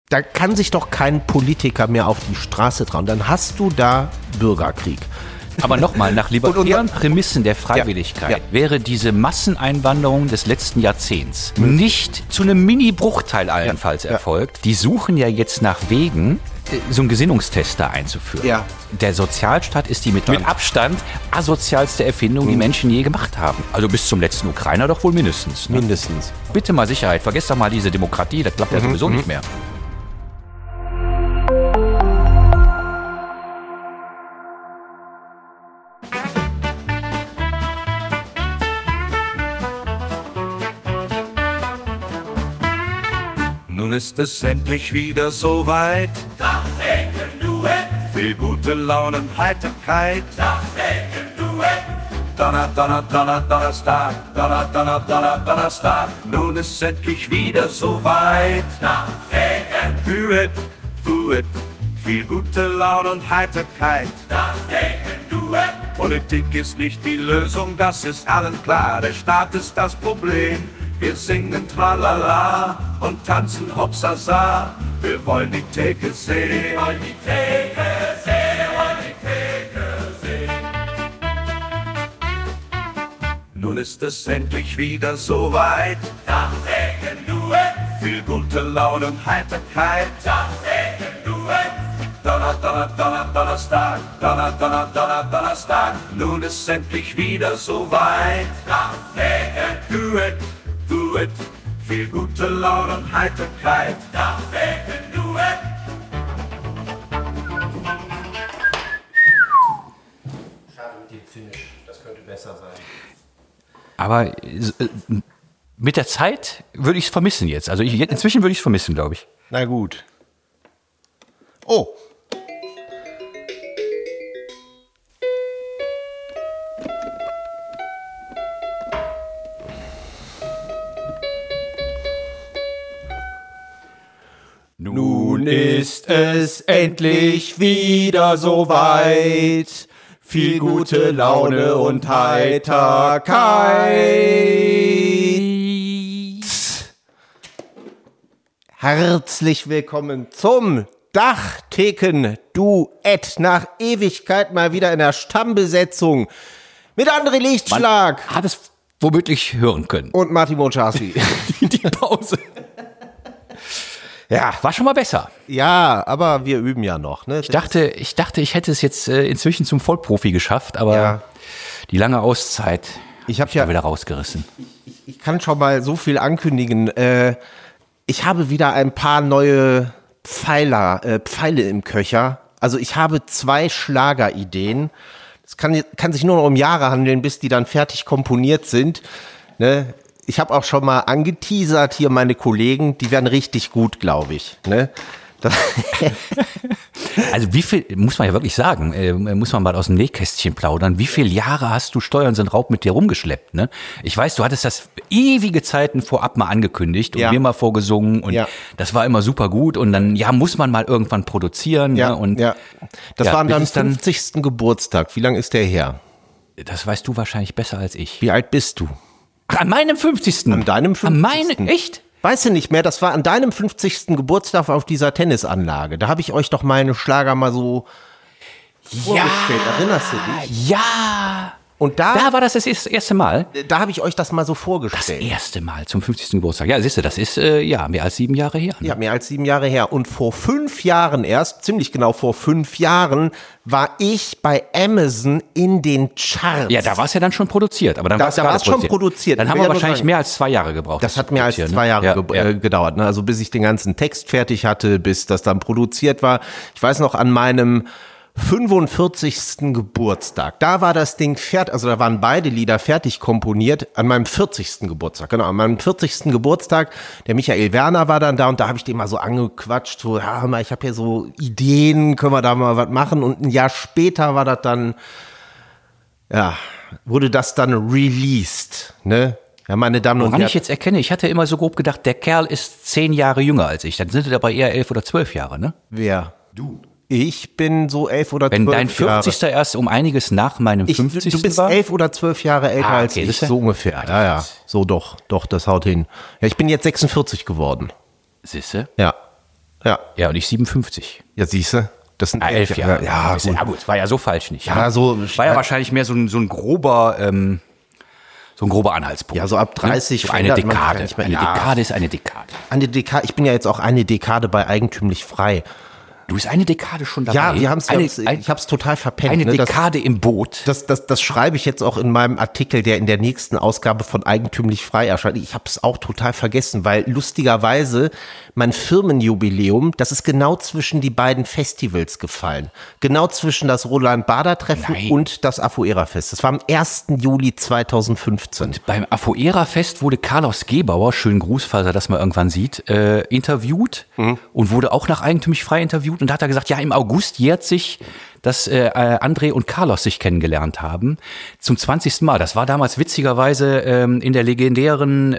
Da kann sich doch kein Politiker mehr auf die Straße trauen. Dann hast du da Bürgerkrieg. Aber nochmal, nach libertären Prämissen der Freiwilligkeit wäre diese Masseneinwanderung des letzten Jahrzehnts nicht zu einem Mini-Bruchteil allenfalls erfolgt. Die suchen ja jetzt nach Wegen, so einen Gesinnungstest da einzuführen. Ja. Der Sozialstaat ist die mit Abstand asozialste Erfindung, die Menschen je gemacht haben. Also bis zum letzten Ukrainer doch wohl mindestens. Ne? Mindestens. Bitte mal Sicherheit, vergesst doch mal diese Demokratie, das klappt ja sowieso nicht mehr. Nun ist es endlich wieder soweit. Dachdecken Duett, Viel gute Laune und Heiterkeit. Dachdecken Duett, Donnerstag. Nun ist endlich wieder soweit. Dachdecken, Duett. Viel gute Laune und Heiterkeit. Dachdecken Duett, Politik ist nicht die Lösung, das ist allen klar. Der Staat ist das Problem. Wir singen Tralala und tanzen Hopsasa. Wir wollen die Theke sehen. wollen die Theke sehen, wollen die Theke sehen. Nun ist es endlich wieder soweit. Dachdecken Duett, Viel gute Laune und Heiterkeit. Dachdecken Duett, Donnerstag. Nun ist endlich wieder soweit. Dachdecken, Duett. Viel gute Laune und Heiterkeit. Dachdecken Duett. Schade mit dem Finish. Das könnte besser sein. Aber mit der Zeit würde ich es vermissen jetzt. Also inzwischen würde ich es vermissen, glaube ich. Na gut. Oh. Nun ist es endlich wieder soweit. Viel gute Laune und Heiterkeit. Herzlich willkommen zum Dachtheken-Duett. Nach Ewigkeit mal wieder in der Stammbesetzung. Mit André Lichtschlag. Hat es womöglich hören können. Und Martin Moncharski. Die Pause. Ja, war schon mal besser. Ja, aber wir üben ja noch. Ne? Ich dachte, ich hätte es jetzt inzwischen zum Vollprofi geschafft, aber die lange Auszeit Ich habe ja wieder rausgerissen. Ich kann schon mal so viel ankündigen. Ich habe wieder ein paar neue Pfeile im Köcher. Also ich habe 2 Schlagerideen. Es kann sich nur noch um Jahre handeln, bis die dann fertig komponiert sind. Ne? Ich habe auch schon mal angeteasert hier meine Kollegen, die werden richtig gut, glaube ich. Ne? Also wie viel, muss man ja wirklich sagen, muss man mal aus dem Nähkästchen plaudern, wie viele Jahre hast du Steuern sind Raub mit dir rumgeschleppt, ne? Ich weiß, du hattest das ewige Zeiten vorab mal angekündigt und mir mal vorgesungen und das war immer super gut und dann, muss man mal irgendwann produzieren. Ja, ne? Und das war an deinem 50. Geburtstag. Wie lange ist der her? Das weißt du wahrscheinlich besser als ich. Wie alt bist du? Ach, an meinem 50. An deinem 50. An meinem, echt? Weißt du nicht mehr, das war an deinem 50. Geburtstag auf dieser Tennisanlage. Da habe ich euch doch meine Schlager mal so vorgestellt. Erinnerst du dich? Ja. Und da war das erste Mal. Da habe ich euch das mal so Das vorgestellt. erste Mal zum 50. Geburtstag. Ja, siehst du, das ist mehr als 7 Jahre her. Ne? Ja, mehr als 7 Jahre her. Und vor 5 Jahren erst, ziemlich genau vor 5 Jahren, war ich bei Amazon in den Charts. Ja, da war es ja dann schon produziert. Aber dann Da war es schon produziert. Dann Ich haben will wir ja nur wahrscheinlich sagen, mehr als 2 Jahre gebraucht. Das hat mehr als 2 Jahre gedauert. Ne? Also bis ich den ganzen Text fertig hatte, bis das dann produziert war. Ich weiß noch, an meinem 45. Geburtstag, da war das Ding fertig, also da waren beide Lieder fertig komponiert, an meinem 40. Geburtstag, genau, an meinem 40. Geburtstag, der Michael Werner war dann da und da habe ich den mal so angequatscht, so, ja, hör mal, ich habe hier so Ideen, können wir da mal was machen und ein Jahr später war das dann, wurde das dann released, ne? Ja, meine Damen und Woran Herren. ich jetzt erkenne, ich hatte immer so grob gedacht, der Kerl ist 10 Jahre jünger als ich. Dann sind es aber eher 11 oder 12 Jahre, ne? Wer? Du. Ich bin so 11 oder 12 Wenn Jahre. dein 40. erst um einiges nach meinem 50. Du bist war. 11 oder 12 Jahre älter als okay, ich, das ist ja- so ungefähr. Ja, so doch, das haut hin. Ja, ich bin jetzt 46 geworden. Siehste? Ja. Ja. Ja, und ich 57. Ja, siehste. Das sind 11 Jahre. Ja, ja, gut, war ja so falsch nicht. Ja, ne? so. War ja wahrscheinlich mehr so ein grober Anhaltspunkt. Ja, so ab 30. So eine Dekade. Dekade ist eine Dekade. Eine Dekade. Ich bin ja jetzt auch eine Dekade bei Eigentümlich Frei. Du bist eine Dekade schon dabei. Ja, ich hab's total verpennt. Eine Dekade im Boot. Das schreibe ich jetzt auch in meinem Artikel, der in der nächsten Ausgabe von Eigentümlich Frei erscheint. Ich hab's auch total vergessen, weil lustigerweise mein Firmenjubiläum, das ist genau zwischen die beiden Festivals gefallen. Genau zwischen das Roland-Bader-Treffen und das Afuera-Fest. Das war am 1. Juli 2015. Und beim Afuera-Fest wurde Carlos Gebauer, schönen Gruß, falls er das mal irgendwann sieht, interviewt und wurde auch nach Eigentümlich Frei interviewt. Und da hat er gesagt, ja, im August jährt sich, dass André und Carlos sich kennengelernt haben. Zum 20. Mal. Das war damals witzigerweise in der legendären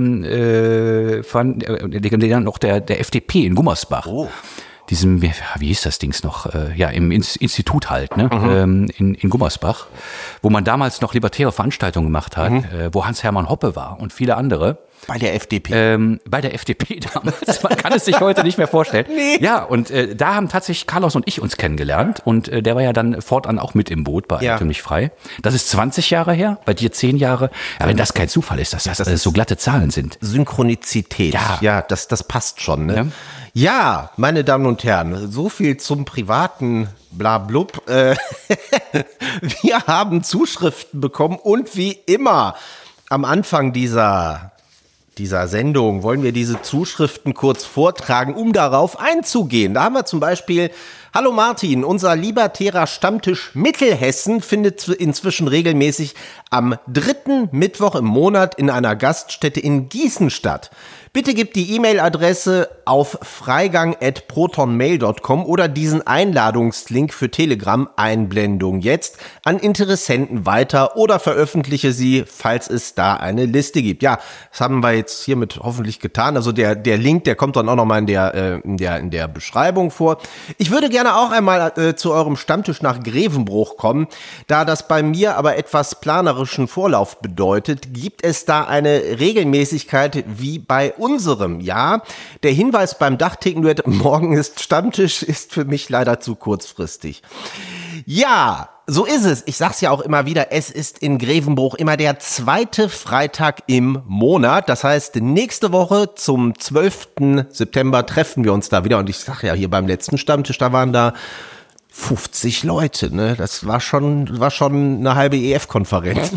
noch der FDP in Gummersbach. Oh. Diesem, wie hieß das Dings noch? Im Institut halt, ne? In Gummersbach, wo man damals noch libertäre Veranstaltungen gemacht hat, wo Hans-Hermann Hoppe war und viele andere. Bei der FDP. Bei der FDP damals. Man kann es sich heute nicht mehr vorstellen. Nee. Ja, und da haben tatsächlich Carlos und ich uns kennengelernt. Und der war ja dann fortan auch mit im Boot bei Eigentümlich Frei. Das ist 20 Jahre her, bei dir 10 Jahre. Ja, wenn das kein Zufall ist, dass das so glatte Zahlen sind. Synchronizität. Ja, das passt schon. Ne? Ja, meine Damen und Herren, so viel zum privaten Blablub. Wir haben Zuschriften bekommen und wie immer am Anfang dieser Sendung wollen wir diese Zuschriften kurz vortragen, um darauf einzugehen. Da haben wir zum Beispiel: Hallo Martin, unser libertärer Stammtisch Mittelhessen findet inzwischen regelmäßig am 3. Mittwoch im Monat in einer Gaststätte in Gießen statt. Bitte gib die E-Mail-Adresse auf freigang@protonmail.com oder diesen Einladungslink für Telegram-Einblendung jetzt an Interessenten weiter oder veröffentliche sie, falls es da eine Liste gibt. Ja, das haben wir jetzt hiermit hoffentlich getan. Also der Link, der kommt dann auch nochmal in der Beschreibung vor. Ich würde gerne auch einmal zu eurem Stammtisch nach Grevenbruch kommen. Da das bei mir aber etwas planerischen Vorlauf bedeutet, gibt es da eine Regelmäßigkeit wie bei unserem. Ja, der Hinweis beim Dachtheken-Duett, morgen ist Stammtisch, ist für mich leider zu kurzfristig. Ja, so ist es. Ich sag's ja auch immer wieder, es ist in Grevenbruch immer der 2. Freitag im Monat. Das heißt, nächste Woche zum 12. September treffen wir uns da wieder. Und ich sag ja, hier beim letzten Stammtisch, da waren da 50 Leute, ne? Das war schon eine halbe EF-Konferenz.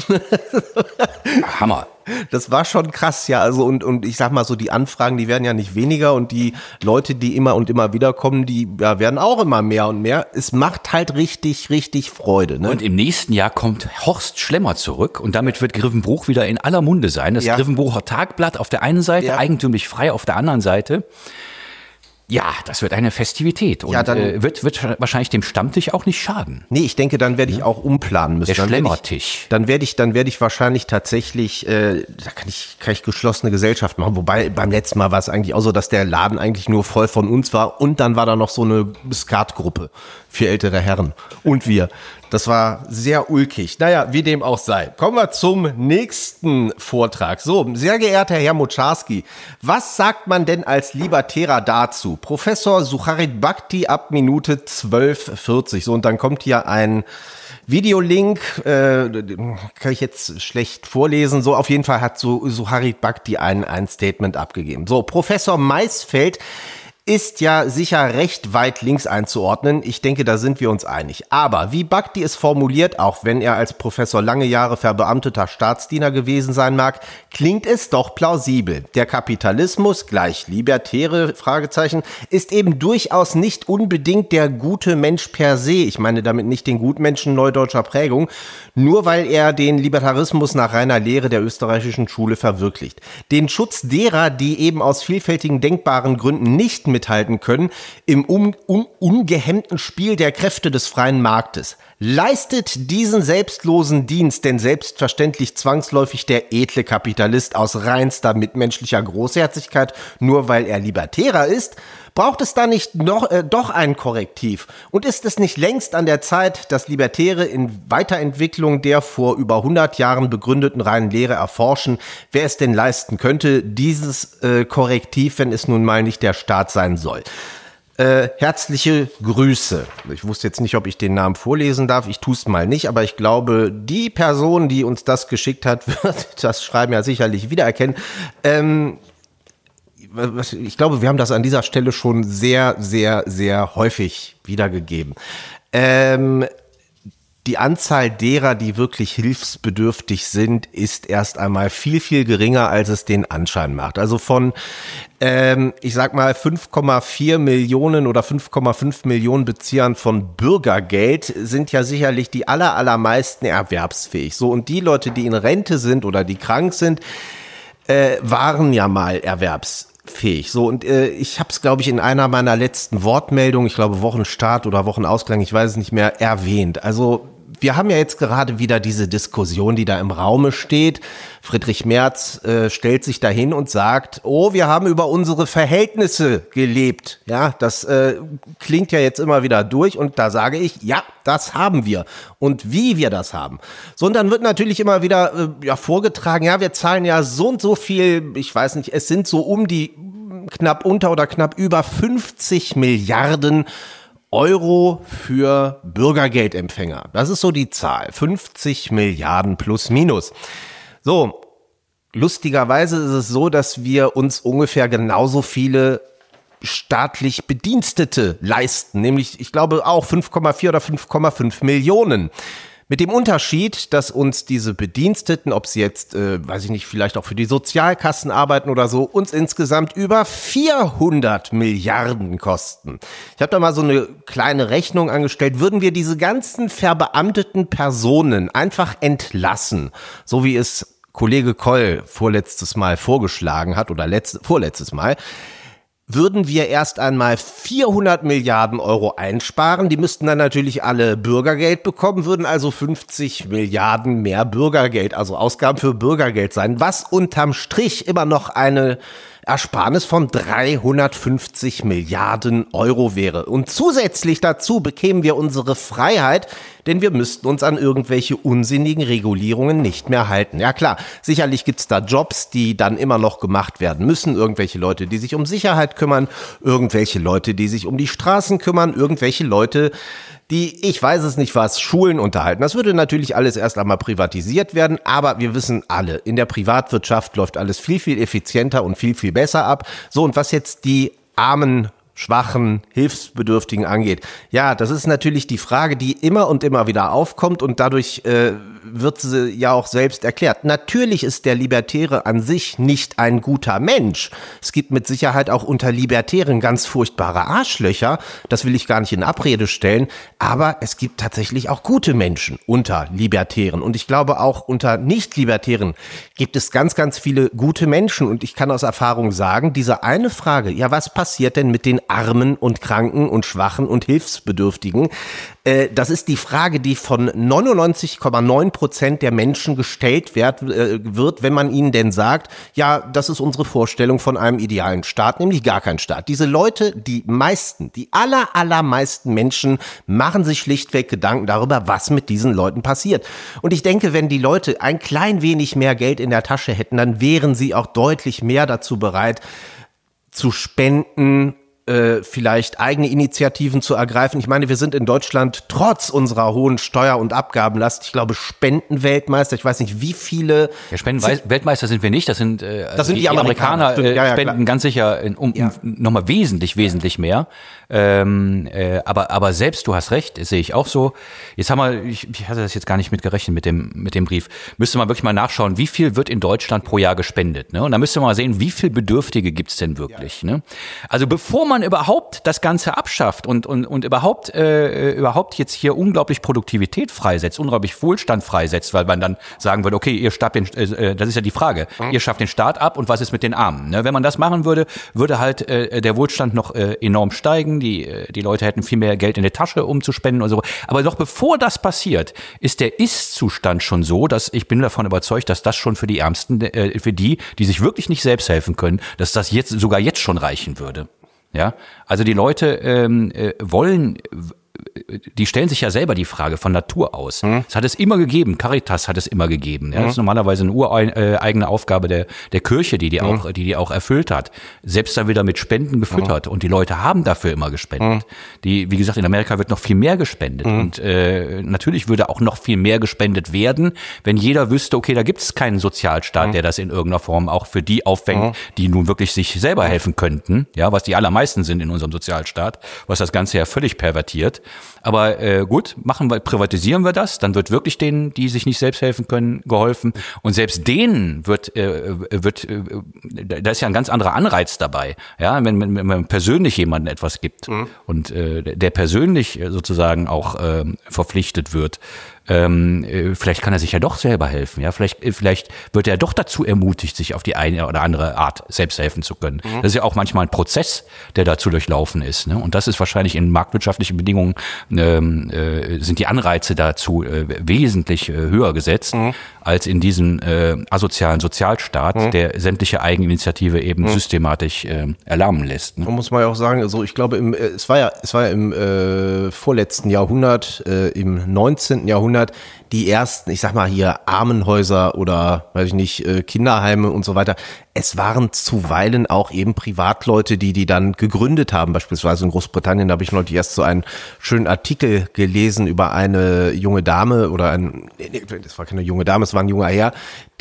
Hammer. Das war schon krass, ja. Also und ich sag mal so, die Anfragen, die werden ja nicht weniger und die Leute, die immer und immer wieder kommen, die werden auch immer mehr und mehr. Es macht halt richtig, richtig Freude, ne? Und im nächsten Jahr kommt Horst Schlemmer zurück und damit wird Grevenbruch wieder in aller Munde sein. Das Grevenbrucher Tagblatt auf der einen Seite, Eigentümlich Frei auf der anderen Seite. Ja, das wird eine Festivität und wird wahrscheinlich dem Stammtisch auch nicht schaden. Nee, ich denke, dann werde ich auch umplanen müssen. Der Schlemmertisch. Dann werde ich wahrscheinlich tatsächlich, da kann ich geschlossene Gesellschaft machen. Wobei beim letzten Mal war es eigentlich auch so, dass der Laden eigentlich nur voll von uns war und dann war da noch so eine Skatgruppe für ältere Herren und wir. Das war sehr ulkig. Naja, wie dem auch sei. Kommen wir zum nächsten Vortrag. So, sehr geehrter Herr Moczarski, was sagt man denn als Libertärer dazu? Professor Sucharit Bhakti ab Minute 12:40. So, und dann kommt hier ein Videolink, kann ich jetzt schlecht vorlesen. So, auf jeden Fall hat Sucharit Bhakti ein Statement abgegeben. So, Professor Maisfeld ist ja sicher recht weit links einzuordnen. Ich denke, da sind wir uns einig. Aber wie Bhakti es formuliert, auch wenn er als Professor lange Jahre verbeamteter Staatsdiener gewesen sein mag, klingt es doch plausibel. Der Kapitalismus, gleich Libertäre, Fragezeichen, ist eben durchaus nicht unbedingt der gute Mensch per se. Ich meine damit nicht den Gutmenschen neudeutscher Prägung, nur weil er den Libertarismus nach reiner Lehre der österreichischen Schule verwirklicht. Den Schutz derer, die eben aus vielfältigen denkbaren Gründen nicht mithalten können, im ungehemmten Spiel der Kräfte des freien Marktes. Leistet diesen selbstlosen Dienst denn selbstverständlich zwangsläufig der edle Kapitalist aus reinster mitmenschlicher Großherzigkeit, nur weil er Libertärer ist? Braucht es da nicht doch ein Korrektiv? Und ist es nicht längst an der Zeit, dass Libertäre in Weiterentwicklung der vor über 100 Jahren begründeten reinen Lehre erforschen, wer es denn leisten könnte, dieses Korrektiv, wenn es nun mal nicht der Staat sein soll? Herzliche Grüße. Ich wusste jetzt nicht, ob ich den Namen vorlesen darf. Ich tue es mal nicht, aber ich glaube, die Person, die uns das geschickt hat, wird das Schreiben ja sicherlich wiedererkennen. Ich glaube, wir haben das an dieser Stelle schon sehr, sehr, sehr häufig wiedergegeben. Die Anzahl derer, die wirklich hilfsbedürftig sind, ist erst einmal viel, viel geringer, als es den Anschein macht. Also von, ich sag mal, 5,4 Millionen oder 5,5 Millionen Beziehern von Bürgergeld sind ja sicherlich die allermeisten erwerbsfähig. So, und die Leute, die in Rente sind oder die krank sind, waren ja mal erwerbsfähig. So, und ich habe es, glaube ich, in einer meiner letzten Wortmeldungen, ich glaube Wochenstart oder Wochenausgang, ich weiß es nicht mehr, erwähnt. Also wir haben ja jetzt gerade wieder diese Diskussion, die da im Raume steht. Friedrich Merz stellt sich dahin und sagt, oh, wir haben über unsere Verhältnisse gelebt. Ja, das klingt ja jetzt immer wieder durch und da sage ich, ja, das haben wir. Und wie wir das haben. So, und dann wird natürlich immer wieder vorgetragen, ja, wir zahlen ja so und so viel, ich weiß nicht, es sind so um die knapp unter oder knapp über 50 Milliarden Euro für Bürgergeldempfänger. Das ist so die Zahl. 50 Milliarden plus minus. So, lustigerweise ist es so, dass wir uns ungefähr genauso viele staatlich Bedienstete leisten. Nämlich, ich glaube, auch 5,4 oder 5,5 Millionen. Mit dem Unterschied, dass uns diese Bediensteten, ob sie jetzt, weiß ich nicht, vielleicht auch für die Sozialkassen arbeiten oder so, uns insgesamt über 400 Milliarden kosten. Ich habe da mal so eine kleine Rechnung angestellt. Würden wir diese ganzen verbeamteten Personen einfach entlassen, so wie es Kollege Koll vorletztes Mal vorgeschlagen hat oder vorletztes Mal, würden wir erst einmal 400 Milliarden Euro einsparen. Die müssten dann natürlich alle Bürgergeld bekommen, würden also 50 Milliarden mehr Bürgergeld, also Ausgaben für Bürgergeld sein, was unterm Strich immer noch eine Ersparnis von 350 Milliarden Euro wäre. Und zusätzlich dazu bekämen wir unsere Freiheit, denn wir müssten uns an irgendwelche unsinnigen Regulierungen nicht mehr halten. Ja klar, sicherlich gibt's da Jobs, die dann immer noch gemacht werden müssen. Irgendwelche Leute, die sich um Sicherheit kümmern, irgendwelche Leute, die sich um die Straßen kümmern, irgendwelche Leute, die, ich weiß es nicht was, Schulen unterhalten. Das würde natürlich alles erst einmal privatisiert werden, aber wir wissen alle, in der Privatwirtschaft läuft alles viel, viel effizienter und viel, viel besser ab. So, und was jetzt die armen, schwachen, Hilfsbedürftigen angeht, ja, das ist natürlich die Frage, die immer und immer wieder aufkommt und dadurch wird sie ja auch selbst erklärt. Natürlich ist der Libertäre an sich nicht ein guter Mensch. Es gibt mit Sicherheit auch unter Libertären ganz furchtbare Arschlöcher, das will ich gar nicht in Abrede stellen, aber es gibt tatsächlich auch gute Menschen unter Libertären und ich glaube auch unter Nicht-Libertären gibt es ganz, ganz viele gute Menschen und ich kann aus Erfahrung sagen, diese eine Frage, ja, was passiert denn mit den Armen und Kranken und Schwachen und Hilfsbedürftigen? Das ist die Frage, die von 99,9% der Menschen gestellt wird, wenn man ihnen denn sagt, ja, das ist unsere Vorstellung von einem idealen Staat, nämlich gar kein Staat. Diese Leute, die allermeisten Menschen machen sich schlichtweg Gedanken darüber, was mit diesen Leuten passiert. Und ich denke, wenn die Leute ein klein wenig mehr Geld in der Tasche hätten, dann wären sie auch deutlich mehr dazu bereit, zu spenden, vielleicht eigene Initiativen zu ergreifen. Ich meine, wir sind in Deutschland trotz unserer hohen Steuer- und Abgabenlast, ich glaube, Spendenweltmeister. Ich weiß nicht, wie viele. Ja, Spendenweltmeister sind wir nicht. Das sind die Amerikaner spenden ganz sicher nochmal wesentlich mehr. Aber selbst, du hast recht, das sehe ich auch so. Jetzt haben wir, ich hatte das jetzt gar nicht mitgerechnet mit dem Brief. Müsste man wirklich mal nachschauen, wie viel wird in Deutschland pro Jahr gespendet, ne? Und da müsste man mal sehen, wie viel Bedürftige gibt's denn wirklich, ne? Also bevor man überhaupt das Ganze abschafft und überhaupt jetzt hier unglaublich Produktivität freisetzt, unglaublich Wohlstand freisetzt, weil man dann sagen würde, okay, ihr schafft das ist ja die Frage, ihr schafft den Staat ab und was ist mit den Armen, ne? Wenn man das machen würde, würde halt der Wohlstand noch enorm steigen, die Leute hätten viel mehr Geld in der Tasche, um zu spenden und so. Aber doch bevor das passiert, ist der Ist-Zustand schon so, dass ich bin davon überzeugt, dass das schon für die Ärmsten, für die sich wirklich nicht selbst helfen können, dass das sogar jetzt schon reichen würde. Ja, also die Leute wollen die stellen sich ja selber die Frage von Natur aus. Das hat es immer gegeben. Caritas hat es immer gegeben. Ja, das ist normalerweise eine ureigene Aufgabe der Kirche, die auch erfüllt hat. Selbst dann wieder mit Spenden gefüttert. Und die Leute haben dafür immer gespendet. Wie gesagt, in Amerika wird noch viel mehr gespendet. Und natürlich würde auch noch viel mehr gespendet werden, wenn jeder wüsste, okay, da gibt es keinen Sozialstaat, der das in irgendeiner Form auch für die auffängt, die nun wirklich sich selber helfen könnten. Ja, was die allermeisten sind in unserem Sozialstaat, was das Ganze ja völlig pervertiert. Aber gut, privatisieren wir das, dann wird wirklich denen, die sich nicht selbst helfen können, geholfen. Und selbst denen da ist ja ein ganz anderer Anreiz dabei. Ja, wenn man persönlich jemandem etwas gibt und der persönlich sozusagen auch verpflichtet wird, vielleicht kann er sich ja doch selber helfen, ja, vielleicht wird er doch dazu ermutigt, sich auf die eine oder andere Art selbst helfen zu können. Das ist ja auch manchmal ein Prozess, der dazu durchlaufen ist, ne? Und das ist wahrscheinlich in marktwirtschaftlichen Bedingungen sind die Anreize dazu wesentlich höher gesetzt als in diesem asozialen Sozialstaat, der sämtliche Eigeninitiative eben systematisch erlahmen lässt. Ne? Da muss man ja auch sagen, also ich glaube, es war ja im vorletzten Jahrhundert, im 19. Jahrhundert, die ersten, ich sag mal hier Armenhäuser oder, weiß ich nicht, Kinderheime und so weiter. Es waren zuweilen auch eben Privatleute, die dann gegründet haben. Beispielsweise in Großbritannien, da habe ich neulich erst so einen schönen Artikel gelesen über eine junge Dame das war keine junge Dame, es war ein junger Herr,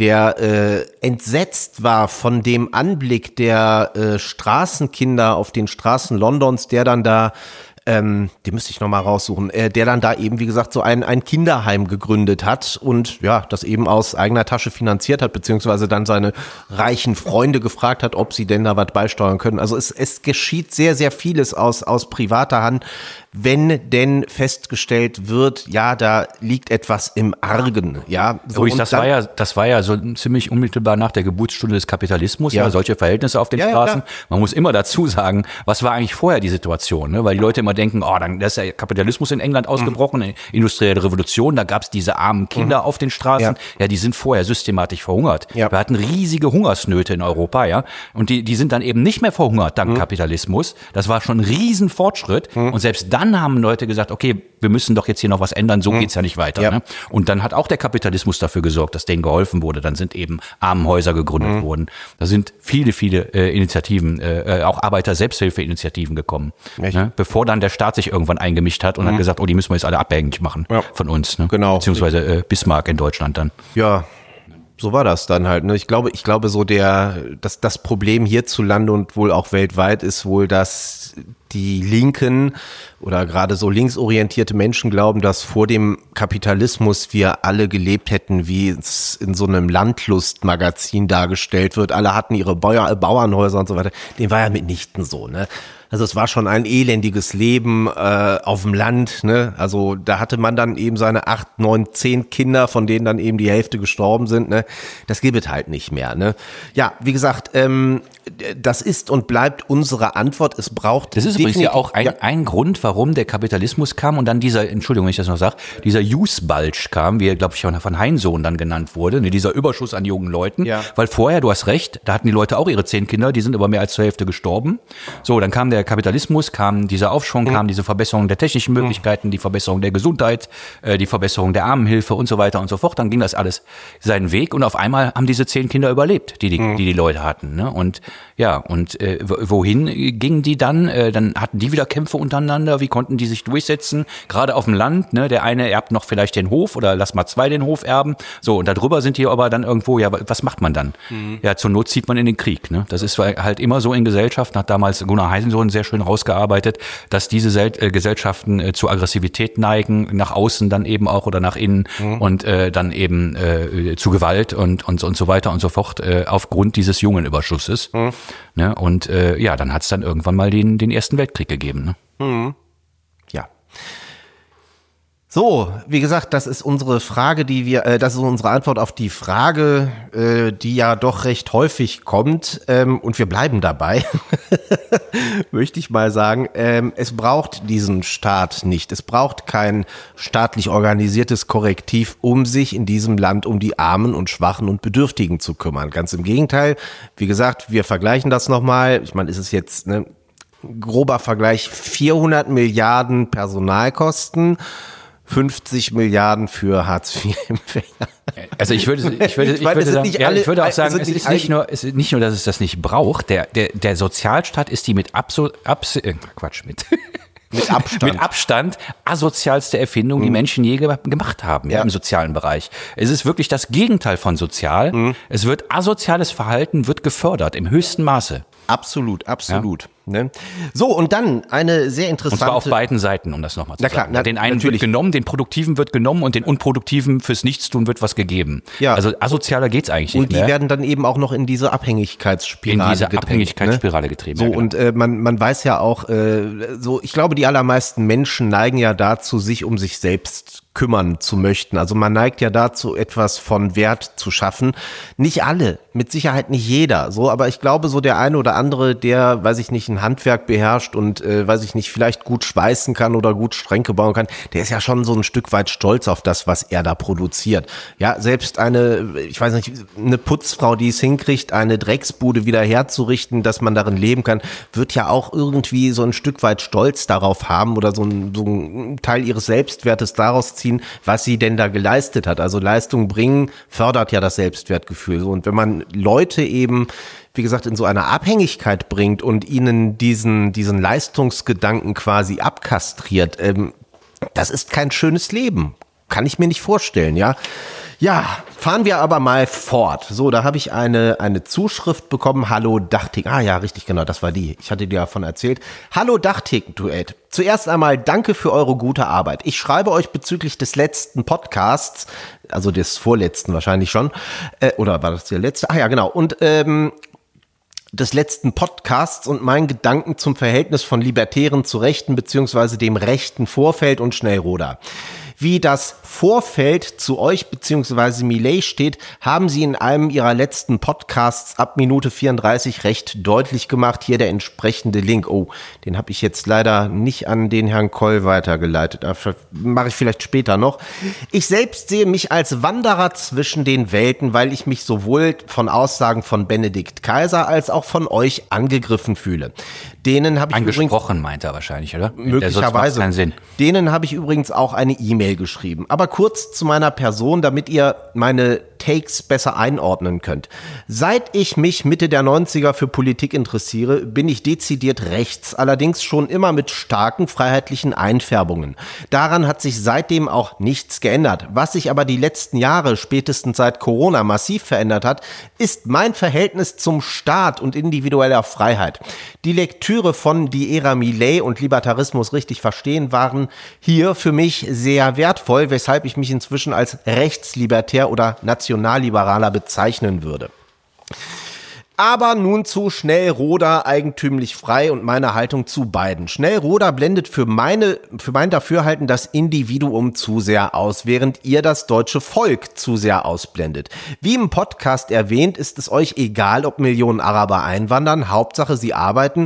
der entsetzt war von dem Anblick der Straßenkinder auf den Straßen Londons, der dann da den müsste ich nochmal raussuchen, der dann da eben, wie gesagt, so ein Kinderheim gegründet hat und ja, das eben aus eigener Tasche finanziert hat, beziehungsweise dann seine reichen Freunde gefragt hat, ob sie denn da was beisteuern können. Also es geschieht sehr, sehr vieles aus privater Hand, wenn denn festgestellt wird, ja, da liegt etwas im Argen, ja. So, das war ja so ziemlich unmittelbar nach der Geburtsstunde des Kapitalismus, ja, solche Verhältnisse auf den Straßen. Ja, man muss immer dazu sagen, was war eigentlich vorher die Situation, ne? Weil die Leute immer denken, da ist der Kapitalismus in England ausgebrochen, eine industrielle Revolution, da gab es diese armen Kinder auf den Straßen, ja, die sind vorher systematisch verhungert. Ja. Wir hatten riesige Hungersnöte in Europa, ja, und die sind dann eben nicht mehr verhungert dank Kapitalismus. Das war schon ein Riesenfortschritt und selbst dann haben Leute gesagt, okay, wir müssen doch jetzt hier noch was ändern, so geht's ja nicht weiter. Ja. Ne? Und dann hat auch der Kapitalismus dafür gesorgt, dass denen geholfen wurde. Dann sind eben Armenhäuser gegründet worden. Da sind viele Initiativen, auch Arbeiter-Selbsthilfe-Initiativen gekommen. Ne? Bevor dann der Staat sich irgendwann eingemischt hat und hat gesagt, die müssen wir jetzt alle abhängig machen von uns. Ne? Genau. Beziehungsweise Bismarck in Deutschland dann. Ja. So war das dann halt. Ne? Ich glaube, so das Problem hierzulande und wohl auch weltweit ist wohl, dass die Linken oder gerade so linksorientierte Menschen glauben, dass vor dem Kapitalismus wir alle gelebt hätten, wie es in so einem Landlustmagazin dargestellt wird. Alle hatten ihre Bauernhäuser und so weiter. Dem war ja mitnichten so, ne? Also es war schon ein elendiges Leben auf dem Land, ne? Also da hatte man dann eben seine 8, 9, 10 Kinder, von denen dann eben die Hälfte gestorben sind, ne? Das gibt es halt nicht mehr, ne? Ja, wie gesagt, das ist und bleibt unsere Antwort. Es braucht. Das ist übrigens ja auch ein Grund, warum der Kapitalismus kam und dann Entschuldigung, wenn ich das noch sage, dieser Youth-Bulge kam, wie er, glaube ich, von Heinsohn dann genannt wurde, ne? Dieser Überschuss an jungen Leuten. Ja. Weil vorher, du hast recht, da hatten die Leute auch ihre 10 Kinder, die sind aber mehr als zur Hälfte gestorben. So, dann kam der Kapitalismus, kam dieser Aufschwung, kam diese Verbesserung der technischen Möglichkeiten, die Verbesserung der Gesundheit, die Verbesserung der Armenhilfe und so weiter und so fort. Dann ging das alles seinen Weg und auf einmal haben diese 10 Kinder überlebt, die Leute hatten. Ne? Und ja, wohin gingen die dann? Dann hatten die wieder Kämpfe untereinander. Wie konnten die sich durchsetzen? Gerade auf dem Land, ne? Der eine erbt noch vielleicht den Hof oder lass mal 2 den Hof erben. So, und darüber sind die aber dann irgendwo, ja, was macht man dann? Ja, zur Not zieht man in den Krieg. Ne? Das ist halt immer so in Gesellschaften, hat damals Gunnar Heinsohn sehr schön rausgearbeitet, dass diese Gesellschaften zu Aggressivität neigen, nach außen dann eben auch oder nach innen und dann eben zu Gewalt und so weiter und so fort aufgrund dieses Jungenüberschusses. Ne? Und dann hat es dann irgendwann mal den Ersten Weltkrieg gegeben. Ne? Ja. So, wie gesagt, das ist unsere Frage, das ist unsere Antwort auf die Frage, die ja doch recht häufig kommt, und wir bleiben dabei, möchte ich mal sagen. Es braucht diesen Staat nicht. Es braucht kein staatlich organisiertes Korrektiv, um sich in diesem Land um die Armen und Schwachen und Bedürftigen zu kümmern. Ganz im Gegenteil. Wie gesagt, wir vergleichen das nochmal. Ich meine, ist es jetzt, ne? grober Vergleich, 400 Milliarden Personalkosten, 50 Milliarden für Hartz-IV-Empfänger. Also ich würde auch sagen, es ist nicht nur, dass es das nicht braucht. Der Sozialstaat ist die mit Abstand asozialste Erfindung, die Menschen je gemacht haben, im sozialen Bereich. Es ist wirklich das Gegenteil von sozial. Es wird asoziales Verhalten wird gefördert im höchsten Maße. Absolut. Ne? So, und dann eine sehr interessante... Und zwar auf beiden Seiten, um das nochmal zu sagen. Den einen wird genommen, den Produktiven wird genommen und den Unproduktiven fürs Nichtstun wird was gegeben. Ja. Also asozialer geht's eigentlich nicht mehr. Und die werden dann eben auch noch in diese Abhängigkeitsspirale getrieben. So, und man weiß ja auch, ich glaube, die allermeisten Menschen neigen ja dazu, sich um sich selbst kümmern zu möchten. Also man neigt ja dazu, etwas von Wert zu schaffen. Nicht alle, mit Sicherheit nicht jeder. So, aber ich glaube, so der eine oder andere, der, weiß ich nicht, ein Handwerk beherrscht und, weiß ich nicht, vielleicht gut schweißen kann oder gut Schränke bauen kann, der ist ja schon so ein Stück weit stolz auf das, was er da produziert. Ja, selbst eine Putzfrau, die es hinkriegt, eine Drecksbude wieder herzurichten, dass man darin leben kann, wird ja auch irgendwie so ein Stück weit Stolz darauf haben oder so ein Teil ihres Selbstwertes daraus ziehen, was sie denn da geleistet hat. Also Leistung bringen fördert ja das Selbstwertgefühl. Und wenn man Leute eben, wie gesagt, in so eine Abhängigkeit bringt und ihnen diesen Leistungsgedanken quasi abkastriert, das ist kein schönes Leben. Kann ich mir nicht vorstellen, ja. Ja, fahren wir aber mal fort. So, da habe ich eine Zuschrift bekommen. Hallo Dachtick. Ah ja, richtig, genau, das war die. Ich hatte dir davon erzählt. Hallo Dachtick-Duett. Zuerst einmal danke für eure gute Arbeit. Ich schreibe euch bezüglich des letzten Podcasts, also des vorletzten wahrscheinlich schon, oder war das der letzte? Ah ja, genau. Und des letzten Podcasts und meinen Gedanken zum Verhältnis von Libertären zu Rechten beziehungsweise dem rechten Vorfeld und Schnellroder. Wie das Vorfeld zu euch bzw. Milei steht, haben sie in einem ihrer letzten Podcasts ab Minute 34 recht deutlich gemacht. Hier der entsprechende Link. Oh, den habe ich jetzt leider nicht an den Herrn Koll weitergeleitet. Mache ich vielleicht später noch. Ich selbst sehe mich als Wanderer zwischen den Welten, weil ich mich sowohl von Aussagen von Benedikt Kaiser als auch von euch angegriffen fühle. Denen habe ich angesprochen, meint er wahrscheinlich, oder? Möglicherweise. Keinen Sinn. Denen habe ich übrigens auch eine E-Mail geschrieben. Aber kurz zu meiner Person, damit ihr meine Takes besser einordnen könnt. Seit ich mich Mitte der 90er für Politik interessiere, bin ich dezidiert rechts, allerdings schon immer mit starken freiheitlichen Einfärbungen. Daran hat sich seitdem auch nichts geändert. Was sich aber die letzten Jahre, spätestens seit Corona, massiv verändert hat, ist mein Verhältnis zum Staat und individueller Freiheit. Die Lektüre von Die Ära Milei und Libertarismus richtig verstehen waren hier für mich sehr wertvoll, weshalb ich mich inzwischen als rechtslibertär oder nationalliberaler bezeichnen würde. Aber nun zu Schnellroder, eigentümlich frei und meine Haltung zu beiden. Schnellroder blendet für mein Dafürhalten das Individuum zu sehr aus, während ihr das deutsche Volk zu sehr ausblendet. Wie im Podcast erwähnt, ist es euch egal, ob Millionen Araber einwandern, Hauptsache sie arbeiten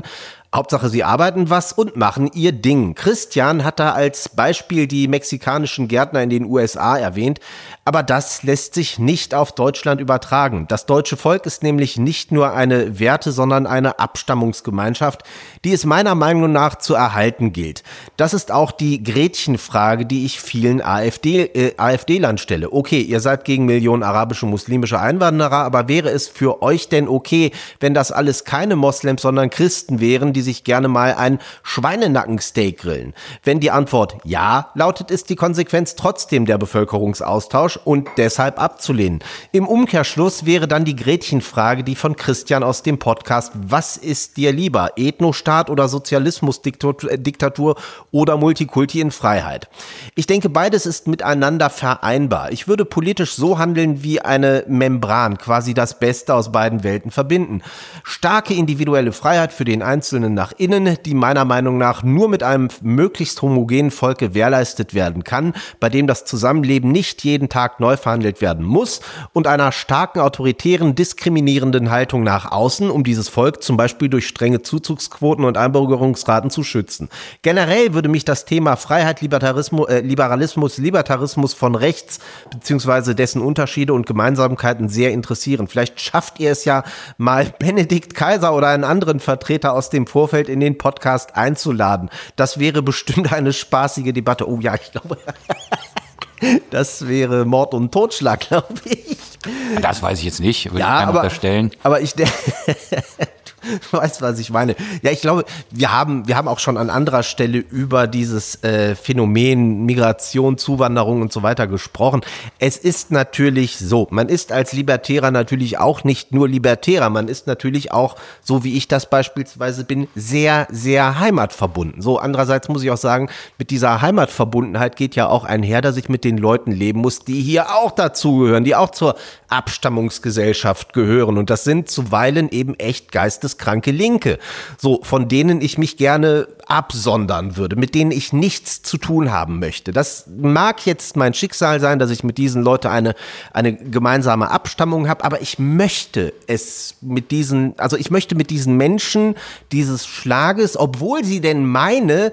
was und machen ihr Ding. Christian hat da als Beispiel die mexikanischen Gärtner in den USA erwähnt, aber das lässt sich nicht auf Deutschland übertragen. Das deutsche Volk ist nämlich nicht nur eine Werte-, sondern eine Abstammungsgemeinschaft, die es meiner Meinung nach zu erhalten gilt. Das ist auch die Gretchenfrage, die ich vielen AfD-Lern stelle. Okay, ihr seid gegen Millionen arabische, muslimische Einwanderer, aber wäre es für euch denn okay, wenn das alles keine Moslems, sondern Christen wären, die sich gerne mal ein Schweinenackensteak grillen? Wenn die Antwort ja lautet, ist die Konsequenz trotzdem der Bevölkerungsaustausch und deshalb abzulehnen. Im Umkehrschluss wäre dann die Gretchenfrage, die von Christian aus dem Podcast: Was ist dir lieber, Ethnostaat oder Sozialismus-Diktatur oder Multikulti in Freiheit? Ich denke, beides ist miteinander vereinbar. Ich würde politisch so handeln wie eine Membran, quasi das Beste aus beiden Welten verbinden. Starke individuelle Freiheit für den Einzelnen nach innen, die meiner Meinung nach nur mit einem möglichst homogenen Volk gewährleistet werden kann, bei dem das Zusammenleben nicht jeden Tag neu verhandelt werden muss, und einer starken, autoritären, diskriminierenden Haltung nach außen, um dieses Volk zum Beispiel durch strenge Zuzugsquoten und Einbürgerungsraten zu schützen. Generell würde mich das Thema Freiheit, Libertarismus von rechts beziehungsweise dessen Unterschiede und Gemeinsamkeiten sehr interessieren. Vielleicht schafft ihr es ja mal, Benedikt Kaiser oder einen anderen Vertreter aus dem Vorfeld in den Podcast einzuladen. Das wäre bestimmt eine spaßige Debatte. Oh ja, ich glaube, das wäre Mord und Totschlag, glaube ich. Das weiß ich jetzt nicht, würde ich gerne unterstellen. Aber ich denke, du weißt, was ich meine. Ja, ich glaube, wir haben auch schon an anderer Stelle über dieses Phänomen Migration, Zuwanderung und so weiter gesprochen. Es ist natürlich so, man ist als Libertärer natürlich auch nicht nur Libertärer, man ist natürlich auch, so wie ich das beispielsweise bin, sehr, sehr heimatverbunden. So, andererseits muss ich auch sagen, mit dieser Heimatverbundenheit geht ja auch einher, dass ich mit den Leuten leben muss, die hier auch dazugehören, die auch zur Abstammungsgesellschaft gehören. Und das sind zuweilen eben echt geisteskranke Linke, so von denen ich mich gerne absondern würde, mit denen ich nichts zu tun haben möchte. Das mag jetzt mein Schicksal sein, dass ich mit diesen Leuten eine gemeinsame Abstammung habe, aber ich möchte mit diesen Menschen dieses Schlages, obwohl sie denn meine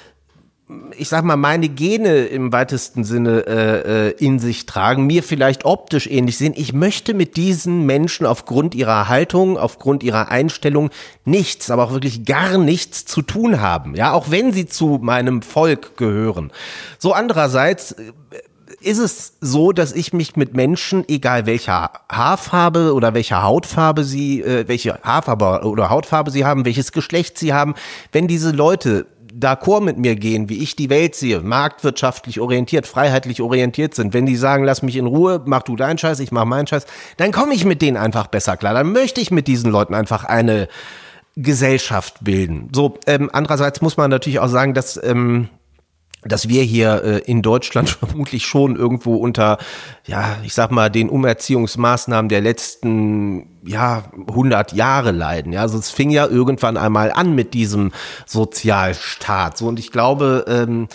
Gene im weitesten Sinne in sich tragen, mir vielleicht optisch ähnlich sehen. Ich möchte mit diesen Menschen aufgrund ihrer Haltung, aufgrund ihrer Einstellung nichts, aber auch wirklich gar nichts zu tun haben. Ja, auch wenn sie zu meinem Volk gehören. So andererseits ist es so, dass ich mich mit Menschen, egal welcher Haarfarbe oder welche Hautfarbe sie haben, welches Geschlecht sie haben, wenn diese Leute d'accord mit mir gehen, wie ich die Welt sehe, marktwirtschaftlich orientiert, freiheitlich orientiert sind, wenn die sagen, lass mich in Ruhe, mach du deinen Scheiß, ich mach meinen Scheiß, dann komme ich mit denen einfach besser klar. Dann möchte ich mit diesen Leuten einfach eine Gesellschaft bilden. So, andererseits muss man natürlich auch sagen, dass wir hier in Deutschland vermutlich schon irgendwo unter, den Umerziehungsmaßnahmen der letzten 100 Jahre leiden. Ja, also es fing ja irgendwann einmal an mit diesem Sozialstaat. So, und ich glaube,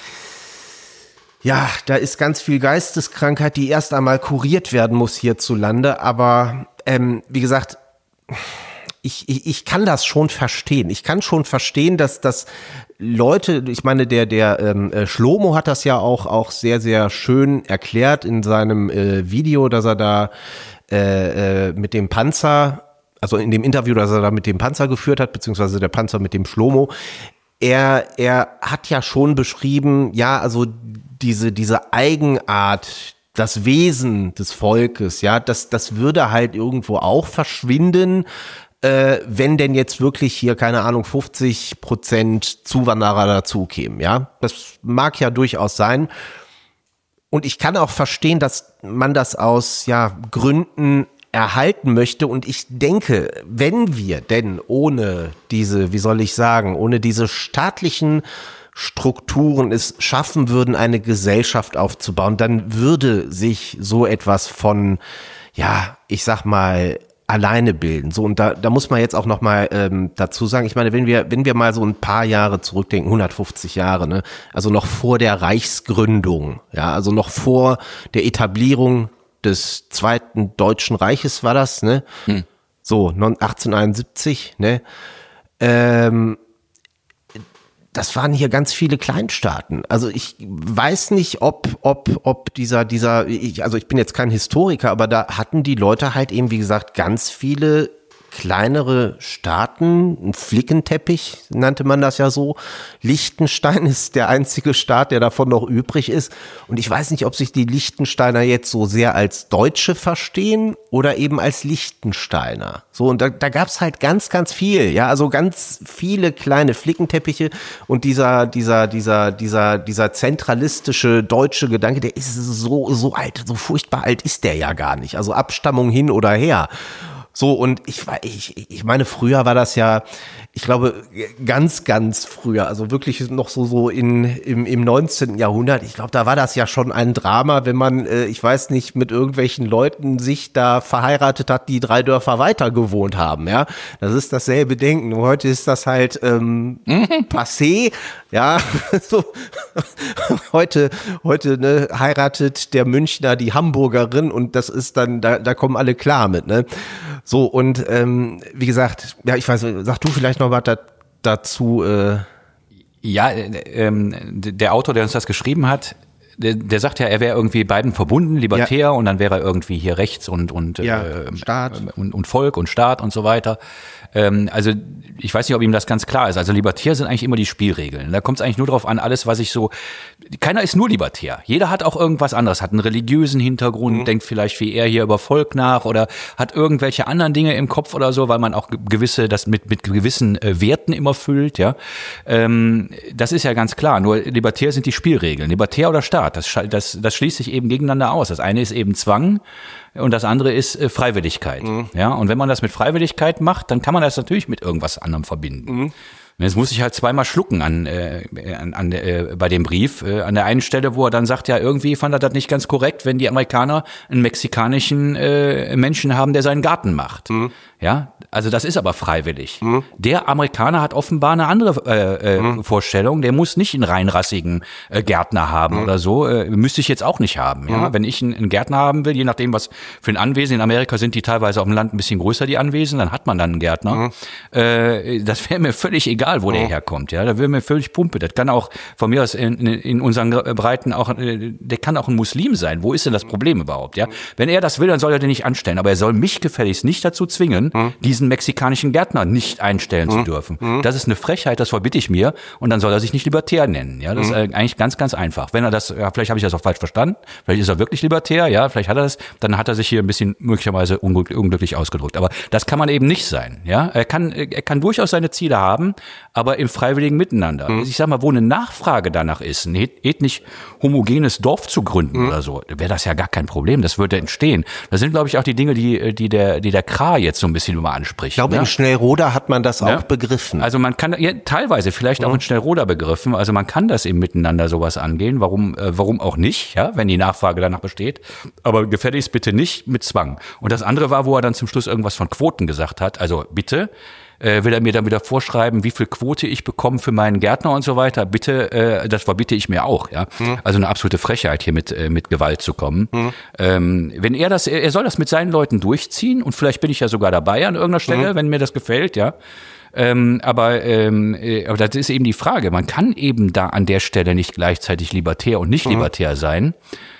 da ist ganz viel Geisteskrankheit, die erst einmal kuriert werden muss hierzulande. Aber wie gesagt, ich kann das schon verstehen. Ich kann schon verstehen, dass das Leute, ich meine, der Shlomo hat das ja auch sehr, sehr schön erklärt in seinem Video, dass er da mit dem Panzer, also in dem Interview, das er da mit dem Panzer geführt hat, beziehungsweise der Panzer mit dem Shlomo. Er hat ja schon beschrieben, also diese Eigenart, das Wesen des Volkes, das würde halt irgendwo auch verschwinden, wenn denn jetzt wirklich hier, keine Ahnung, 50% Zuwanderer dazukämen, ja. Das mag ja durchaus sein. Und ich kann auch verstehen, dass man das aus Gründen erhalten möchte. Und ich denke, wenn wir denn ohne diese staatlichen Strukturen es schaffen würden, eine Gesellschaft aufzubauen, dann würde sich so etwas von, alleine bilden. So, und da muss man jetzt auch noch mal dazu sagen, ich meine, wenn wir mal so ein paar Jahre zurückdenken, 150 Jahre, ne, also noch vor der Reichsgründung, also noch vor der Etablierung des Zweiten Deutschen Reiches war das, ne? So, 1871, ne? Das waren hier ganz viele Kleinstaaten. Also ich weiß nicht, ob dieser, ich bin jetzt kein Historiker, aber da hatten die Leute halt eben, wie gesagt, ganz viele kleinere Staaten, ein Flickenteppich nannte man das ja so. Liechtenstein ist der einzige Staat, der davon noch übrig ist. Und ich weiß nicht, ob sich die Liechtensteiner jetzt so sehr als Deutsche verstehen oder eben als Liechtensteiner. So, und da gab's halt ganz, ganz viel, also ganz viele kleine Flickenteppiche. Und dieser zentralistische deutsche Gedanke, der ist so alt, so furchtbar alt ist der ja gar nicht. Also Abstammung hin oder her. So, und ich meine, früher war das ja, ich glaube, ganz, ganz früher, also wirklich noch so im 19. Jahrhundert, ich glaube, da war das ja schon ein Drama, wenn man, ich weiß nicht, mit irgendwelchen Leuten sich da verheiratet hat, die 3 Dörfer weiter gewohnt haben, ja. Das ist dasselbe Denken. Heute ist das halt passé, ja. So, heute ne, heiratet der Münchner die Hamburgerin und das ist dann, da kommen alle klar mit, ne. So, und wie gesagt, ich weiß, sag du vielleicht noch was dazu. Der Autor, der uns das geschrieben hat, der sagt ja, er wäre irgendwie beiden verbunden, libertär, und dann wäre er irgendwie hier rechts und Staat und Volk und Staat und so weiter. Also ich weiß nicht, ob ihm das ganz klar ist. Also libertär sind eigentlich immer die Spielregeln. Da kommt es eigentlich nur darauf an, alles, was ich so. Keiner ist nur libertär. Jeder hat auch irgendwas anderes, hat einen religiösen Hintergrund, denkt vielleicht wie er hier über Volk nach oder hat irgendwelche anderen Dinge im Kopf oder so, weil man auch das mit gewissen Werten immer füllt. Ja, das ist ja ganz klar. Nur libertär sind die Spielregeln. Libertär oder Staat, das schließt sich eben gegeneinander aus. Das eine ist eben Zwang. Und das andere ist Freiwilligkeit. Ja, und wenn man das mit Freiwilligkeit macht, dann kann man das natürlich mit irgendwas anderem verbinden. Und jetzt muss ich halt zweimal schlucken bei dem Brief. An der einen Stelle, wo er dann sagt, ja, irgendwie fand er das nicht ganz korrekt, wenn die Amerikaner einen mexikanischen Menschen haben, der seinen Garten macht. Ja, also das ist aber freiwillig. Der Amerikaner hat offenbar eine andere Vorstellung. Der muss nicht einen reinrassigen Gärtner haben oder so. Müsste ich jetzt auch nicht haben. Ja? Wenn ich einen Gärtner haben will, je nachdem, was für ein Anwesen. In Amerika sind die teilweise auf dem Land ein bisschen größer, die Anwesen. Dann hat man dann einen Gärtner. Das wäre mir völlig egal, wo der herkommt. Ja, da wäre mir völlig Pumpe. Das kann auch von mir aus in unseren Breiten auch, der kann auch ein Muslim sein. Wo ist denn das Problem überhaupt? Ja, wenn er das will, dann soll er den nicht anstellen. Aber er soll mich gefälligst nicht dazu zwingen, diesen mexikanischen Gärtner nicht einstellen zu dürfen. Das ist eine Frechheit, das verbitte ich mir. Und dann soll er sich nicht libertär nennen. Ja, das ist eigentlich ganz, ganz einfach. Wenn er das, ja, vielleicht habe ich das auch falsch verstanden. Vielleicht ist er wirklich libertär. Ja, vielleicht hat er das. Dann hat er sich hier ein bisschen möglicherweise unglücklich ausgedrückt. Aber das kann man eben nicht sein. Ja, er kann durchaus seine Ziele haben, aber im freiwilligen Miteinander. Ich sag mal, wo eine Nachfrage danach ist, ein ethnisch homogenes Dorf zu gründen oder so, wäre das ja gar kein Problem. Das würde entstehen. Das sind, glaube ich, auch die Dinge, die der Kra jetzt so ein bisschen immer anspricht. Ich glaube, in Schnellroda hat man das auch begriffen. Also man kann, ja, teilweise vielleicht auch in Schnellroda begriffen, also man kann das eben miteinander sowas angehen, warum auch nicht, ja, wenn die Nachfrage danach besteht, aber gefälligst bitte nicht mit Zwang. Und das andere war, wo er dann zum Schluss irgendwas von Quoten gesagt hat, also bitte, will er mir dann wieder vorschreiben, wie viel Quote ich bekomme für meinen Gärtner und so weiter. Bitte, das verbitte ich mir auch, ja. Also eine absolute Frechheit hier mit Gewalt zu kommen. Wenn er soll das mit seinen Leuten durchziehen und vielleicht bin ich ja sogar dabei an irgendeiner Stelle, wenn mir das gefällt, ja. Aber das ist eben die Frage. Man kann eben da an der Stelle nicht gleichzeitig libertär und nicht libertär sein.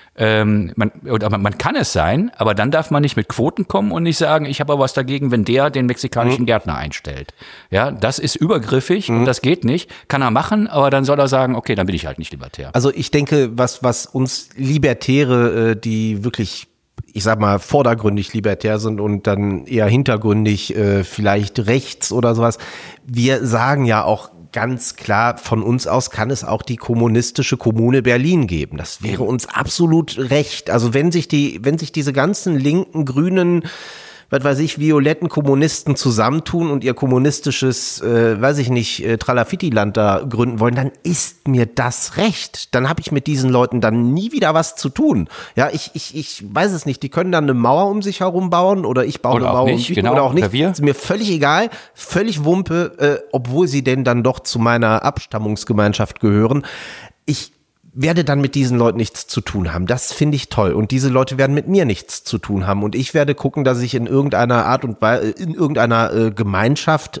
Man kann es sein, aber dann darf man nicht mit Quoten kommen und nicht sagen, ich habe aber was dagegen, wenn der den mexikanischen Gärtner einstellt. Ja, das ist übergriffig und das geht nicht. Kann er machen, aber dann soll er sagen, okay, dann bin ich halt nicht libertär. Also ich denke, was uns Libertäre, die wirklich, ich sag mal, vordergründig libertär sind und dann eher hintergründig vielleicht rechts oder sowas, wir sagen ja auch ganz klar, von uns aus kann es auch die kommunistische Kommune Berlin geben. Das wäre uns absolut recht. Also wenn sich diese ganzen linken, grünen, was weiß ich, violetten Kommunisten zusammentun und ihr kommunistisches, Tralafiti-Land da gründen wollen, dann ist mir das recht. Dann habe ich mit diesen Leuten dann nie wieder was zu tun. Ja, ich weiß es nicht. Die können dann eine Mauer um sich herum bauen oder ich baue eine Mauer um sich oder auch nicht. Ist mir völlig egal, völlig Wumpe, obwohl sie denn dann doch zu meiner Abstammungsgemeinschaft gehören. Ich werde dann mit diesen Leuten nichts zu tun haben. Das finde ich toll. Und diese Leute werden mit mir nichts zu tun haben. Und ich werde gucken, dass ich in irgendeiner Art und Weise, in irgendeiner Gemeinschaft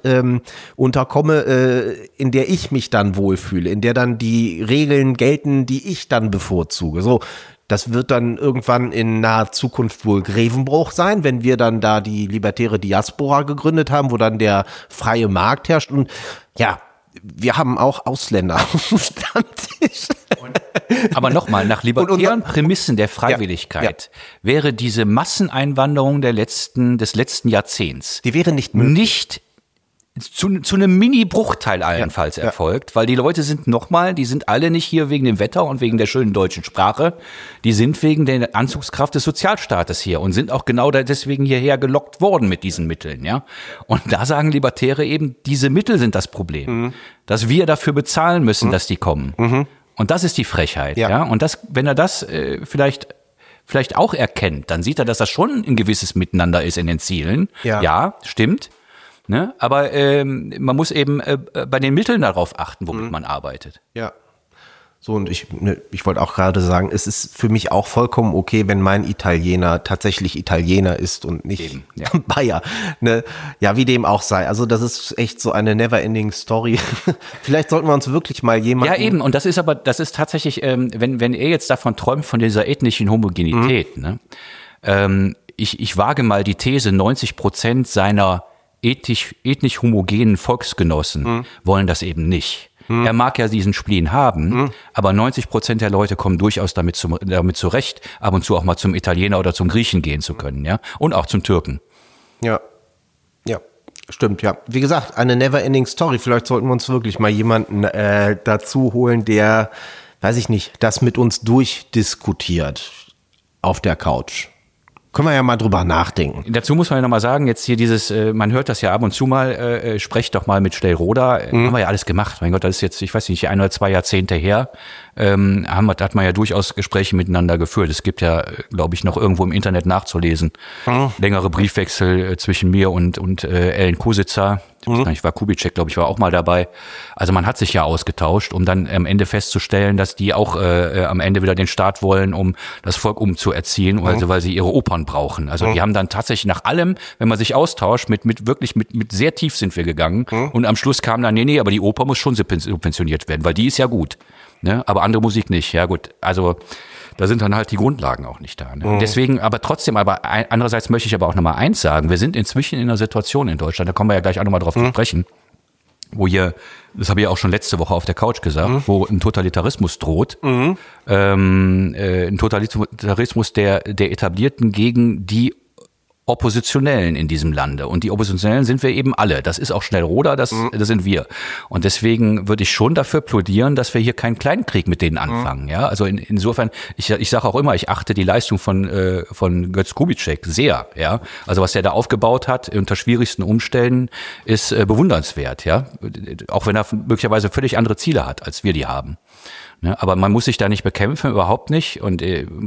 unterkomme, in der ich mich dann wohlfühle, in der dann die Regeln gelten, die ich dann bevorzuge. So. Das wird dann irgendwann in naher Zukunft wohl Grevenbruch sein, wenn wir dann da die libertäre Diaspora gegründet haben, wo dann der freie Markt herrscht. Und ja, wir haben auch Ausländer auf dem Stammtisch. Aber nochmal, nach libertären Prämissen der Freiwilligkeit wäre diese Masseneinwanderung des letzten Jahrzehnts, die wäre nicht möglich. Nicht zu einem Mini-Bruchteil allenfalls erfolgt, weil die Leute die sind alle nicht hier wegen dem Wetter und wegen der schönen deutschen Sprache, die sind wegen der Anzugskraft des Sozialstaates hier und sind auch genau deswegen hierher gelockt worden mit diesen Mitteln, ja. Und da sagen Libertäre eben, diese Mittel sind das Problem, dass wir dafür bezahlen müssen, dass die kommen. Und das ist die Frechheit, ja. Und wenn er das vielleicht auch erkennt, dann sieht er, dass das schon ein gewisses Miteinander ist in den Zielen. Ja, stimmt. Ne? Aber man muss eben bei den Mitteln darauf achten, womit man arbeitet. Ja. So, und ich wollte auch gerade sagen, es ist für mich auch vollkommen okay, wenn mein Italiener tatsächlich Italiener ist und nicht Bayer. Ne? Ja, wie dem auch sei. Also das ist echt so eine never-ending Story. Vielleicht sollten wir uns wirklich mal jemanden... Ja, eben. Und das ist tatsächlich, wenn er jetzt davon träumt, von dieser ethnischen Homogenität, ne? Ich wage mal die These, 90% seiner ethnisch homogenen Volksgenossen wollen das eben nicht. Er mag ja diesen Spleen haben, aber 90% der Leute kommen durchaus damit zurecht, ab und zu auch mal zum Italiener oder zum Griechen gehen zu können, ja, und auch zum Türken. Ja, stimmt, ja. Wie gesagt, eine never-ending Story. Vielleicht sollten wir uns wirklich mal jemanden dazu holen, der, weiß ich nicht, das mit uns durchdiskutiert auf der Couch. Können wir ja mal drüber nachdenken. Dazu muss man ja nochmal sagen, jetzt hier man hört das ja ab und zu mal, sprecht doch mal mit Stellroda, haben wir ja alles gemacht. Mein Gott, das ist jetzt, ich weiß nicht, 1 oder 2 Jahrzehnte her, hat man ja durchaus Gespräche miteinander geführt. Es gibt ja, glaube ich, noch irgendwo im Internet nachzulesen. Längere Briefwechsel zwischen mir und Ellen Kositzer. Ich weiß gar nicht, war Kubitschek, glaube ich, war auch mal dabei. Also man hat sich ja ausgetauscht, um dann am Ende festzustellen, dass die auch am Ende wieder den Staat wollen, um das Volk umzuerziehen, also weil sie ihre Opern brauchen. Also die haben dann tatsächlich nach allem, wenn man sich austauscht, mit sehr tief sind wir gegangen. Und am Schluss kam dann, nee, aber die Oper muss schon subventioniert werden, weil die ist ja gut. Ne? Aber andere Musik nicht. Ja gut, also da sind dann halt die Grundlagen auch nicht da. Ne? Deswegen, aber andererseits möchte ich aber auch nochmal eins sagen. Wir sind inzwischen in einer Situation in Deutschland, da kommen wir ja gleich auch nochmal drauf zu sprechen, wo hier, das habe ich ja auch schon letzte Woche auf der Couch gesagt, wo ein Totalitarismus droht. Ein Totalitarismus der Etablierten gegen die Oppositionellen in diesem Lande. Und die Oppositionellen sind wir eben alle. Das ist auch Stellroda, das sind wir. Und deswegen würde ich schon dafür plädieren, dass wir hier keinen Kleinkrieg mit denen anfangen. Ja, also insofern, ich sage auch immer, ich achte die Leistung von Götz Kubitschek sehr. Ja, also was er da aufgebaut hat unter schwierigsten Umständen ist bewundernswert. Ja, auch wenn er möglicherweise völlig andere Ziele hat, als wir die haben. Ne? Aber man muss sich da nicht bekämpfen, überhaupt nicht. Und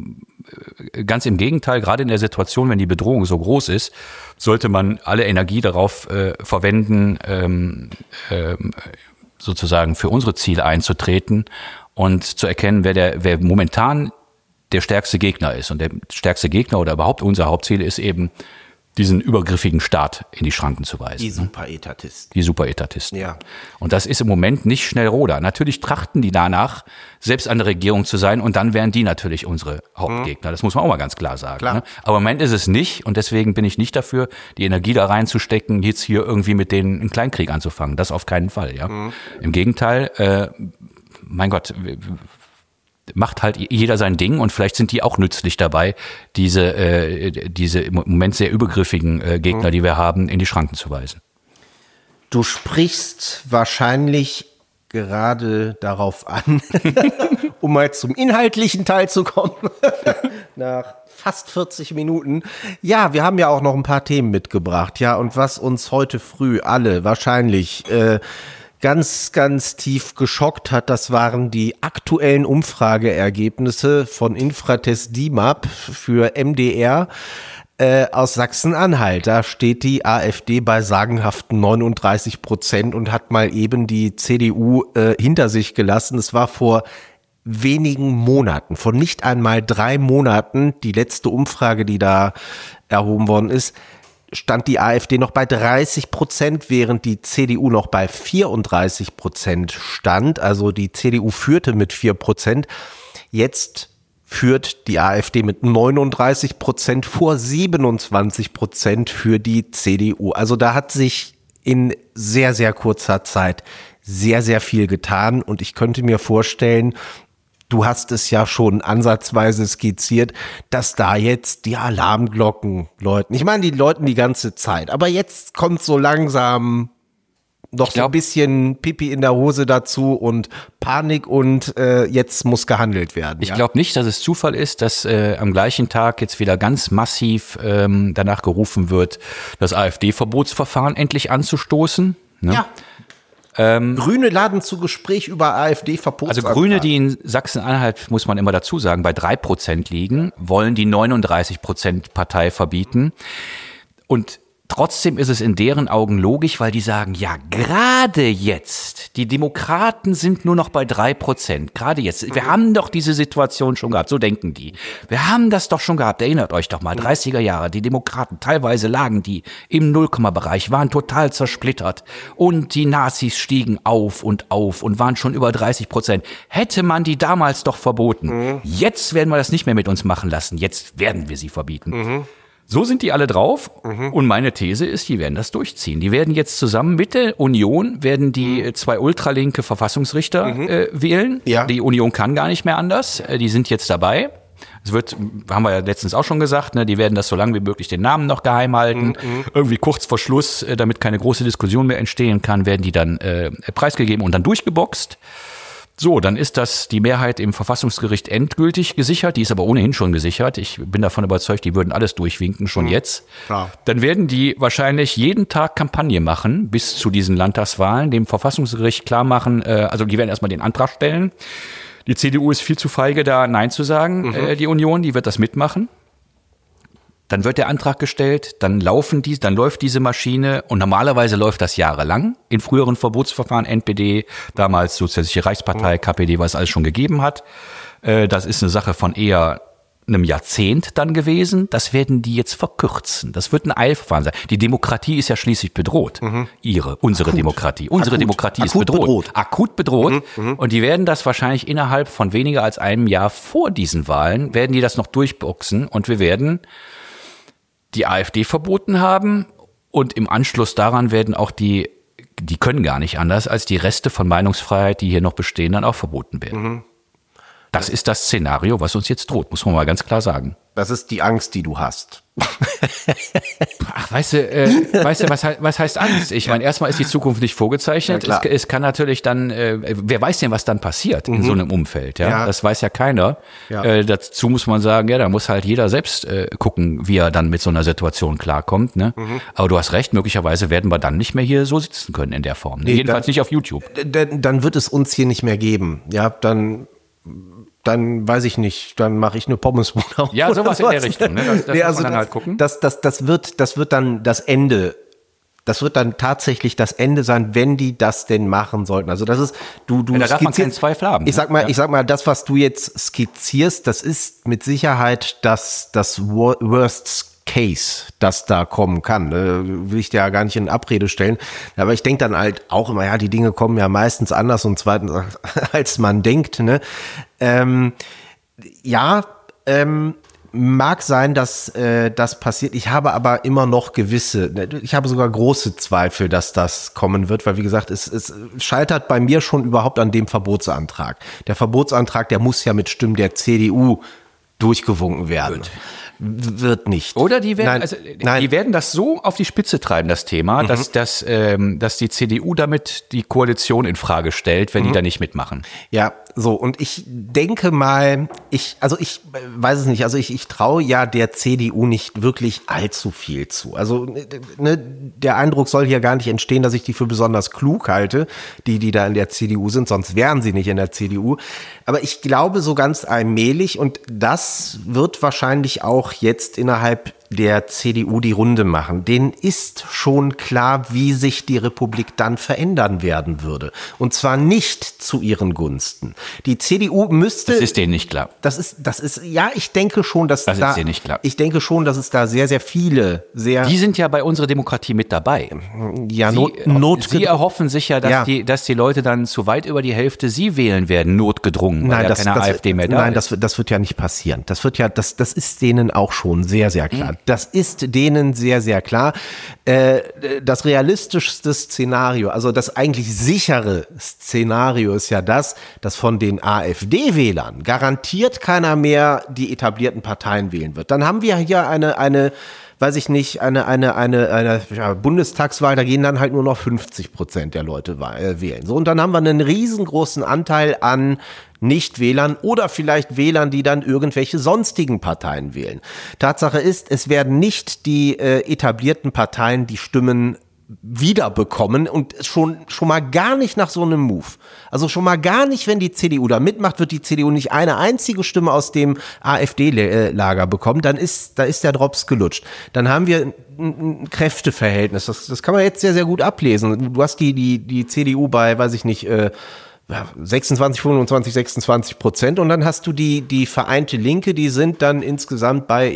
ganz im Gegenteil, gerade in der Situation, wenn die Bedrohung so groß ist, sollte man alle Energie darauf verwenden, sozusagen für unsere Ziele einzutreten und zu erkennen, wer momentan der stärkste Gegner ist. Und der stärkste Gegner oder überhaupt unser Hauptziel ist eben, diesen übergriffigen Staat in die Schranken zu weisen. Die Superetatisten. Die Superetatisten. Ja. Und das ist im Moment nicht Stellroda. Natürlich trachten die danach, selbst an der Regierung zu sein, und dann wären die natürlich unsere Hauptgegner. Das muss man auch mal ganz klar sagen. Klar. Ne? Aber im Moment ist es nicht, und deswegen bin ich nicht dafür, die Energie da reinzustecken, jetzt hier irgendwie mit denen einen Kleinkrieg anzufangen. Das auf keinen Fall. Ja. Im Gegenteil, mein Gott, macht halt jeder sein Ding, und vielleicht sind die auch nützlich dabei, diese im Moment sehr übergriffigen Gegner, die wir haben, in die Schranken zu weisen. Du sprichst wahrscheinlich gerade darauf an, um mal zum inhaltlichen Teil zu kommen, nach fast 40 Minuten. Ja, wir haben ja auch noch ein paar Themen mitgebracht, ja, und was uns heute früh alle wahrscheinlich ganz, ganz tief geschockt hat, das waren die aktuellen Umfrageergebnisse von Infratest DIMAP für MDR aus Sachsen-Anhalt. Da steht die AfD bei sagenhaften 39% und hat mal eben die CDU hinter sich gelassen. Es war vor wenigen Monaten, vor nicht einmal 3 Monaten, die letzte Umfrage, die da erhoben worden ist, stand die AfD noch bei 30%, während die CDU noch bei 34% stand. Also die CDU führte mit 4%. Jetzt führt die AfD mit 39% vor 27% für die CDU. Also da hat sich in sehr, sehr kurzer Zeit sehr, sehr viel getan. Und ich könnte mir vorstellen, du hast es ja schon ansatzweise skizziert, dass da jetzt die Alarmglocken läuten. Ich meine, die läuten die ganze Zeit, aber jetzt kommt so langsam noch so ein bisschen Pipi in der Hose dazu und Panik, und jetzt muss gehandelt werden. Ich glaube nicht, dass es Zufall ist, dass am gleichen Tag jetzt wieder ganz massiv danach gerufen wird, das AfD-Verbotsverfahren endlich anzustoßen. Ne? Ja. Grüne laden zu Gespräch über AfD-Verbotsantrag. Also Grüne, die in Sachsen-Anhalt, muss man immer dazu sagen, bei 3% liegen, wollen die 39% Partei verbieten. Und Trotzdem ist es in deren Augen logisch, weil die sagen, ja, gerade jetzt, die Demokraten sind nur noch bei 3%, gerade jetzt. Wir haben doch diese Situation schon gehabt, so denken die. Wir haben das doch schon gehabt, erinnert euch doch mal, 30er Jahre, die Demokraten, teilweise lagen die im Nullkomma-Bereich, waren total zersplittert und die Nazis stiegen auf und waren schon über 30%. Hätte man die damals doch verboten. Jetzt werden wir das nicht mehr mit uns machen lassen, jetzt werden wir sie verbieten. So sind die alle drauf und meine These ist, die werden das durchziehen. Die werden jetzt zusammen mit der Union, werden die zwei ultralinke Verfassungsrichter wählen. Ja. Die Union kann gar nicht mehr anders, die sind jetzt dabei. Es wird, haben wir ja letztens auch schon gesagt, ne, die werden das so lange wie möglich den Namen noch geheim halten. Irgendwie kurz vor Schluss, damit keine große Diskussion mehr entstehen kann, werden die dann preisgegeben und dann durchgeboxt. So, dann ist das die Mehrheit im Verfassungsgericht endgültig gesichert. Die ist aber ohnehin schon gesichert. Ich bin davon überzeugt, die würden alles durchwinken, schon jetzt. Klar. Dann werden die wahrscheinlich jeden Tag Kampagne machen, bis zu diesen Landtagswahlen, dem Verfassungsgericht klar machen, also die werden erstmal den Antrag stellen. Die CDU ist viel zu feige, da Nein zu sagen, die Union, die wird das mitmachen. Dann wird der Antrag gestellt, dann läuft diese Maschine und normalerweise läuft das jahrelang. In früheren Verbotsverfahren, NPD, damals Sozialistische Reichspartei, KPD, was es alles schon gegeben hat. Das ist eine Sache von eher einem Jahrzehnt dann gewesen. Das werden die jetzt verkürzen. Das wird ein Eilverfahren sein. Die Demokratie ist ja schließlich bedroht. Unsere Demokratie. Unsere Demokratie ist bedroht. Akut bedroht. Und die werden das wahrscheinlich innerhalb von weniger als einem Jahr vor diesen Wahlen, werden die das noch durchboxen und wir werden die AfD verboten haben und im Anschluss daran werden auch die können gar nicht anders, als die Reste von Meinungsfreiheit, die hier noch bestehen, dann auch verboten werden. Das ist das Szenario, was uns jetzt droht, muss man mal ganz klar sagen. Das ist die Angst, die du hast. Ach, weißt du, was heißt Angst? Ich meine, erstmal ist die Zukunft nicht vorgezeichnet. Ja, es kann natürlich dann, wer weiß denn, was dann passiert in so einem Umfeld? Ja? Das weiß ja keiner. Ja. Dazu muss man sagen, ja, da muss halt jeder selbst gucken, wie er dann mit so einer Situation klarkommt. Ne? Aber du hast recht, möglicherweise werden wir dann nicht mehr hier so sitzen können in der Form. Ne? Nee, jedenfalls nicht auf YouTube. Dann wird es uns hier nicht mehr geben. Ja, dann weiß ich nicht, dann mache ich eine Pommesbude auf. Ja, sowas in der Richtung. Ne? Das muss man dann halt gucken. Das wird dann das Ende. Das wird dann tatsächlich das Ende sein, wenn die das denn machen sollten. Also das ist, du da darf man keinen Zweifel haben. Ich sag mal, das, was du jetzt skizzierst, das ist mit Sicherheit das Worst Case, das da kommen kann. Will ich dir ja gar nicht in Abrede stellen. Aber ich denke dann halt auch immer, ja, die Dinge kommen ja meistens anders und zweitens, als man denkt. Ne? Mag sein, dass das passiert. Ich habe aber immer noch ich habe sogar große Zweifel, dass das kommen wird, weil wie gesagt, es scheitert bei mir schon überhaupt an dem Verbotsantrag. Der Verbotsantrag, der muss ja mit Stimmen der CDU durchgewunken werden. Wird nicht. Oder die werden, die werden das so auf die Spitze treiben, das Thema, dass die CDU damit die Koalition in Frage stellt, wenn die da nicht mitmachen. Ja, so, und ich denke mal, ich weiß es nicht, also ich traue ja der CDU nicht wirklich allzu viel zu. Also, ne, der Eindruck soll hier gar nicht entstehen, dass ich die für besonders klug halte, die da in der CDU sind, sonst wären sie nicht in der CDU. Aber ich glaube so ganz allmählich, und das wird wahrscheinlich auch jetzt innerhalb der CDU die Runde machen. Denen ist schon klar, wie sich die Republik dann verändern werden würde. Und zwar nicht zu ihren Gunsten. Die CDU müsste... Das ist denen nicht klar. Das ist, ja, ich denke schon, dass das ist denen nicht klar. Ich denke schon, dass es da sehr, sehr viele, Die sind ja bei unserer Demokratie mit dabei. Ja, Sie erhoffen sich ja, dass die Leute dann zu weit über die Hälfte sie wählen werden, notgedrungen, weil keine AfD mehr da ist. Nein, das wird ja nicht passieren. Das ist denen auch schon sehr, sehr klar. Das ist denen sehr, sehr klar. Das realistischste Szenario, also das eigentlich sichere Szenario ist ja das, dass von den AfD-Wählern garantiert keiner mehr die etablierten Parteien wählen wird. Dann haben wir hier eine weiß ich nicht, eine Bundestagswahl, da gehen dann halt nur noch 50% der Leute wählen. So, und dann haben wir einen riesengroßen Anteil an Nichtwählern oder vielleicht Wählern, die dann irgendwelche sonstigen Parteien wählen. Tatsache ist, es werden nicht die etablierten Parteien die Stimmen wiederbekommen und schon mal gar nicht nach so einem Move. Also schon mal gar nicht, wenn die CDU da mitmacht, wird die CDU nicht eine einzige Stimme aus dem AfD-Lager bekommen, da ist der Drops gelutscht. Dann haben wir ein Kräfteverhältnis, das kann man jetzt sehr, sehr gut ablesen. Du hast die CDU bei, weiß ich nicht, 26, 25, 26% und dann hast du die Vereinte Linke, die sind dann insgesamt bei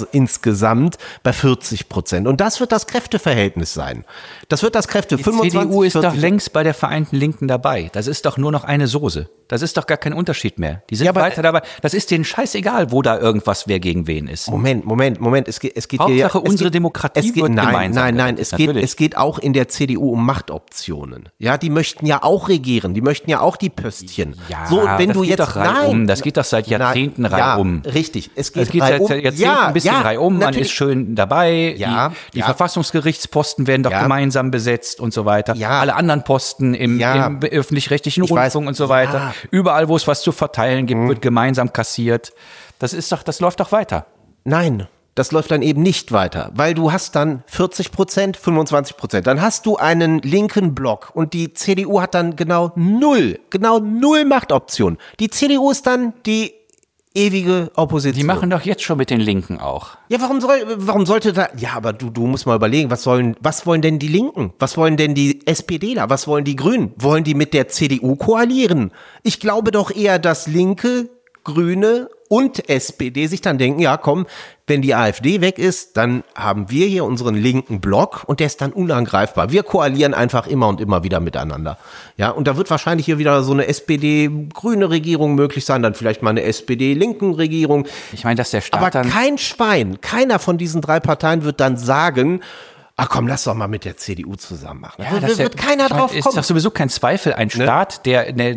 40%. Und das wird das Kräfteverhältnis sein. Das wird das Die 25, CDU ist 40. doch längst bei der Vereinten Linken dabei. Das ist doch nur noch eine Soße. Das ist doch gar kein Unterschied mehr. Die sind weiter dabei. Das ist denen scheißegal, wo da irgendwas wer gegen wen ist. Moment. Es geht Hauptsache, hier, unsere Demokratie wird gemeinsam. Nein, es geht auch in der CDU um Machtoptionen. Ja, die möchten ja auch regieren. Die möchten ja auch die Pöstchen. Ja, so, wenn das du geht jetzt, doch reihum. Das geht doch seit Jahrzehnten reihum. Ja, richtig. Es geht geht seit reihum. Jahrzehnten ein bisschen reihum. Man natürlich. ist schön dabei. Ja, die Verfassungsgerichtsposten werden doch gemeinsam besetzt und so weiter. Ja. Alle anderen Posten im öffentlich-rechtlichen Rundfunk und so weiter. Ja. Überall, wo es was zu verteilen gibt, wird gemeinsam kassiert. Das läuft doch weiter. Nein, das läuft dann eben nicht weiter, weil du hast dann 40%, 25%. Dann hast du einen linken Block und die CDU hat dann genau null Machtoption. Die CDU ist dann die ewige Opposition. Die machen doch jetzt schon mit den Linken auch. Ja, warum sollte da, ja, aber du musst mal überlegen, was wollen denn die Linken? Was wollen denn die SPDler? Was wollen die Grünen? Wollen die mit der CDU koalieren? Ich glaube doch eher, dass Linke, Grüne und SPD sich dann denken, ja komm, wenn die AfD weg ist, dann haben wir hier unseren linken Block und der ist dann unangreifbar. Wir koalieren einfach immer und immer wieder miteinander. Ja, und da wird wahrscheinlich hier wieder so eine SPD-grüne Regierung möglich sein, dann vielleicht mal eine SPD-linken Regierung. Ich meine, dass der Staat Aber dann... keiner von diesen drei Parteien wird dann sagen, ach komm, lass doch mal mit der CDU zusammen machen. Ja, da wird keiner drauf kommen. Ist doch sowieso kein Zweifel. Ein Staat, der eine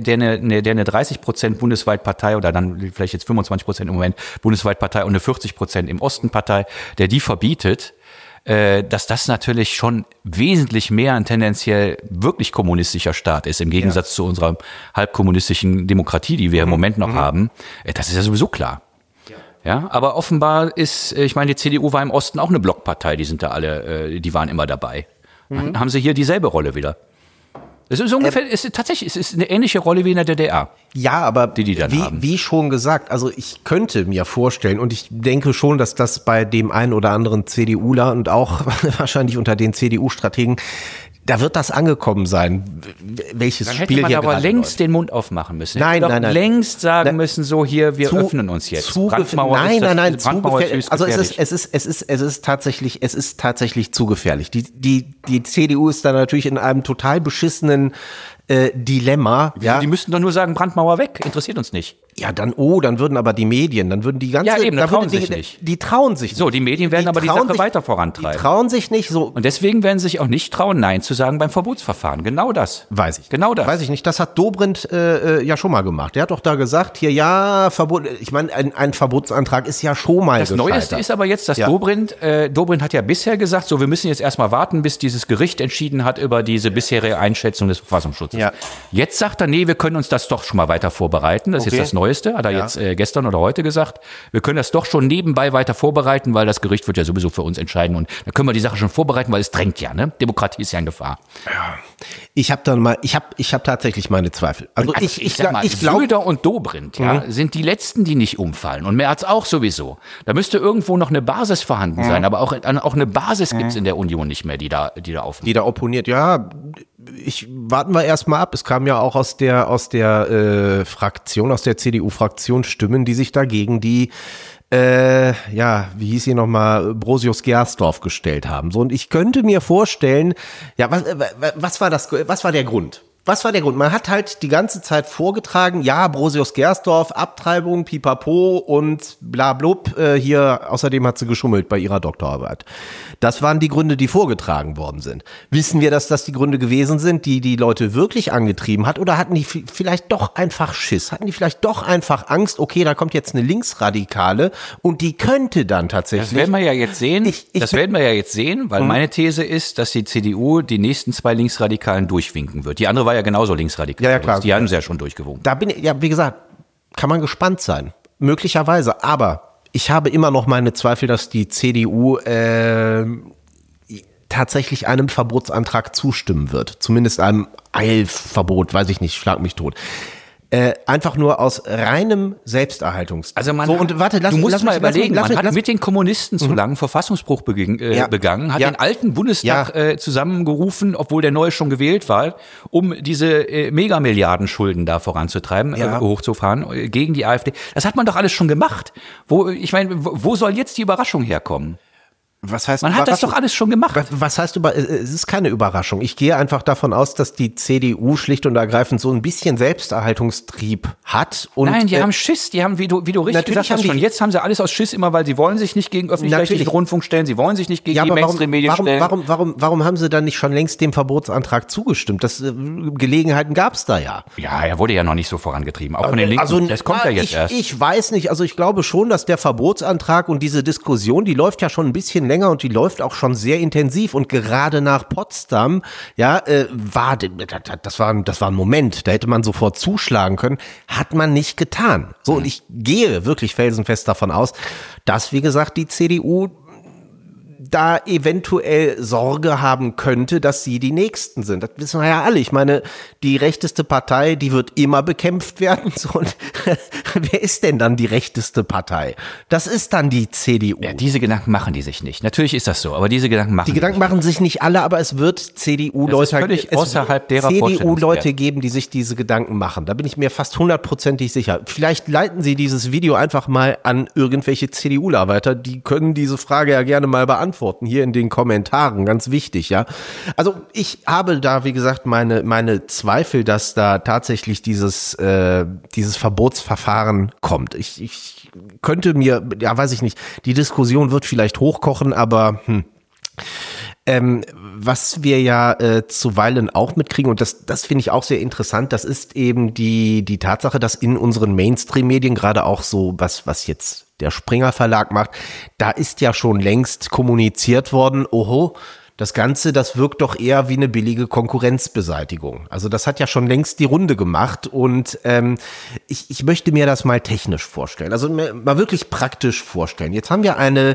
30% bundesweit Partei oder dann vielleicht jetzt 25% im Moment bundesweit Partei und eine 40% im Osten Partei, der die verbietet, dass das natürlich schon wesentlich mehr ein tendenziell wirklich kommunistischer Staat ist, im Gegensatz zu unserer halbkommunistischen Demokratie, die wir im Moment noch haben. Das ist ja sowieso klar. Ja, aber offenbar ich meine, die CDU war im Osten auch eine Blockpartei, die sind da alle, die waren immer dabei. Haben sie hier dieselbe Rolle wieder. Es ist ungefähr, es ist eine ähnliche Rolle wie in der DDR. Ja, aber die dann haben. Wie schon gesagt, also ich könnte mir vorstellen und ich denke schon, dass das bei dem einen oder anderen CDUler und auch wahrscheinlich unter den CDU-Strategen, da wird das angekommen sein, welches dann Spiel hätte man hier aber gerade längst läuft. den Mund aufmachen müssen. Nein. Längst sagen müssen, so hier, wir öffnen uns jetzt. Nein, zu gefährlich. Also gefährlich. es ist tatsächlich zu gefährlich. Die CDU ist da natürlich in einem total beschissenen Dilemma. Ja. Die müssten doch nur sagen, Brandmauer weg, interessiert uns nicht. Ja, dann würden aber die Medien, dann würden die ganze... Ja, eben, da trauen sich nicht. Die trauen sich nicht. So, die Medien werden aber die Sache weiter vorantreiben. Die trauen sich nicht so. Und deswegen werden sie sich auch nicht trauen, Nein zu sagen beim Verbotsverfahren. Genau das. Weiß ich. Genau das. Weiß ich nicht. Das hat Dobrindt ja schon mal gemacht. Der hat doch da gesagt, hier, ja, Verbot... Ich meine, ein Verbotsantrag ist ja schon mal Das Neueste ist aber jetzt, dass Dobrindt hat ja bisher gesagt, so, wir müssen jetzt erstmal warten, bis dieses Gericht entschieden hat über diese bisherige Einschätzung des Verfassungsschutzes. Ja. Jetzt sagt er, nee, wir können uns das doch schon mal weiter vorbereiten. Das ist jetzt das Neueste, hat er jetzt gestern oder heute gesagt. Wir können das doch schon nebenbei weiter vorbereiten, weil das Gericht wird ja sowieso für uns entscheiden und da können wir die Sache schon vorbereiten, weil es drängt ja, ne? Demokratie ist ja in Gefahr. Ja. Ich habe tatsächlich meine Zweifel. Also ich glaube, Söder und Dobrindt, sind die letzten, die nicht umfallen und Merz auch sowieso. Da müsste irgendwo noch eine Basis vorhanden sein, aber auch eine Basis gibt's in der Union nicht mehr, die da aufnimmt. Die da opponiert, ja. Warten wir erstmal ab. Es kam ja auch aus der Fraktion, aus der CDU-Fraktion Stimmen, die sich dagegen die wie hieß sie nochmal, Brosius-Gersdorf gestellt haben. So, und ich könnte mir vorstellen, ja, was war der Grund? Was war der Grund? Man hat halt die ganze Zeit vorgetragen, ja, Brosius-Gersdorf, Abtreibung, Pipapo und blablub, hier, außerdem hat sie geschummelt bei ihrer Doktorarbeit. Das waren die Gründe, die vorgetragen worden sind. Wissen wir, dass das die Gründe gewesen sind, die Leute wirklich angetrieben hat, oder hatten die vielleicht doch einfach Schiss? Hatten die vielleicht doch einfach Angst, okay, da kommt jetzt eine Linksradikale und die könnte dann tatsächlich... Das werden wir ja jetzt sehen. Weil meine These ist, dass die CDU die nächsten 2 Linksradikalen durchwinken wird. Die andere war ja genauso linksradikal. Ja, klar. Die haben sie ja schon durchgewunken. Da bin ich, ja, wie gesagt, kann man gespannt sein. Möglicherweise. Aber ich habe immer noch meine Zweifel, dass die CDU tatsächlich einem Verbotsantrag zustimmen wird. Zumindest einem Eilverbot, weiß ich nicht, schlag mich tot. Einfach nur aus reinem Selbsterhaltungstrieb. Also du musst mal überlegen, man hat mit den Kommunisten zu lange Verfassungsbruch begangen, hat den alten Bundestag zusammengerufen, obwohl der neue schon gewählt war, um diese Megamilliarden-Schulden da voranzutreiben, hochzufahren gegen die AfD. Das hat man doch alles schon gemacht. Wo soll jetzt die Überraschung herkommen? Was heißt Man hat das doch alles schon gemacht. Was heißt es ist keine Überraschung. Ich gehe einfach davon aus, dass die CDU schlicht und ergreifend so ein bisschen Selbsterhaltungstrieb hat. Und nein, die haben Schiss. Die haben, wie du richtig gesagt hast, schon jetzt haben sie alles aus Schiss immer, weil sie wollen sich nicht gegen öffentlich-rechtlichen Rundfunk stellen, sie wollen sich nicht gegen die Mainstream-Medien stellen. Warum haben sie dann nicht schon längst dem Verbotsantrag zugestimmt? Gelegenheiten gab es da ja. Ja, er wurde ja noch nicht so vorangetrieben. Auch von den Linken. Also, das kommt ja jetzt erst. Ich weiß nicht. Also ich glaube schon, dass der Verbotsantrag und diese Diskussion, die läuft ja schon ein bisschen länger und die läuft auch schon sehr intensiv und gerade nach Potsdam, das war ein Moment, da hätte man sofort zuschlagen können, hat man nicht getan. So, und ich gehe wirklich felsenfest davon aus, dass, wie gesagt, die CDU da eventuell Sorge haben könnte, dass sie die Nächsten sind. Das wissen wir ja alle. Ich meine, die rechteste Partei, die wird immer bekämpft werden. So, und wer ist denn dann die rechteste Partei? Das ist dann die CDU. Ja, diese Gedanken machen die sich nicht. Natürlich ist das so, aber diese Gedanken machen sich nicht alle, aber es wird CDU-Leute geben, die sich diese Gedanken machen. Da bin ich mir fast 100%ig sicher. Vielleicht leiten Sie dieses Video einfach mal an irgendwelche CDUler weiter. Die können diese Frage ja gerne mal beantworten. Hier in den Kommentaren, ganz wichtig, ja. Also ich habe da, wie gesagt, meine Zweifel, dass da tatsächlich dieses Verbotsverfahren kommt. Ich könnte mir, weiß ich nicht, die Diskussion wird vielleicht hochkochen, aber was wir ja zuweilen auch mitkriegen, und das finde ich auch sehr interessant, das ist eben die Tatsache, dass in unseren Mainstream-Medien, gerade auch so, was jetzt der Springer Verlag macht, da ist ja schon längst kommuniziert worden, das Ganze, das wirkt doch eher wie eine billige Konkurrenzbeseitigung. Also das hat ja schon längst die Runde gemacht und ich möchte mir das mal technisch vorstellen, also mal wirklich praktisch vorstellen. Jetzt haben wir eine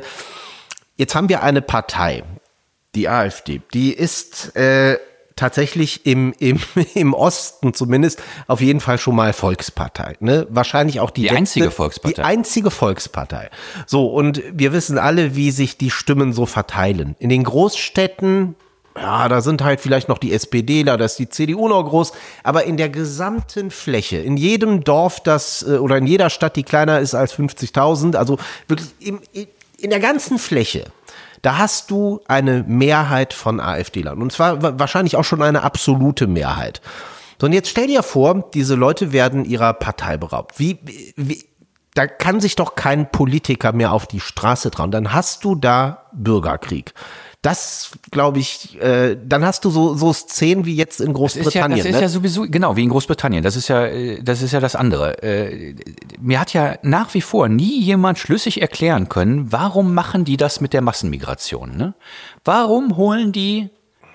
Partei, die AfD, die ist tatsächlich im Osten zumindest auf jeden Fall schon mal Volkspartei, ne? Wahrscheinlich auch die einzige Volkspartei. Die einzige Volkspartei. So, und wir wissen alle, wie sich die Stimmen so verteilen. In den Großstädten, ja, da sind halt vielleicht noch die SPDler, da ist die CDU noch groß, aber in der gesamten Fläche, in jedem Dorf, oder in jeder Stadt, die kleiner ist als 50.000, also wirklich in der ganzen Fläche, da hast du eine Mehrheit von AfDlern. Und zwar wahrscheinlich auch schon eine absolute Mehrheit. So, und jetzt stell dir vor, diese Leute werden ihrer Partei beraubt. Da kann sich doch kein Politiker mehr auf die Straße trauen. Dann hast du da Bürgerkrieg. Das, glaube ich, dann hast du so Szenen wie jetzt in Großbritannien. Das ist ja sowieso, genau, wie in Großbritannien. Das ist ja das andere. Mir hat ja nach wie vor nie jemand schlüssig erklären können, warum machen die das mit der Massenmigration, ne? Warum holen die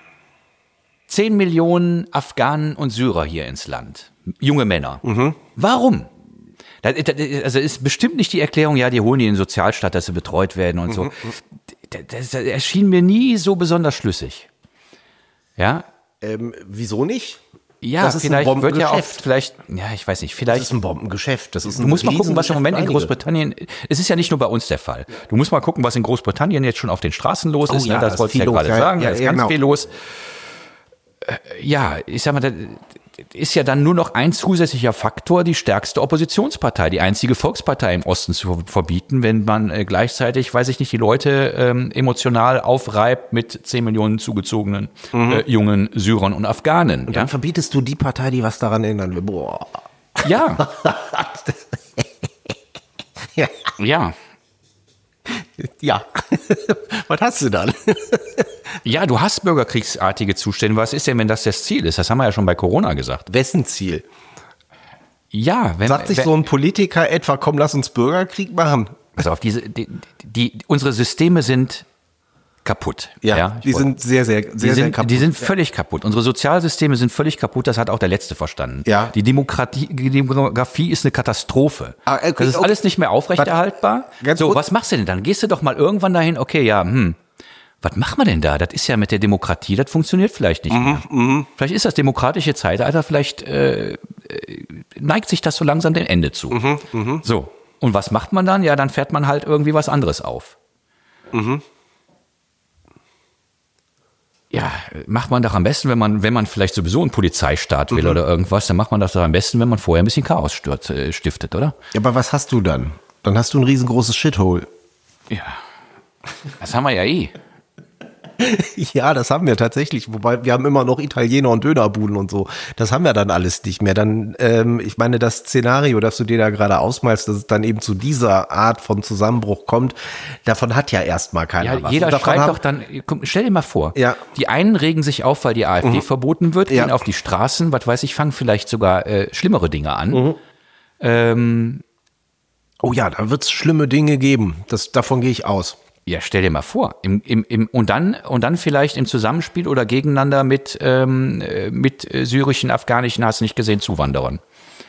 10 Millionen Afghanen und Syrer hier ins Land? Junge Männer. Mhm. Warum? Also ist bestimmt nicht die Erklärung, ja, die holen die in den Sozialstaat, dass sie betreut werden und so. Das erschien mir nie so besonders schlüssig. Ja? Wieso nicht? Ja, das ist vielleicht ein wird ja oft, ich weiß nicht, vielleicht. Das ist ein Bombengeschäft. Du musst mal gucken, was im Moment in Großbritannien, es ist ja nicht nur bei uns der Fall. Du musst mal gucken, was in Großbritannien jetzt schon auf den Straßen los ist. Ja, ne? Das wollte ich ja gerade sagen. Da ist ganz viel los. Ja, ich sag mal, das ist ja dann nur noch ein zusätzlicher Faktor, die stärkste Oppositionspartei, die einzige Volkspartei im Osten zu verbieten, wenn man gleichzeitig, weiß ich nicht, die Leute emotional aufreibt mit 10 Millionen zugezogenen jungen Syrern und Afghanen. Und dann verbietest du die Partei, die was daran ändern will. Boah. Ja. Ja. Ja. Ja. Was hast du dann? Ja, du hast bürgerkriegsartige Zustände. Was ist denn, wenn das Ziel ist? Das haben wir ja schon bei Corona gesagt. Wessen Ziel? Ja, sagt sich so ein Politiker etwa, komm, lass uns Bürgerkrieg machen? Also unsere Systeme sind kaputt. Ja, die sind sehr kaputt. Die sind völlig kaputt. Unsere Sozialsysteme sind völlig kaputt. Das hat auch der Letzte verstanden. Ja. Die Demografie ist eine Katastrophe. Okay, das ist alles nicht mehr aufrechterhaltbar. So, was machst du denn dann? Gehst du doch mal irgendwann dahin, okay, ja, was macht man denn da? Das ist ja mit der Demokratie, das funktioniert vielleicht nicht mehr. Vielleicht ist das demokratische Zeitalter, vielleicht neigt sich das so langsam dem Ende zu. So, und was macht man dann? Ja, dann fährt man halt irgendwie was anderes auf. Ja, macht man doch am besten, wenn man vielleicht sowieso einen Polizeistaat will oder irgendwas, dann macht man das doch am besten, wenn man vorher ein bisschen Chaos stiftet, oder? Ja, aber was hast du dann? Dann hast du ein riesengroßes Shithole. Ja, das haben wir ja eh. Ja, das haben wir tatsächlich. Wobei, wir haben immer noch Italiener und Dönerbuden und so. Das haben wir dann alles nicht mehr. Dann, ich meine, das Szenario, das du dir da gerade ausmalst, dass es dann eben zu dieser Art von Zusammenbruch kommt, davon hat ja erstmal keiner was. Jeder schreit doch dann, stell dir mal vor, die einen regen sich auf, weil die AfD verboten wird, gehen auf die Straßen, was weiß ich, fangen vielleicht sogar schlimmere Dinge an. Oh ja, da wird es schlimme Dinge geben. Davon gehe ich aus. Ja, stell dir mal vor. Und dann vielleicht im Zusammenspiel oder gegeneinander mit syrischen, afghanischen, hast du nicht gesehen, Zuwanderern.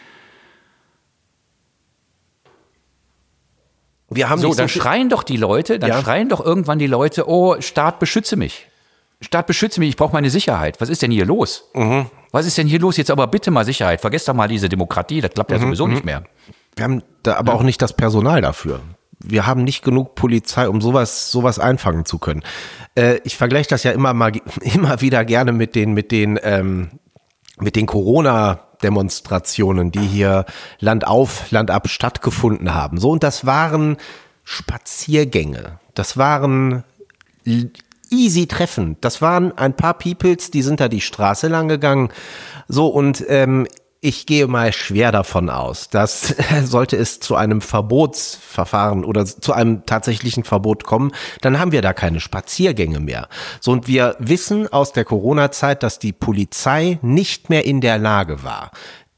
Dann schreien doch die Leute, schreien doch irgendwann die Leute, oh, Staat, beschütze mich. Staat, beschütze mich, ich brauche meine Sicherheit. Was ist denn hier los? Was ist denn hier los? Jetzt aber bitte mal Sicherheit. Vergesst doch mal diese Demokratie, das klappt ja sowieso nicht mehr. Wir haben da aber auch nicht das Personal dafür. Wir haben nicht genug Polizei, um sowas einfangen zu können. Ich vergleiche das ja immer wieder gerne mit den Corona-Demonstrationen, die hier Land auf, Land ab stattgefunden haben. So, und das waren Spaziergänge. Das waren easy Treffen. Das waren ein paar Peoples, die sind da die Straße lang gegangen. So, und ich gehe mal schwer davon aus, dass sollte es zu einem Verbotsverfahren oder zu einem tatsächlichen Verbot kommen, dann haben wir da keine Spaziergänge mehr. So, und wir wissen aus der Corona-Zeit, dass die Polizei nicht mehr in der Lage war,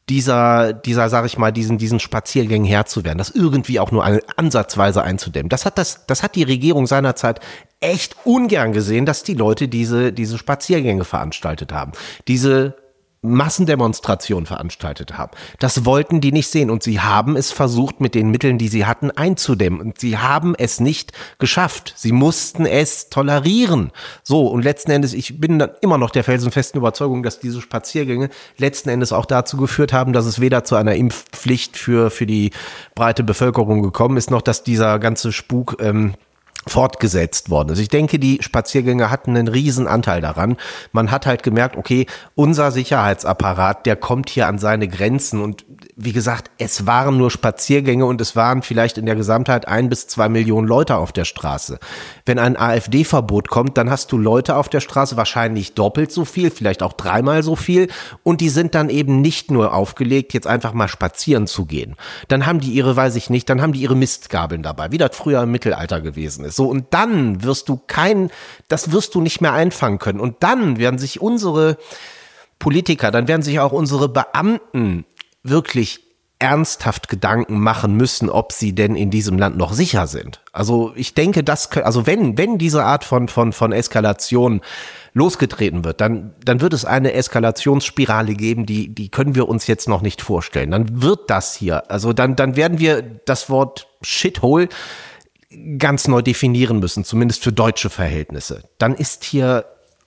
sag ich mal, diesen Spaziergängen Herr zu werden, das irgendwie auch nur ansatzweise einzudämmen. Das hat die Regierung seinerzeit echt ungern gesehen, dass die Leute diese Spaziergänge veranstaltet haben. Diese Massendemonstrationen veranstaltet haben. Das wollten die nicht sehen und sie haben es versucht, mit den Mitteln, die sie hatten, einzudämmen und sie haben es nicht geschafft. Sie mussten es tolerieren. So, und letzten Endes, ich bin dann immer noch der felsenfesten Überzeugung, dass diese Spaziergänge letzten Endes auch dazu geführt haben, dass es weder zu einer Impfpflicht für die breite Bevölkerung gekommen ist, noch dass dieser ganze Spuk fortgesetzt worden ist. Ich denke, die Spaziergänge hatten einen riesen Anteil daran. Man hat halt gemerkt, okay, unser Sicherheitsapparat, der kommt hier an seine Grenzen und wie gesagt, es waren nur Spaziergänge und es waren vielleicht in der Gesamtheit 1 bis 2 Millionen Leute auf der Straße. Wenn ein AfD-Verbot kommt, dann hast du Leute auf der Straße, wahrscheinlich doppelt so viel, vielleicht auch 3-mal so viel und die sind dann eben nicht nur aufgelegt, jetzt einfach mal spazieren zu gehen. Dann haben die ihre Mistgabeln dabei, wie das früher im Mittelalter gewesen ist. So, und dann wirst du nicht mehr einfangen können. Und dann werden sich unsere Politiker, dann werden sich auch unsere Beamten wirklich ernsthaft Gedanken machen müssen, ob sie denn in diesem Land noch sicher sind. Also ich denke, wenn diese Art von Eskalation losgetreten wird, dann wird es eine Eskalationsspirale geben, die können wir uns jetzt noch nicht vorstellen. Dann wird das hier, also dann werden wir das Wort Shithole ganz neu definieren müssen, zumindest für deutsche Verhältnisse. Dann ist hier...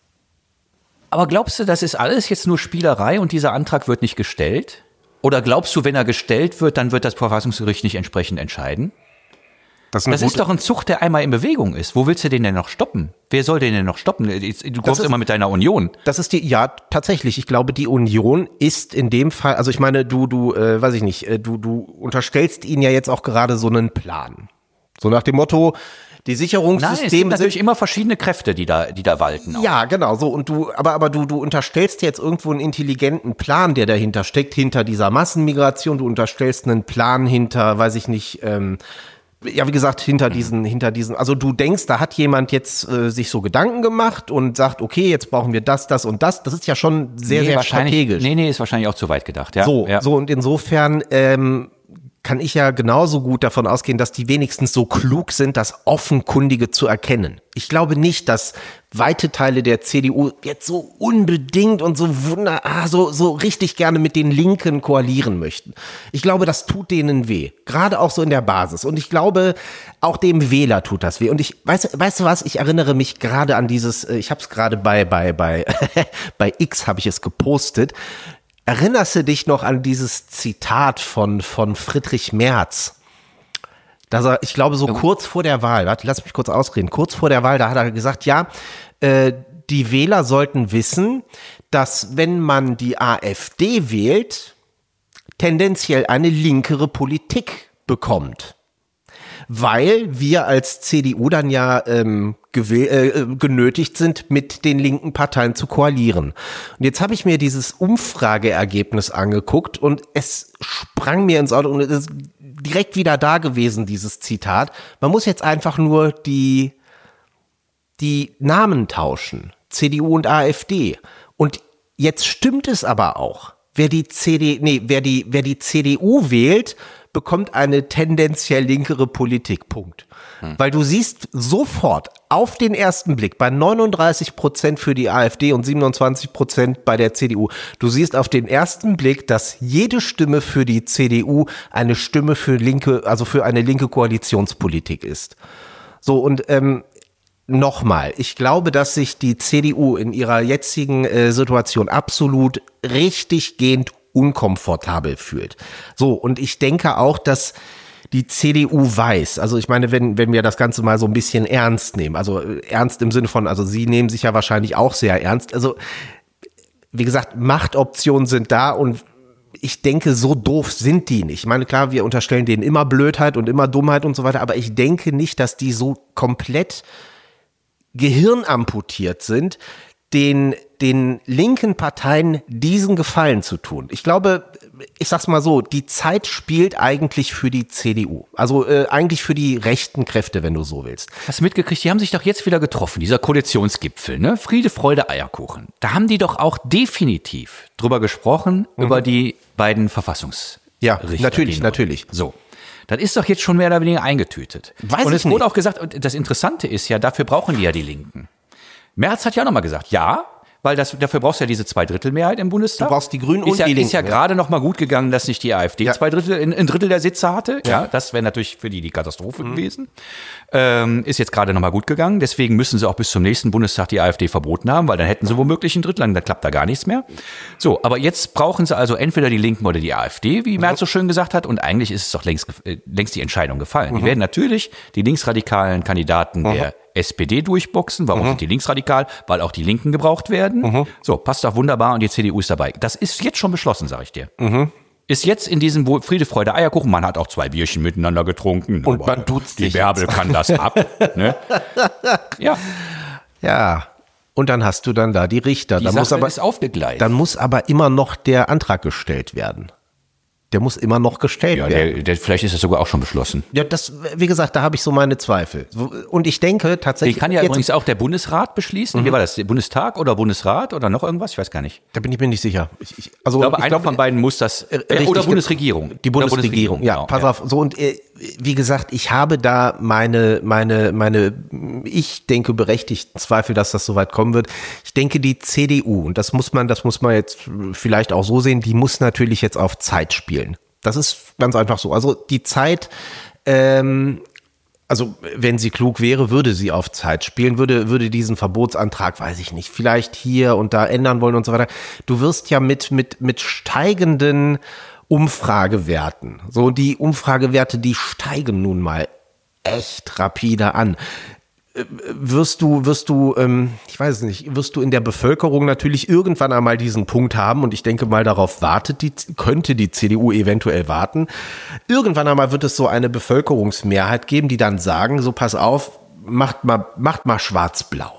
Aber glaubst du, das ist alles jetzt nur Spielerei und dieser Antrag wird nicht gestellt? Oder glaubst du, wenn er gestellt wird, dann wird das Verfassungsgericht nicht entsprechend entscheiden? Das ist doch ein Zug, der einmal in Bewegung ist. Wo willst du den denn noch stoppen? Wer soll den denn noch stoppen? Du kommst immer mit deiner Union. Das ist tatsächlich. Ich glaube, die Union ist in dem Fall, also ich meine, du unterstellst ihnen ja jetzt auch gerade so einen Plan. So nach dem Motto, die Sicherungssysteme. Nein, es gibt natürlich immer verschiedene Kräfte, die da walten. Auch. Ja, genau, so. Und du unterstellst jetzt irgendwo einen intelligenten Plan, der dahinter steckt, hinter dieser Massenmigration. Du unterstellst einen Plan hinter, weiß ich nicht, wie gesagt, hinter diesen, also du denkst, da hat jemand jetzt sich so Gedanken gemacht und sagt, okay, jetzt brauchen wir das und das. Das ist ja schon sehr strategisch. Nee, ist wahrscheinlich auch zu weit gedacht, ja. So, und insofern, kann ich ja genauso gut davon ausgehen, dass die wenigstens so klug sind, das Offenkundige zu erkennen. Ich glaube nicht, dass weite Teile der CDU jetzt so unbedingt und so so richtig gerne mit den Linken koalieren möchten. Ich glaube, das tut denen weh. Gerade auch so in der Basis. Und ich glaube, auch dem Wähler tut das weh. Und weißt du was? Ich erinnere mich gerade an dieses, ich habe es gerade bei X habe ich es gepostet. Erinnerst du dich noch an dieses Zitat von Friedrich Merz? Ich glaube, so kurz vor der Wahl, warte, lass mich kurz ausreden, kurz vor der Wahl, da hat er gesagt, ja, die Wähler sollten wissen, dass wenn man die AfD wählt, tendenziell eine linkere Politik bekommt. Weil wir als CDU dann ja genötigt sind, mit den linken Parteien zu koalieren. Und jetzt habe ich mir dieses Umfrageergebnis angeguckt und es sprang mir ins Auto und es ist direkt wieder da gewesen, dieses Zitat. Man muss jetzt einfach nur die Namen tauschen, CDU und AfD. Und jetzt stimmt es aber auch. Wer die CDU wählt, bekommt eine tendenziell linkere Politik, Punkt. Weil du siehst sofort auf den ersten Blick bei 39% für die AfD und 27% bei der CDU, du siehst auf den ersten Blick, dass jede Stimme für die CDU eine Stimme für eine linke Koalitionspolitik ist. So, und nochmal, ich glaube, dass sich die CDU in ihrer jetzigen Situation absolut richtiggehend unkomfortabel fühlt. So, und ich denke auch, dass die CDU weiß, also ich meine, wenn wir das Ganze mal so ein bisschen ernst nehmen, also ernst im Sinne von, also sie nehmen sich ja wahrscheinlich auch sehr ernst, also wie gesagt, Machtoptionen sind da und ich denke, so doof sind die nicht. Ich meine, klar, wir unterstellen denen immer Blödheit und immer Dummheit und so weiter, aber ich denke nicht, dass die so komplett gehirnamputiert sind, den linken Parteien diesen Gefallen zu tun. Ich glaube, ich sag's mal so, die Zeit spielt eigentlich für die CDU. Also eigentlich für die rechten Kräfte, wenn du so willst. Hast du mitgekriegt, die haben sich doch jetzt wieder getroffen, dieser Koalitionsgipfel, ne? Friede, Freude, Eierkuchen. Da haben die doch auch definitiv drüber gesprochen, über die beiden Verfassungsrichter. Ja, natürlich. So. Das ist doch jetzt schon mehr oder weniger eingetütet. Und es wurde auch gesagt, und das Interessante ist ja, dafür brauchen die ja die Linken. Merz hat ja nochmal gesagt, ja, weil dafür brauchst du ja diese 2/3-Mehrheit im Bundestag. Du brauchst die Grünen und die Linken. Ist ja gerade noch mal gut gegangen, dass nicht die AfD ein Drittel der Sitze hatte. Ja, das wäre natürlich für die Katastrophe gewesen. Ist jetzt gerade noch mal gut gegangen. Deswegen müssen sie auch bis zum nächsten Bundestag die AfD verboten haben, weil dann hätten sie womöglich ein Drittel, dann klappt da gar nichts mehr. So, aber jetzt brauchen sie also entweder die Linken oder die AfD, wie Merz so schön gesagt hat. Und eigentlich ist es doch längst die Entscheidung gefallen. Die werden natürlich die linksradikalen Kandidaten der SPD durchboxen. Warum sind die linksradikal? Weil auch die Linken gebraucht werden. So, passt doch wunderbar und die CDU ist dabei. Das ist jetzt schon beschlossen, sag ich dir. Ist jetzt in diesem Friede, Freude, Eierkuchen. Man hat auch 2 Bierchen miteinander getrunken. Und man duzt sich. Die Bärbel kann das ab. Ne? Ja. Ja. Und dann hast du dann da die Richter. Die Sache ist aufgegleist. Dann muss aber immer noch der Antrag gestellt werden. Der muss immer noch gestellt werden. Vielleicht ist das sogar auch schon beschlossen. Ja, wie gesagt, da habe ich so meine Zweifel. Und ich denke tatsächlich. Den kann ja übrigens auch der Bundesrat beschließen. Wie war das? Der Bundestag oder Bundesrat oder noch irgendwas? Ich weiß gar nicht. Da bin ich mir nicht sicher. Ich glaube, einer von beiden muss das. Oder Bundesregierung. Die Bundesregierung, ja. Pass auf. So, und wie gesagt, ich habe da meine, ich denke, berechtigten Zweifel, dass das so weit kommen wird. Ich denke, die CDU, und das muss man jetzt vielleicht auch so sehen, die muss natürlich jetzt auf Zeit spielen. Das ist ganz einfach so. Also die Zeit, also wenn sie klug wäre, würde sie auf Zeit spielen, würde diesen Verbotsantrag, weiß ich nicht, vielleicht hier und da ändern wollen und so weiter. Du wirst ja mit steigenden Umfragewerten, so die Umfragewerte, die steigen nun mal echt rapide an. Wirst du, ich weiß es nicht, wirst du in der Bevölkerung natürlich irgendwann einmal diesen Punkt haben und ich denke mal, darauf könnte die CDU eventuell warten. Irgendwann einmal wird es so eine Bevölkerungsmehrheit geben, die dann sagen, so pass auf, macht mal schwarz-blau.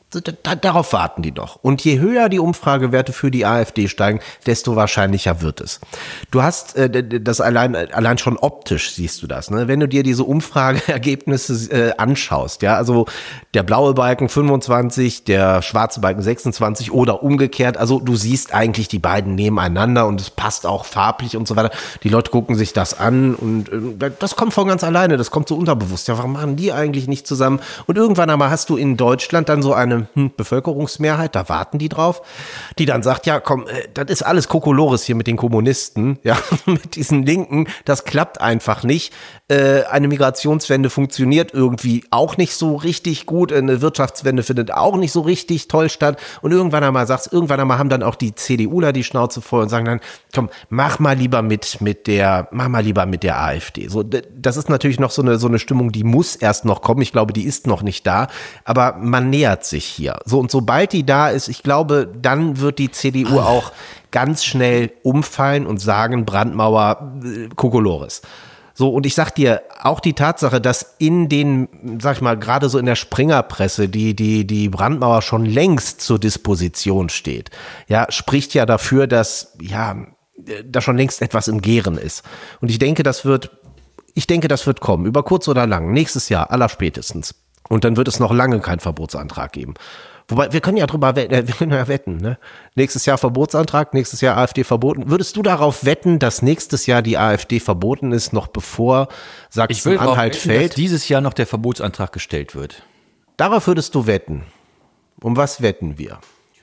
Darauf warten die doch. Und je höher die Umfragewerte für die AfD steigen, desto wahrscheinlicher wird es. Du hast das allein schon optisch siehst du das, ne? Wenn du dir diese Umfrageergebnisse anschaust, ja, also der blaue Balken 25, der schwarze Balken 26 oder umgekehrt, also du siehst eigentlich die beiden nebeneinander und es passt auch farblich und so weiter. Die Leute gucken sich das an und das kommt von ganz alleine, das kommt so unterbewusst. Ja, warum machen die eigentlich nicht zusammen? Und irgendwann einmal hast du in Deutschland dann so eine Bevölkerungsmehrheit, da warten die drauf, die dann sagt, ja komm, das ist alles Kokolores hier mit den Kommunisten, ja, mit diesen Linken, das klappt einfach nicht. Eine Migrationswende funktioniert irgendwie auch nicht so richtig gut, eine Wirtschaftswende findet auch nicht so richtig toll statt und irgendwann einmal haben dann auch die CDUler die Schnauze voll und sagen dann, komm, mach mal lieber mit der AfD. So, das ist natürlich noch so eine Stimmung, die muss erst noch kommen, ich glaube, die ist noch nicht da, aber man nähert sich hier. So, und sobald die da ist, ich glaube, dann wird die CDU auch ganz schnell umfallen und sagen, Brandmauer, Kokolores. So, und ich sag dir, auch die Tatsache, dass in den, sag ich mal, gerade so in der Springerpresse, die Brandmauer schon längst zur Disposition steht, ja, spricht ja dafür, dass, ja, da schon längst etwas im Gären ist. Und ich denke, das wird kommen, über kurz oder lang, nächstes Jahr, allerspätestens. Und dann wird es noch lange keinen Verbotsantrag geben. Wobei, wir können ja wetten, ne? Nächstes Jahr Verbotsantrag, nächstes Jahr AfD verboten. Würdest du darauf wetten, dass nächstes Jahr die AfD verboten ist, noch bevor Sachsen-Anhalt fällt? Dass dieses Jahr noch der Verbotsantrag gestellt wird. Darauf würdest du wetten. Um was wetten wir?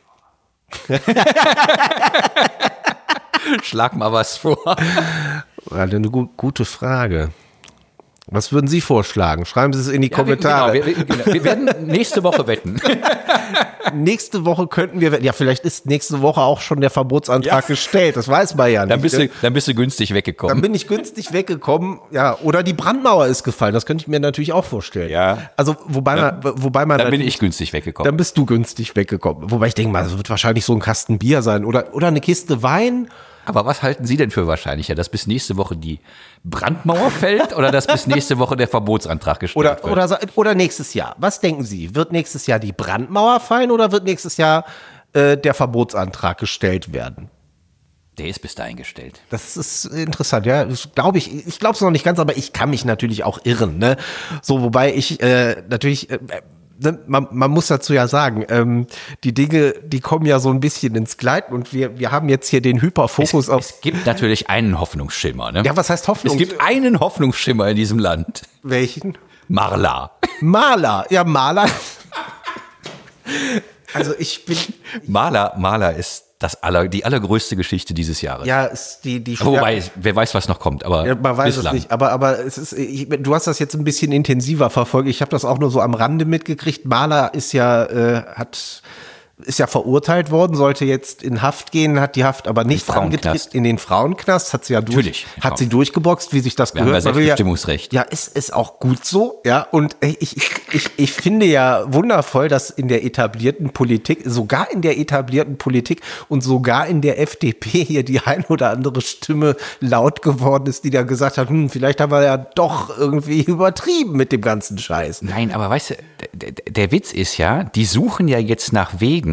Schlag mal was vor. Eine gute Frage. Was würden Sie vorschlagen? Schreiben Sie es in die Kommentare. Genau, wir werden nächste Woche wetten. Nächste Woche könnten wir wetten. Ja, vielleicht ist nächste Woche auch schon der Verbotsantrag gestellt. Das weiß man ja nicht. Dann bist du günstig weggekommen. Dann bin ich günstig weggekommen. Ja, oder die Brandmauer ist gefallen. Das könnte ich mir natürlich auch vorstellen. Ja. Also, wobei man. Dann bin ich günstig weggekommen. Dann bist du günstig weggekommen. Wobei ich denke mal, es wird wahrscheinlich so ein Kasten Bier sein oder eine Kiste Wein. Aber was halten Sie denn für wahrscheinlicher, dass bis nächste Woche die Brandmauer fällt oder dass bis nächste Woche der Verbotsantrag gestellt wird? Oder nächstes Jahr. Was denken Sie? Wird nächstes Jahr die Brandmauer fallen oder wird nächstes Jahr der Verbotsantrag gestellt werden? Der ist bis dahin gestellt. Das ist interessant, ja. Ich glaube es noch nicht ganz, aber ich kann mich natürlich auch irren, ne? So, wobei ich natürlich man muss dazu ja sagen, die Dinge, die kommen ja so ein bisschen ins Gleiten und wir haben jetzt hier den Hyperfokus auf... Es gibt natürlich einen Hoffnungsschimmer, ne? Ja, was heißt Hoffnung? Es gibt einen Hoffnungsschimmer in diesem Land. Welchen? Marla. Ja, Marla. Also ich bin... Marla ist die allergrößte Geschichte dieses Jahres. Ja, ist die wobei, wer weiß, was noch kommt, aber ja, man weiß bislang. Es nicht. Aber es ist, du hast das jetzt ein bisschen intensiver verfolgt. Ich habe das auch nur so am Rande mitgekriegt. Marla ist ja verurteilt worden, sollte jetzt in Haft gehen, hat die Haft aber nicht angetreten. In den Frauenknast hat sie ja hat sie durchgeboxt, wie sich das gehört. Wir haben Selbstbestimmungsrecht. Ja, ist auch gut so, ja. Und ich finde ja wundervoll, dass in der etablierten Politik, sogar in der etablierten Politik und sogar in der FDP hier die ein oder andere Stimme laut geworden ist, die da gesagt hat, vielleicht haben wir ja doch irgendwie übertrieben mit dem ganzen Scheiß. Nein, aber weißt du, der Witz ist ja, die suchen ja jetzt nach Wegen,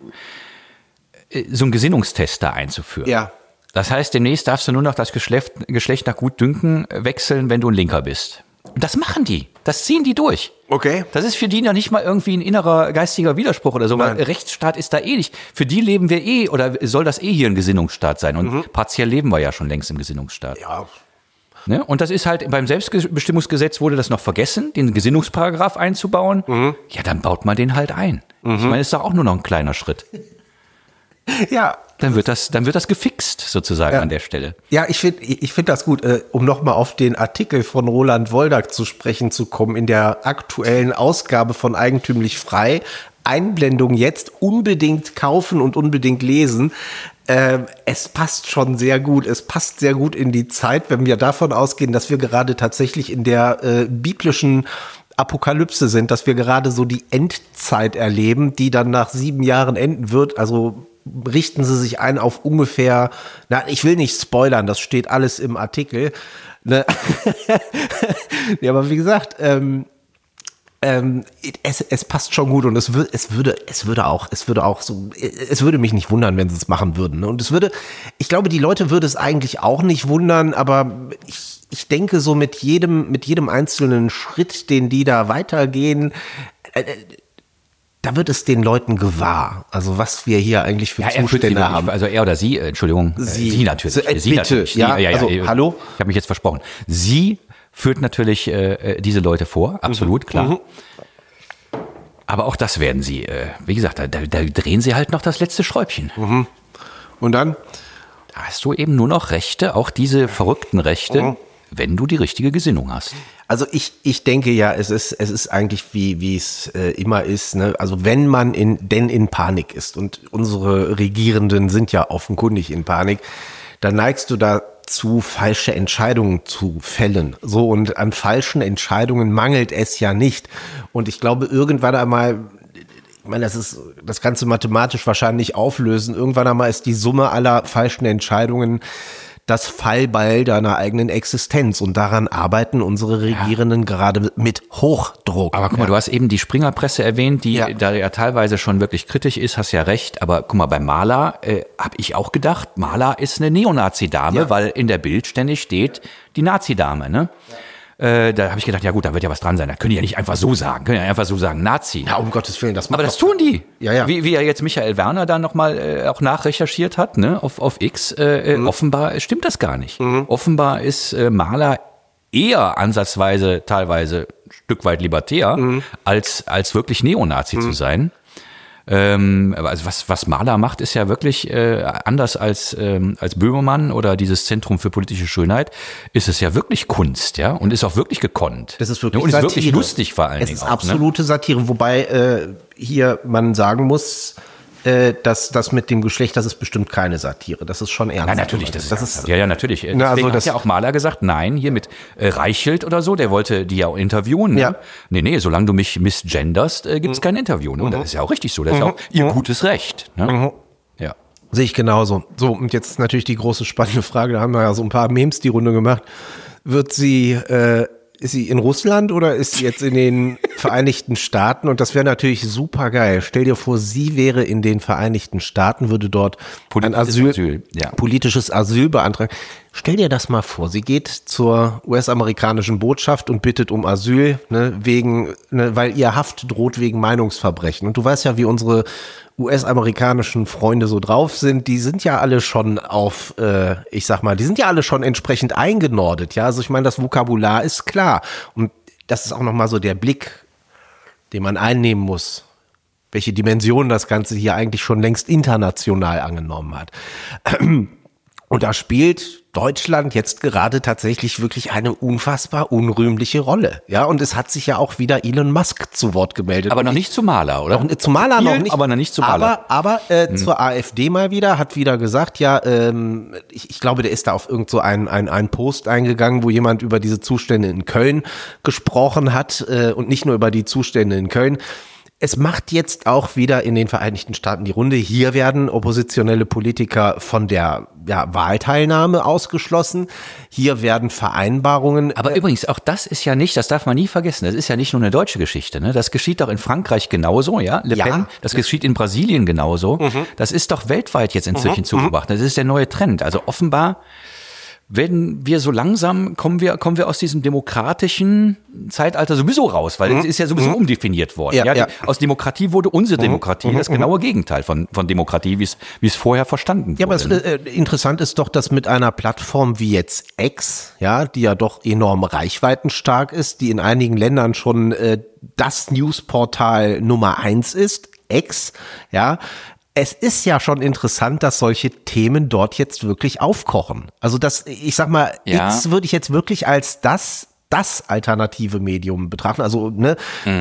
so einen Gesinnungstest da einzuführen. Ja. Das heißt, demnächst darfst du nur noch das Geschlecht nach Gutdünken wechseln, wenn du ein Linker bist. Und das machen die. Das ziehen die durch. Okay. Das ist für die noch nicht mal irgendwie ein innerer geistiger Widerspruch oder so, weil Rechtsstaat ist da eh nicht. Für die leben wir oder soll das hier ein Gesinnungsstaat sein. Und partiell leben wir ja schon längst im Gesinnungsstaat. Ja. Ne? Und das ist halt, beim Selbstbestimmungsgesetz wurde das noch vergessen, den Gesinnungsparagraph einzubauen. Ja, dann baut man den halt ein. Ich meine, ist doch auch nur noch ein kleiner Schritt. Ja. Dann wird das gefixt, sozusagen, an der Stelle. Ja, ich find das gut, um nochmal auf den Artikel von Roland Woldak zu sprechen zu kommen, in der aktuellen Ausgabe von Eigentümlich Frei. Einblendung jetzt, unbedingt kaufen und unbedingt lesen. Es passt schon sehr gut. Es passt sehr gut in die Zeit, wenn wir davon ausgehen, dass wir gerade tatsächlich in der biblischen Apokalypse sind, dass wir gerade so die Endzeit erleben, die dann nach 7 Jahren enden wird. Also richten Sie sich ein auf ungefähr, ich will nicht spoilern, das steht alles im Artikel. Ne? Ja, aber wie gesagt, es passt schon gut und es würde mich nicht wundern, wenn sie es machen würden. Ne? Und ich glaube, die Leute würde es eigentlich auch nicht wundern, aber ich denke so mit jedem einzelnen Schritt, den die da weitergehen, da wird es den Leuten gewahr. Also was wir hier eigentlich für Zustände haben. Also er oder sie, Entschuldigung, sie natürlich. Sie bitte, natürlich. ja, Also, hallo? Ich habe mich jetzt versprochen. Sie führt natürlich diese Leute vor, absolut, klar. Mhm. Aber auch das werden sie, wie gesagt, da drehen sie halt noch das letzte Schräubchen. Mhm. Und dann? Da hast du eben nur noch Rechte, auch diese verrückten Rechte, wenn du die richtige Gesinnung hast. Also ich denke ja, es ist eigentlich wie es immer ist, ne? Also wenn man in Panik ist und unsere Regierenden sind ja offenkundig in Panik, dann neigst du dazu, falsche Entscheidungen zu fällen. So, und an falschen Entscheidungen mangelt es ja nicht. Und ich glaube, irgendwann einmal, ich meine, das kannst du mathematisch wahrscheinlich auflösen, irgendwann einmal ist die Summe aller falschen Entscheidungen das Fallbeil deiner eigenen Existenz. Und daran arbeiten unsere Regierenden gerade mit Hochdruck. Aber guck mal, du hast eben die Springerpresse erwähnt, die da ja teilweise schon wirklich kritisch ist, hast ja recht. Aber guck mal, bei Maler habe ich auch gedacht, Maler ist eine Neonazi-Dame, weil in der Bild ständig steht die Nazi-Dame, ne? Da habe ich gedacht, ja gut, da wird ja was dran sein. Da können die ja nicht einfach so sagen. Können ja einfach so sagen, Nazi. Ja, um Gottes Willen, das macht. Aber das tun die. Ja. Wie ja jetzt Michael Werner da nochmal auch nachrecherchiert hat, ne, auf X. Offenbar stimmt das gar nicht. Mhm. Offenbar ist Maler eher ansatzweise, teilweise ein Stück weit libertär, als wirklich Neonazi zu sein. Also was Maler macht, ist ja wirklich anders als Böhmermann oder dieses Zentrum für politische Schönheit, ist es ja wirklich Kunst, ja, und ist auch wirklich gekonnt. Das ist wirklich und Satire. Ist wirklich lustig vor allen Dingen. Es ist absolute Satire, wobei hier man sagen muss, das mit dem Geschlecht, das ist bestimmt keine Satire. Das ist schon ernst. Ja, natürlich, das ist ja, natürlich. Deswegen also hat ja auch Maler gesagt, nein, hier mit Reichelt oder so, der wollte die ja auch interviewen. Ne? Ja. Nee, solange du mich misgenderst, gibt's kein Interview. Ne? Und das ist ja auch richtig so. Das ist ja auch ihr gutes Recht. Ne? Ja. Sehe ich genauso. So, und jetzt natürlich die große spannende Frage, da haben wir ja so ein paar Memes die Runde gemacht. Ist sie in Russland oder ist sie jetzt in den Vereinigten Staaten? Und das wäre natürlich super geil. Stell dir vor, sie wäre in den Vereinigten Staaten, würde dort politisches Asyl beantragen. Stell dir das mal vor, sie geht zur US-amerikanischen Botschaft und bittet um Asyl, weil ihr Haft droht wegen Meinungsverbrechen. Und du weißt ja, wie unsere US-amerikanischen Freunde so drauf sind, die sind ja alle schon die sind ja alle schon entsprechend eingenordet, ja. Also ich meine, das Vokabular ist klar. Und das ist auch nochmal so der Blick, den man einnehmen muss, welche Dimension das Ganze hier eigentlich schon längst international angenommen hat. Und da spielt Deutschland jetzt gerade tatsächlich wirklich eine unfassbar unrühmliche Rolle. Ja, und es hat sich ja auch wieder Elon Musk zu Wort gemeldet. Aber noch nicht zu Maler, oder? Zu Maler noch nicht. Aber noch nicht zu Maler. Aber zur AfD hat wieder gesagt, ja, ich glaube, der ist da auf irgend so ein Post eingegangen, wo jemand über diese Zustände in Köln gesprochen hat und nicht nur über die Zustände in Köln. Es macht jetzt auch wieder in den Vereinigten Staaten die Runde. Hier werden oppositionelle Politiker von der Wahlteilnahme ausgeschlossen. Hier werden Vereinbarungen. Aber übrigens, auch das ist ja nicht, das darf man nie vergessen, das ist ja nicht nur eine deutsche Geschichte. Ne? Das geschieht doch in Frankreich genauso, ja? Le Pen, das geschieht in Brasilien genauso. Das ist doch weltweit jetzt inzwischen zu beobachten. Das ist der neue Trend. Also offenbar werden wir so langsam, kommen wir aus diesem demokratischen Zeitalter sowieso raus, weil es ist ja sowieso umdefiniert worden. Ja. Aus Demokratie wurde unsere Demokratie, das genaue Gegenteil von Demokratie, wie es vorher verstanden wurde. Ja, aber interessant ist doch, dass mit einer Plattform wie jetzt X, ja, die ja doch enorm reichweitenstark ist, die in einigen Ländern schon das Newsportal Nummer 1 ist, X, ja, es ist ja schon interessant, dass solche Themen dort jetzt wirklich aufkochen. Also ich sag mal, X würde ich jetzt wirklich als das alternative Medium betrachten. Also, ne,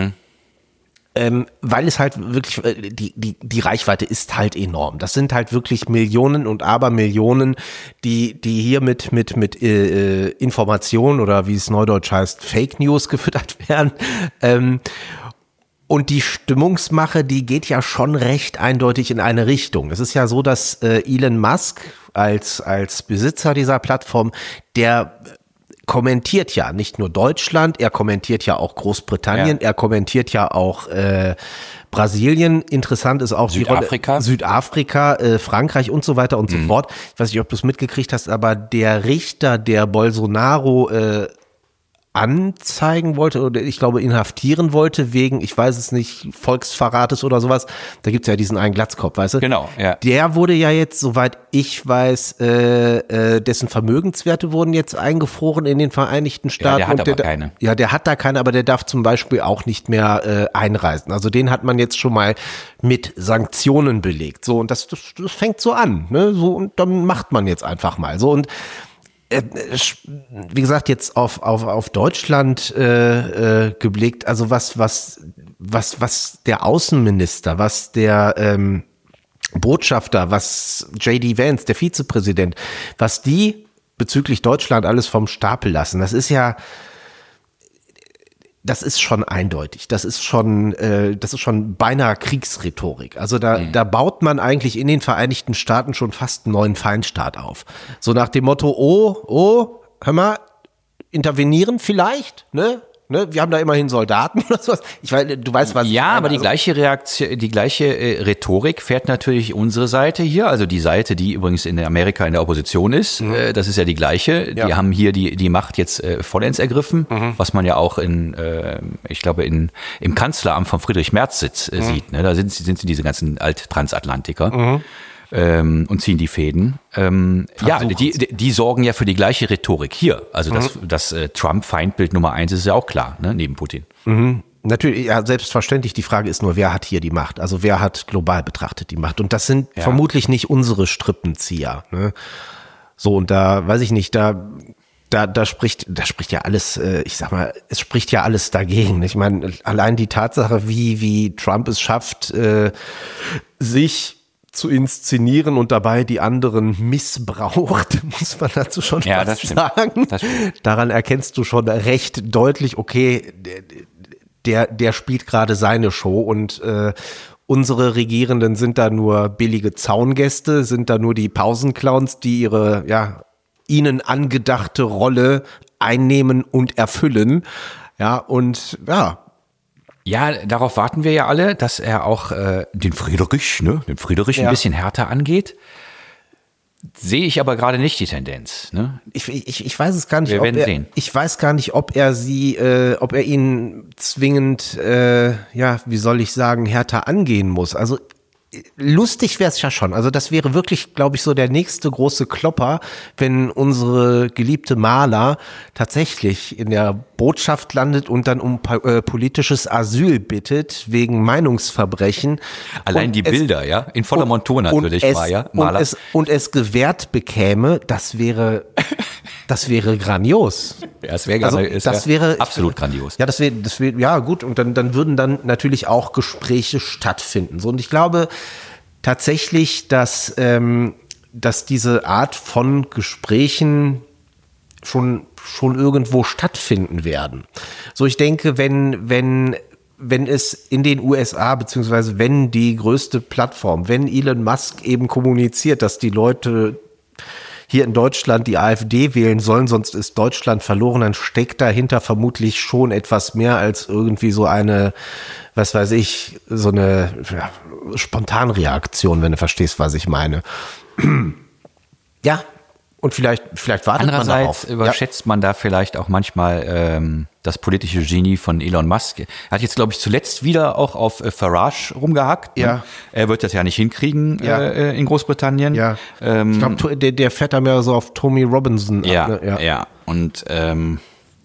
weil es halt wirklich, die Reichweite ist halt enorm. Das sind halt wirklich Millionen und Abermillionen, die hier mit Informationen oder wie es neudeutsch heißt, Fake News gefüttert werden. Und die Stimmungsmache, die geht ja schon recht eindeutig in eine Richtung. Es ist ja so, dass Elon Musk als Besitzer dieser Plattform, der kommentiert ja nicht nur Deutschland, er kommentiert ja auch Großbritannien, er kommentiert ja auch Brasilien. Interessant ist auch Südafrika, Frankreich und so weiter und so fort. Ich weiß nicht, ob du es mitgekriegt hast, aber der Richter, der Bolsonaro anzeigen wollte oder ich glaube inhaftieren wollte wegen, ich weiß es nicht, Volksverrates oder sowas. Da gibt's ja diesen einen Glatzkopf, weißt du? Genau, ja. Der wurde ja jetzt, soweit ich weiß, dessen Vermögenswerte wurden jetzt eingefroren in den Vereinigten Staaten. Ja, der hat aber keine. Ja, der hat da keine, aber der darf zum Beispiel auch nicht mehr einreisen. Also den hat man jetzt schon mal mit Sanktionen belegt. So, und das fängt so an, ne? So, und dann macht man jetzt einfach mal so. Und wie gesagt, jetzt auf Deutschland geblickt, also was der Außenminister, was der Botschafter, was J.D. Vance, der Vizepräsident, was die bezüglich Deutschland alles vom Stapel lassen, das ist schon eindeutig. Das ist schon beinahe Kriegsrhetorik. Also da baut man eigentlich in den Vereinigten Staaten schon fast einen neuen Feindstaat auf. So nach dem Motto, hör mal, intervenieren vielleicht, ne? Wir haben da immerhin Soldaten oder sowas. Du weißt, was ich meine. Aber die gleiche Reaktion, die gleiche Rhetorik fährt natürlich unsere Seite hier, also die Seite, die übrigens in Amerika in der Opposition ist. Das ist ja die gleiche. Die haben hier die Macht jetzt vollends ergriffen, was man ja auch ich glaube, im Kanzleramt von Friedrich Merz sieht. Ne? Da sind sie diese ganzen Alt-Transatlantiker. Und ziehen die Fäden. Die sorgen ja für die gleiche Rhetorik hier. Also das Trump-Feindbild Nummer 1 ist ja auch klar, ne, neben Putin. Natürlich, ja, selbstverständlich. Die Frage ist nur, wer hat hier die Macht? Also wer hat global betrachtet die Macht? Und das sind vermutlich nicht unsere Strippenzieher. Ne? So, und da, weiß ich nicht, da spricht ja alles, ich sag mal, es spricht ja alles dagegen. Ich meine, allein die Tatsache, wie Trump es schafft, sich zu inszenieren und dabei die anderen missbraucht, muss man dazu schon fast sagen. Daran erkennst du schon recht deutlich, okay, der spielt gerade seine Show und unsere Regierenden sind da nur billige Zaungäste, sind da nur die Pausenclowns, die ihre ihnen angedachte Rolle einnehmen und erfüllen. Ja, und ja, darauf warten wir ja alle, dass er auch den Friedrich ein bisschen härter angeht. Sehe ich aber gerade nicht die Tendenz. Ne? Ich weiß es gar nicht. Wir werden sehen. Ich weiß gar nicht, ob er ihn zwingend, wie soll ich sagen, härter angehen muss. Also lustig wäre es ja schon. Also das wäre wirklich, glaube ich, so der nächste große Klopper, wenn unsere geliebte Maler tatsächlich in der Botschaft landet und dann um politisches Asyl bittet wegen Meinungsverbrechen. Allein die Bilder, ja, in voller Montur natürlich war ja Maler. Und es gewährt bekäme, das wäre grandios. Ja, das wäre absolut grandios. Ja, das wäre, ja gut. Und dann würden dann natürlich auch Gespräche stattfinden. So, und ich glaube tatsächlich, dass diese Art von Gesprächen schon irgendwo stattfinden werden. So, ich denke, wenn es in den USA, beziehungsweise wenn die größte Plattform, wenn Elon Musk eben kommuniziert, dass die Leute hier in Deutschland die AfD wählen sollen, sonst ist Deutschland verloren, dann steckt dahinter vermutlich schon etwas mehr als irgendwie so eine, was weiß ich, so eine Spontanreaktion, wenn du verstehst, was ich meine. Ja, und vielleicht wartet man darauf. Andererseits überschätzt man da vielleicht auch manchmal das politische Genie von Elon Musk. Er hat jetzt, glaube ich, zuletzt wieder auch auf Farage rumgehackt. Ja. Ne? Er wird das ja nicht hinkriegen in Großbritannien. Ja. Ich glaube, der fährt da mehr so auf Tommy Robinson ab. Ne? Ja. Und bin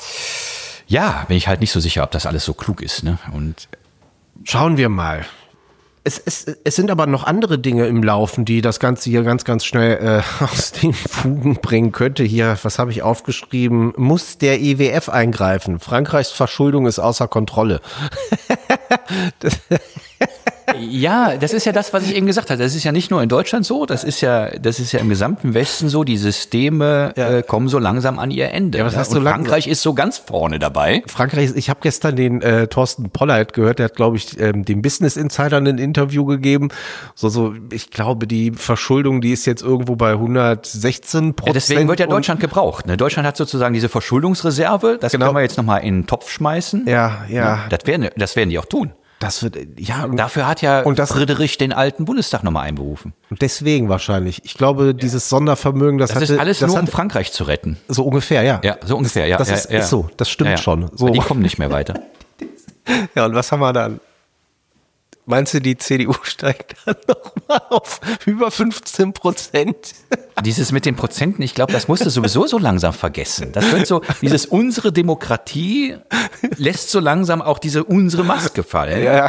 ich halt nicht so sicher, ob das alles so klug ist. Ne? Und schauen wir mal. Es sind aber noch andere Dinge im Laufen, die das Ganze hier ganz, ganz schnell aus den Fugen bringen könnte. Hier, was habe ich aufgeschrieben? Muss der IWF eingreifen? Frankreichs Verschuldung ist außer Kontrolle. Ja, das ist ja das, was ich eben gesagt habe. Das ist ja nicht nur in Deutschland so, das ist ja im gesamten Westen so. Die Systeme kommen so langsam an ihr Ende. Ja, was heißt so und Frankreich ist so ganz vorne dabei. Frankreich, ich habe gestern den Thorsten Polleit gehört, der hat, glaube ich, dem Business Insider ein Interview gegeben. Ich glaube, die Verschuldung, die ist jetzt irgendwo bei 116%. Ja, deswegen wird ja Deutschland gebraucht. Ne? Deutschland hat sozusagen diese Verschuldungsreserve, das können wir jetzt nochmal in den Topf schmeißen. Ja. Das werden die auch tun. Das wird, Dafür hat ja Friedrich den alten Bundestag nochmal einberufen. Und deswegen wahrscheinlich. Ich glaube, dieses Sondervermögen, das ist alles nur, um Frankreich zu retten. So ungefähr, ja. Ja, so ungefähr, ja. Das ist so, das stimmt schon. So. Die kommen nicht mehr weiter. Ja, und was haben wir dann? Meinst du, die CDU steigt dann nochmal auf über 15%? Dieses mit den Prozenten, ich glaube, das musst du sowieso so langsam vergessen. Das wird so, unsere Demokratie lässt so langsam auch unsere Maske fallen. Ja.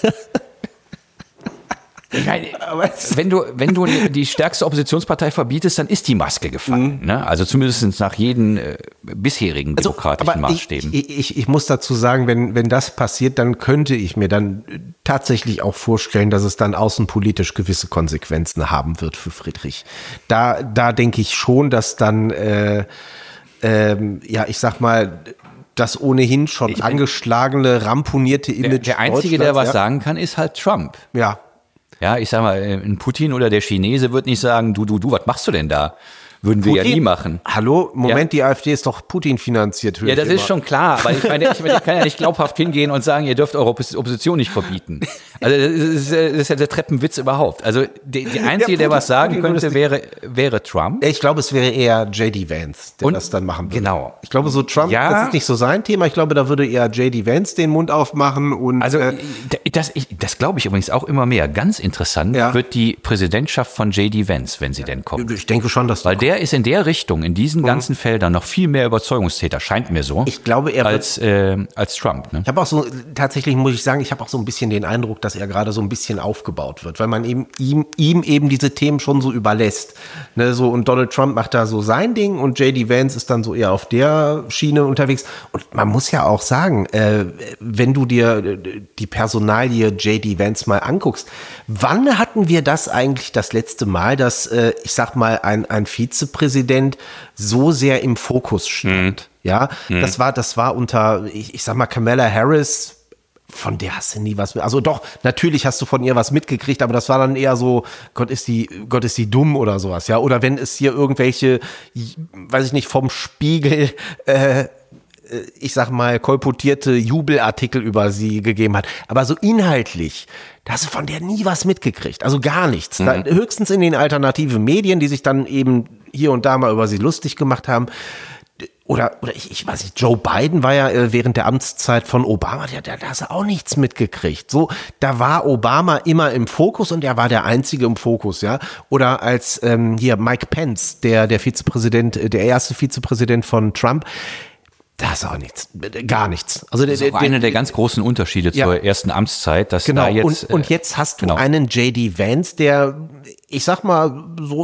Wenn du die stärkste Oppositionspartei verbietest, dann ist die Maske gefallen. Ne? Also zumindest nach jeden bisherigen demokratischen Maßstäben. Ich muss dazu sagen, wenn das passiert, dann könnte ich mir dann tatsächlich auch vorstellen, dass es dann außenpolitisch gewisse Konsequenzen haben wird für Friedrich. Da denke ich schon, dass dann, ich sag mal, das ohnehin schon angeschlagene, ramponierte Image der Einzige, der was sagen kann, ist halt Trump. Ja. Ja, ich sag mal, ein Putin oder der Chinese wird nicht sagen, du, was machst du denn da? Würden wir ja nie machen. Hallo? Moment, die AfD ist doch Putin finanziert. Ja, das ist schon klar, aber ich kann ja nicht glaubhaft hingehen und sagen, ihr dürft eure Opposition nicht verbieten. Also das ist ja der Treppenwitz überhaupt. Also die Einzige, der was sagen könnte, wäre Trump. Ich glaube, es wäre eher J.D. Vance, der das dann machen würde. Genau. Ich glaube, so Trump, das ist nicht so sein Thema. Ich glaube, da würde eher J.D. Vance den Mund aufmachen. Und also das glaube ich übrigens auch immer mehr. Ganz interessant wird die Präsidentschaft von J.D. Vance, wenn sie denn kommt. Ich denke schon, dass weil der ist in der Richtung, in diesen ganzen Feldern noch viel mehr Überzeugungstäter, scheint mir so. Ich glaube, er als Trump. Ne? Ich habe auch so, tatsächlich muss ich sagen, ich habe auch so ein bisschen den Eindruck, dass er gerade so ein bisschen aufgebaut wird, weil man ihm eben diese Themen schon so überlässt. Ne, so, und Donald Trump macht da so sein Ding und J.D. Vance ist dann so eher auf der Schiene unterwegs. Und man muss ja auch sagen, wenn du dir die Personalie J.D. Vance mal anguckst, wann hatten wir das eigentlich das letzte Mal, dass, ich sag mal, ein Vizepräsident so sehr im Fokus stand? Ja, das war unter, ich sag mal, Kamala Harris. Von der hast du nie was mit. Also doch, natürlich hast du von ihr was mitgekriegt, aber das war dann eher so, Gott ist die dumm oder sowas, ja. Oder wenn es hier irgendwelche, weiß ich nicht, vom Spiegel, ich sag mal, kolportierte Jubelartikel über sie gegeben hat. Aber so inhaltlich, da hast du von der nie was mitgekriegt. Also gar nichts. Da, höchstens in den alternativen Medien, die sich dann eben hier und da mal über sie lustig gemacht haben. Oder ich weiß nicht, Joe Biden war ja während der Amtszeit von Obama, da hast du auch nichts mitgekriegt. So, da war Obama immer im Fokus und er war der Einzige im Fokus, ja. Oder als hier Mike Pence, der Vizepräsident, der erste Vizepräsident von Trump, da ist auch nichts, gar nichts. Also das ist auch einer der ganz großen Unterschiede zur ersten Amtszeit, dass da jetzt und jetzt hast du einen J.D. Vance, der ich sag mal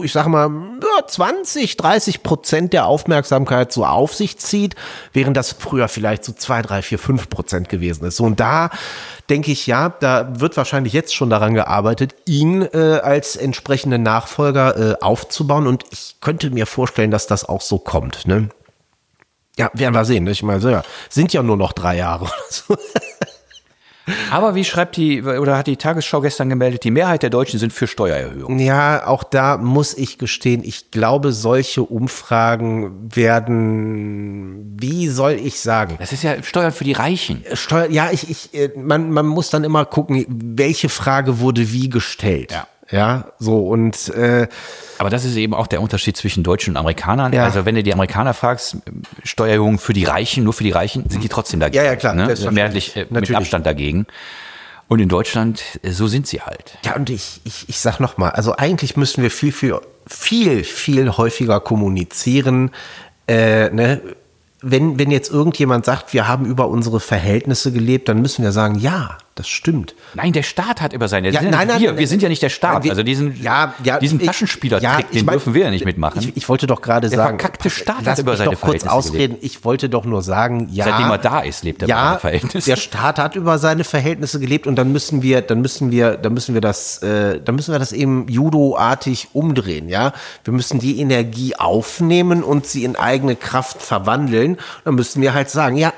20-30% der Aufmerksamkeit so auf sich zieht, während das früher vielleicht so 2, 3, 4, 5% gewesen ist. So, und da denke ich, ja, da wird wahrscheinlich jetzt schon daran gearbeitet, ihn als entsprechenden Nachfolger aufzubauen, und ich könnte mir vorstellen, dass das auch so kommt, ne? Ja, werden wir sehen. Ich meine, sind ja nur noch 3 Jahre oder so. Aber wie hat die Tagesschau gestern gemeldet, die Mehrheit der Deutschen sind für Steuererhöhungen. Ja, auch da muss ich gestehen, ich glaube, solche Umfragen werden, wie soll ich sagen? Das ist ja Steuern für die Reichen. Man muss dann immer gucken, welche Frage wurde wie gestellt. Ja, so und aber das ist eben auch der Unterschied zwischen Deutschen und Amerikanern. Ja. Also wenn du die Amerikaner fragst, Steuererhöhungen für die Reichen, nur für die Reichen, sind die trotzdem dagegen. Ja, klar. Ne? Mehrheitlich mit Abstand dagegen. Und in Deutschland, so sind sie halt. Ja, und ich sag nochmal, also eigentlich müssen wir viel häufiger kommunizieren, ne? Wenn jetzt irgendjemand sagt, wir haben über unsere Verhältnisse gelebt, dann müssen wir sagen, ja, Das stimmt. Nein, der Staat hat über seine... Nein, wir sind ja nicht der Staat. Wir, also diesen Taschenspielertrick, den dürfen wir ja nicht mitmachen. Ich wollte doch gerade sagen... Der verkackte Staat hat über seine Verhältnisse kurz ausreden. Ich wollte doch nur sagen, seitdem er da ist, lebt er über seine Verhältnisse. Der Staat hat über seine Verhältnisse gelebt und dann müssen wir das eben judoartig umdrehen, ja. Wir müssen die Energie aufnehmen und sie in eigene Kraft verwandeln. Dann müssen wir halt sagen, ja,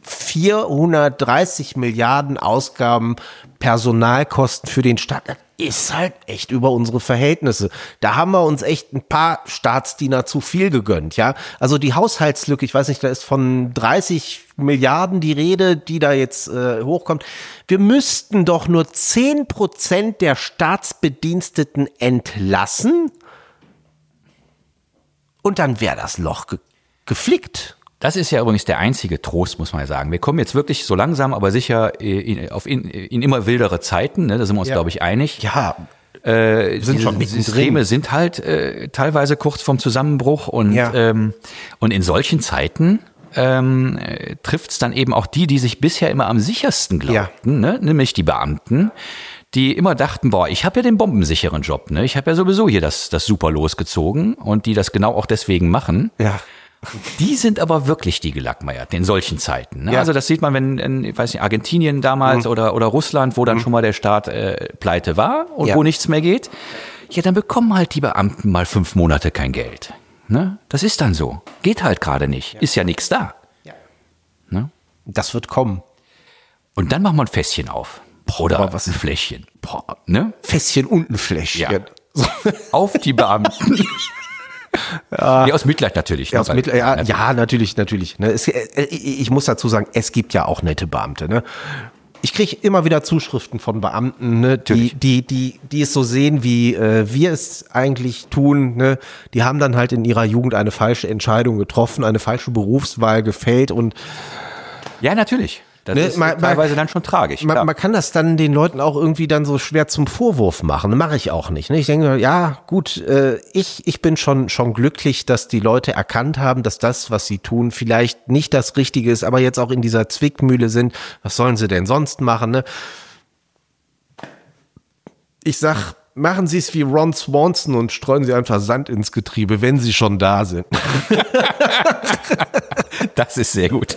430 Milliarden Ausgaben, Personalkosten für den Staat, das ist halt echt über unsere Verhältnisse. Da haben wir uns echt ein paar Staatsdiener zu viel gegönnt, ja. Also die Haushaltslücke, ich weiß nicht, da ist von 30 Milliarden die Rede, die da jetzt hochkommt. Wir müssten doch nur 10% der Staatsbediensteten entlassen und dann wäre das Loch geflickt. Das ist ja übrigens der einzige Trost, muss man ja sagen. Wir kommen jetzt wirklich so langsam, aber sicher in immer wildere Zeiten. Ne? Da sind wir uns, glaube ich, einig. Ja, die Systeme sind halt teilweise kurz vorm Zusammenbruch. Und in solchen Zeiten trifft es dann eben auch die sich bisher immer am sichersten glaubten, ne? Nämlich die Beamten, die immer dachten, boah, ich habe ja den bombensicheren Job. Ne? Ich habe ja sowieso hier das super losgezogen und die das genau auch deswegen machen. Ja. Die sind aber wirklich die Gelackmeierten in solchen Zeiten. Ne? Ja. Also das sieht man, wenn ich weiß nicht, Argentinien damals oder Russland, wo dann schon mal der Staat pleite war und wo nichts mehr geht. Ja, dann bekommen halt die Beamten mal 5 Monate kein Geld. Ne? Das ist dann so. Geht halt gerade nicht. Ist ja nichts da. Ja. Ne? Das wird kommen. Und dann machen wir ein Fässchen auf. Oder ein Fläschchen. Ne? Fässchen und ein Fläschchen. Ja. Auf die Beamten. Ja. Nee, aus Mitleid natürlich. Ja, natürlich. Ne? Ich muss dazu sagen, es gibt ja auch nette Beamte. Ne? Ich kriege immer wieder Zuschriften von Beamten, ne? die es so sehen, wie wir es eigentlich tun. Ne? Die haben dann halt in ihrer Jugend eine falsche Entscheidung getroffen, eine falsche Berufswahl gefällt. Und ja, natürlich. Das ist teilweise dann schon tragisch. Man kann das dann den Leuten auch irgendwie dann so schwer zum Vorwurf machen. Das mache ich auch nicht. Ne? Ich denke, ja gut, ich bin schon glücklich, dass die Leute erkannt haben, dass das, was sie tun, vielleicht nicht das Richtige ist, aber jetzt auch in dieser Zwickmühle sind. Was sollen sie denn sonst machen? Ne? Ich sag, machen Sie es wie Ron Swanson und streuen Sie einfach Sand ins Getriebe, wenn Sie schon da sind. Das ist sehr gut.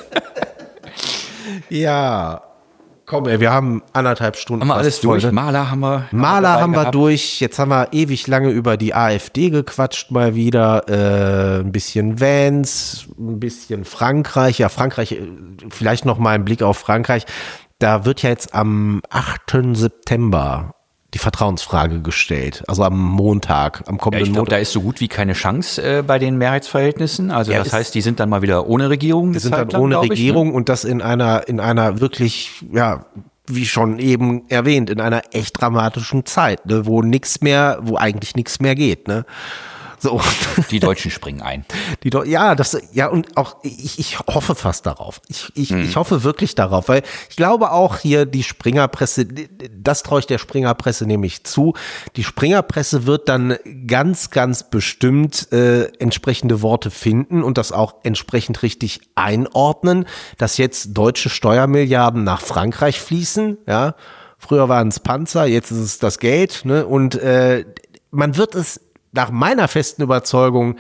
Ja, komm wir haben 1,5 Stunden. Haben wir alles durch? Ne? Maler haben wir durch. Jetzt haben wir ewig lange über die AfD gequatscht mal wieder. Ein bisschen Vance, ein bisschen Frankreich. Ja, Frankreich, vielleicht noch mal ein Blick auf Frankreich. Da wird ja jetzt am 8. September die Vertrauensfrage gestellt, also am Montag, am kommenden Montag. Da ist so gut wie keine Chance bei den Mehrheitsverhältnissen. Also das heißt, die sind dann mal wieder ohne Regierung. Die sind dann ohne Regierung, ne? Und das in einer wirklich, ja, wie schon eben erwähnt, in einer echt dramatischen Zeit, ne, wo eigentlich nichts mehr geht, ne? So. Die Deutschen springen ein. Und auch ich hoffe fast darauf. Ich hoffe wirklich darauf, weil ich glaube auch hier die Springerpresse, das traue ich der Springerpresse nämlich zu. Die Springerpresse wird dann ganz, ganz bestimmt entsprechende Worte finden und das auch entsprechend richtig einordnen, dass jetzt deutsche Steuermilliarden nach Frankreich fließen, ja. Früher waren es Panzer, jetzt ist es das Geld, ne? Und man wird es nach meiner festen Überzeugung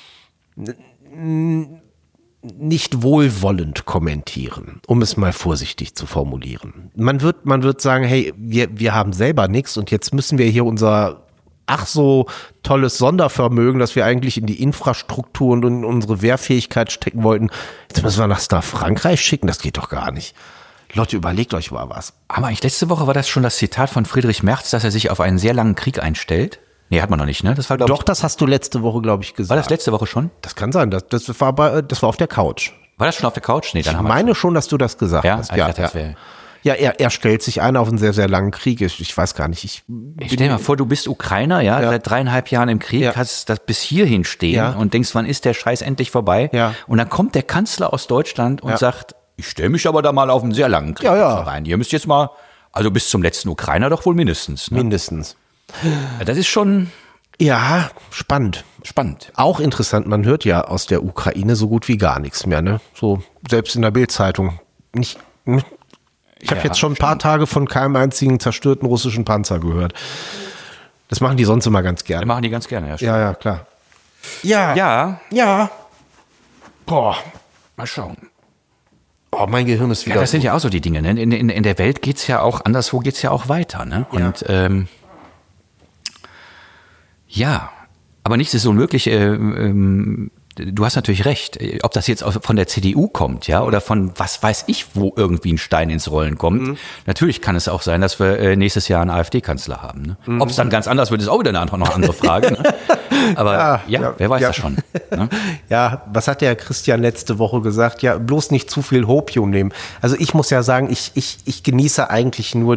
nicht wohlwollend kommentieren, um es mal vorsichtig zu formulieren. Man wird sagen, hey, wir haben selber nichts und jetzt müssen wir hier unser ach so tolles Sondervermögen, das wir eigentlich in die Infrastruktur und in unsere Wehrfähigkeit stecken wollten, jetzt müssen wir das nach Frankreich schicken, das geht doch gar nicht. Leute, überlegt euch mal was. Aber eigentlich letzte Woche war das schon das Zitat von Friedrich Merz, dass er sich auf einen sehr langen Krieg einstellt. Nee, hat man noch nicht, ne? Das war, das hast du letzte Woche, glaube ich, gesagt. War das letzte Woche schon? Das kann sein. Das war auf der Couch. War das schon auf der Couch? Nee, dann ich meine schon, dass du das gesagt hast. Ja, er stellt sich ein auf einen sehr, sehr langen Krieg. Ich weiß gar nicht. Ich stell dir mal vor, du bist Ukrainer, seit 3,5 Jahren im Krieg, hast das bis hierhin stehen und denkst, wann ist der Scheiß endlich vorbei? Ja. Und dann kommt der Kanzler aus Deutschland und sagt, ich stelle mich aber da mal auf einen sehr langen Krieg rein. Ihr müsst jetzt mal, also bis zum letzten Ukrainer doch wohl mindestens. Ne? Mindestens. Das ist schon... Ja, spannend. Auch interessant, man hört ja aus der Ukraine so gut wie gar nichts mehr, ne? So, selbst in der Bild-Zeitung. Nicht. Ich habe jetzt schon ein paar Tage von keinem einzigen zerstörten russischen Panzer gehört. Das machen die sonst immer ganz gerne. Machen die ganz gerne, ja. Ja, klar. Ja. Boah, mal schauen. Oh, mein Gehirn ist wieder... Ja, das sind ja auch so die Dinge. Ne? In der Welt geht's ja auch, anderswo geht's ja auch weiter. Ne? Und aber nichts ist unmöglich. Du hast natürlich recht. Ob das jetzt von der CDU kommt, ja, oder von was weiß ich, wo irgendwie ein Stein ins Rollen kommt. Natürlich kann es auch sein, dass wir nächstes Jahr einen AfD-Kanzler haben. Ne? Ob es dann ganz anders wird, ist auch wieder noch eine andere Frage. Ne? Aber wer weiß das schon. Ne? Ja, was hat der Christian letzte Woche gesagt? Ja, bloß nicht zu viel Hopium nehmen. Also ich muss ja sagen, ich genieße eigentlich nur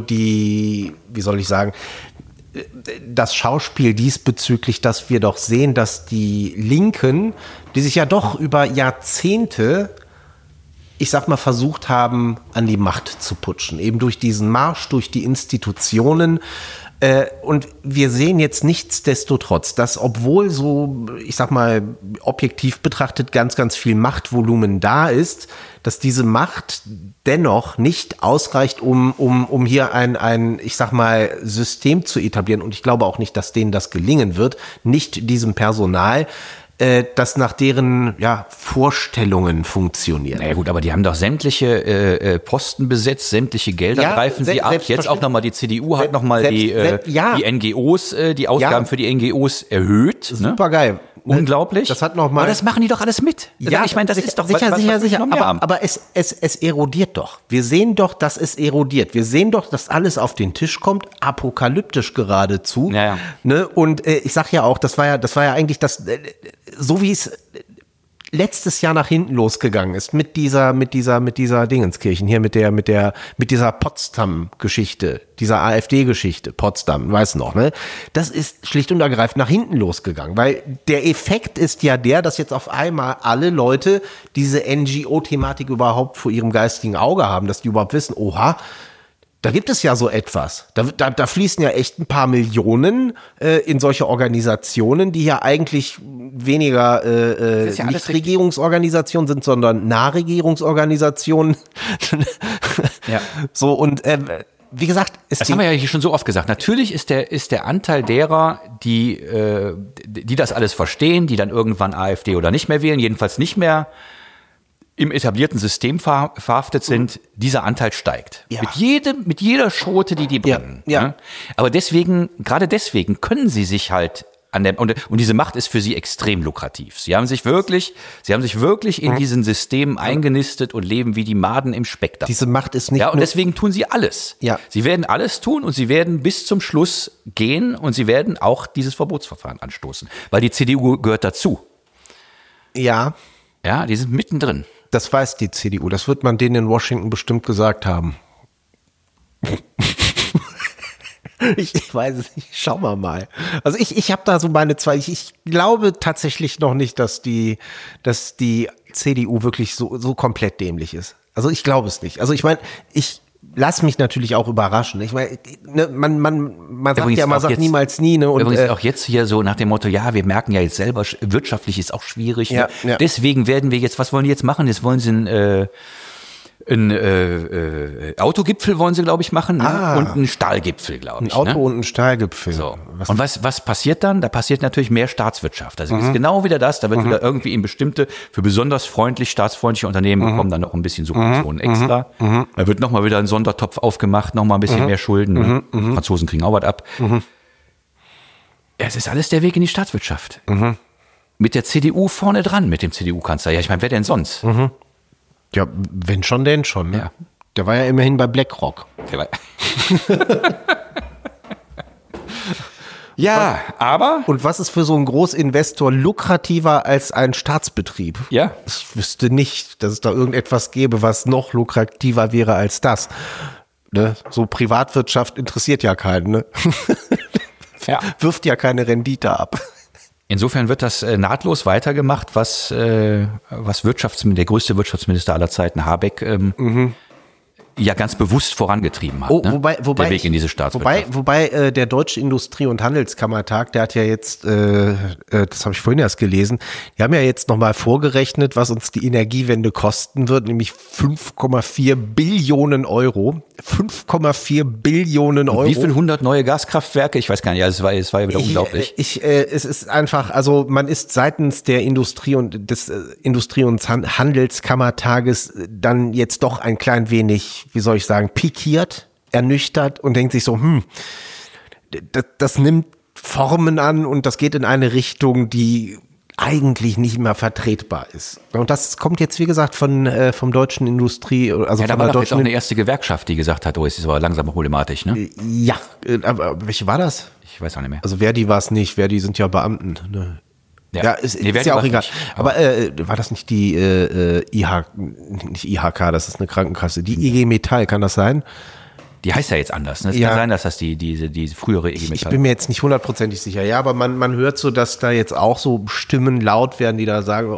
das Schauspiel diesbezüglich, dass wir doch sehen, dass die Linken, die sich ja doch über Jahrzehnte, ich sag mal, versucht haben, an die Macht zu putschen, eben durch diesen Marsch, durch die Institutionen. Und wir sehen jetzt nichtsdestotrotz, dass obwohl so, ich sag mal, objektiv betrachtet ganz, ganz viel Machtvolumen da ist, dass diese Macht dennoch nicht ausreicht, um hier ein, ich sag mal, System zu etablieren. Und ich glaube auch nicht, dass denen das gelingen wird, nicht diesem Personal, das nach deren Vorstellungen funktioniert. Naja gut, aber die haben doch sämtliche Posten besetzt, sämtliche Gelder greifen sie ab. Jetzt auch nochmal die CDU hat nochmal die NGOs, die Ausgaben für die NGOs erhöht. Super geil. Unglaublich. Das hat noch mal. Aber das machen die doch alles mit. Ja, ich meine, das ist doch sicher. Aber es erodiert doch. Wir sehen doch, dass es erodiert. Wir sehen doch, dass alles auf den Tisch kommt, apokalyptisch geradezu. Ja. Ne? Und ich sag ja auch, das war ja eigentlich das, so wie es letztes Jahr nach hinten losgegangen ist mit dieser Dingenskirchen hier, mit dieser Potsdam-Geschichte, dieser AfD-Geschichte, Potsdam, weiß noch, ne? Das ist schlicht und ergreifend nach hinten losgegangen, weil der Effekt ist ja der, dass jetzt auf einmal alle Leute diese NGO-Thematik überhaupt vor ihrem geistigen Auge haben, dass die überhaupt wissen, oha, da gibt es ja so etwas. Da fließen ja echt ein paar Millionen in solche Organisationen, die ja eigentlich weniger nicht Regierungsorganisationen sind, sondern Nahregierungsorganisationen. Ja. So, und wie gesagt, das haben wir ja hier schon so oft gesagt. Natürlich ist der Anteil derer, die das alles verstehen, die dann irgendwann AfD oder nicht mehr wählen, jedenfalls nicht mehr im etablierten System verhaftet sind, dieser Anteil steigt. Ja. Mit jeder Schote, die bringen. Ja. Aber gerade deswegen können sie sich halt und diese Macht ist für sie extrem lukrativ. Sie haben sich wirklich in diesen Systemen eingenistet und leben wie die Maden im Speck. Diese Macht ist nicht. Ja, und deswegen tun sie alles. Ja. Sie werden alles tun und sie werden bis zum Schluss gehen und sie werden auch dieses Verbotsverfahren anstoßen. Weil die CDU gehört dazu. Ja. Ja, die sind mittendrin. Das weiß die CDU. Das wird man denen in Washington bestimmt gesagt haben. Ich weiß es nicht. Schauen wir mal. Also ich habe da so meine zwei. Ich glaube tatsächlich noch nicht, dass die CDU wirklich so komplett dämlich ist. Also ich glaube es nicht. Also ich meine, ich lass mich natürlich auch überraschen. Ich meine, ne, man sagt ja, man sagt niemals nie. Ne? Und, übrigens auch jetzt hier so nach dem Motto, ja, wir merken ja jetzt selber, wirtschaftlich ist auch schwierig. Ja, ne? Ja. Deswegen werden wir jetzt, was wollen die jetzt machen? Jetzt wollen sie ein Autogipfel wollen sie, glaube ich, machen, ne? Und einen Stahlgipfel, glaube ich. Ein Auto- und ein Stahlgipfel. So. Und was passiert dann? Da passiert natürlich mehr Staatswirtschaft. Also ist genau wieder das, da wird wieder irgendwie in für besonders staatsfreundliche Unternehmen bekommen dann noch ein bisschen Subventionen extra. Da wird nochmal wieder ein Sondertopf aufgemacht, nochmal ein bisschen mehr Schulden. Ne? Die Franzosen kriegen auch was ab. Ja, es ist alles der Weg in die Staatswirtschaft. Mit der CDU vorne dran, mit dem CDU-Kanzler. Ja, ich meine, wer denn sonst? Ja, wenn schon, denn schon. Ne? Ja. Der war ja immerhin bei BlackRock. Ja, aber... Und was ist für so einen Großinvestor lukrativer als ein Staatsbetrieb? Ja. Ich wüsste nicht, dass es da irgendetwas gäbe, was noch lukrativer wäre als das. Ne? So Privatwirtschaft interessiert ja keinen. Ne? Ja. Wirft ja keine Rendite ab. Insofern wird das nahtlos weitergemacht, was der größte Wirtschaftsminister aller Zeiten, Habeck, ja ganz bewusst vorangetrieben hat. Wobei der Weg in diese Staatswirtschaft. Wobei der Deutsche Industrie- und Handelskammertag, der hat ja jetzt, das habe ich vorhin erst gelesen, die haben ja jetzt nochmal vorgerechnet, was uns die Energiewende kosten wird, nämlich 5,4 Billionen Euro. 5,4 Billionen Euro. Wie viel 100 neue Gaskraftwerke? Ich weiß gar nicht, es war ja wieder unglaublich. Es ist einfach, also man ist seitens der Industrie und des Industrie- und Handelskammertages dann jetzt doch ein klein wenig, wie soll ich sagen, pikiert, ernüchtert und denkt sich so, das nimmt Formen an und das geht in eine Richtung, die eigentlich nicht mehr vertretbar ist. Und das kommt jetzt, wie gesagt, vom deutschen Industrie, also ja, da von war der doch jetzt deutschen auch eine erste Gewerkschaft, die gesagt hat, es ist aber langsam problematisch, ne? Ja, aber welche war das? Ich weiß auch nicht mehr. Also Verdi war es nicht, Verdi sind ja Beamten, ne? Ja, ist ja auch egal. Nicht, aber war das nicht die nicht IHK, das ist eine Krankenkasse, die IG Metall, kann das sein? Die heißt ja jetzt anders. Ne? Es kann sein, dass das die frühere IG Metall. Ich bin mir jetzt nicht hundertprozentig sicher. Ja, aber man hört so, dass da jetzt auch so Stimmen laut werden, die da sagen,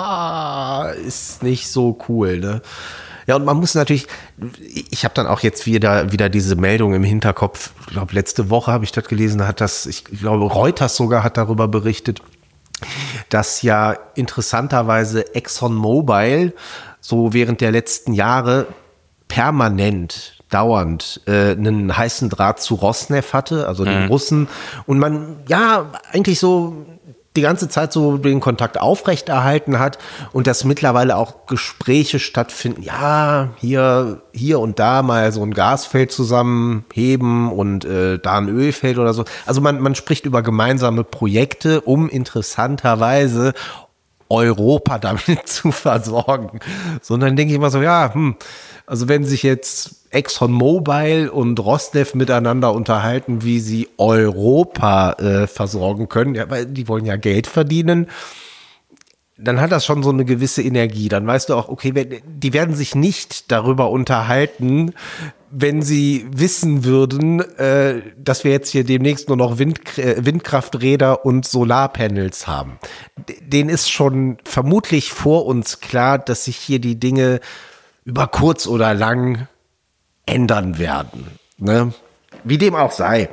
ist nicht so cool, ne? Ja, und man muss natürlich, ich habe dann auch jetzt wieder diese Meldung im Hinterkopf, ich glaube, letzte Woche habe ich das gelesen, ich glaube, Reuters sogar hat darüber berichtet, dass ja interessanterweise ExxonMobil so während der letzten Jahre permanent, dauernd einen heißen Draht zu Rosneft hatte, also den Russen. Und man ja eigentlich so die ganze Zeit so den Kontakt aufrechterhalten hat und dass mittlerweile auch Gespräche stattfinden, ja, hier und da mal so ein Gasfeld zusammenheben und da ein Ölfeld oder so. Also man spricht über gemeinsame Projekte, um interessanterweise Europa damit zu versorgen. So, und dann denke ich immer so, also wenn sich jetzt ExxonMobil und Rosneft miteinander unterhalten, wie sie Europa versorgen können, ja, weil die wollen ja Geld verdienen, dann hat das schon so eine gewisse Energie. Dann weißt du auch, okay, die werden sich nicht darüber unterhalten, wenn sie wissen würden, dass wir jetzt hier demnächst nur noch Windkrafträder und Solarpanels haben. Denen ist schon vermutlich vor uns klar, dass sich hier die Dinge über kurz oder lang ändern werden. Ne? Wie dem auch sei.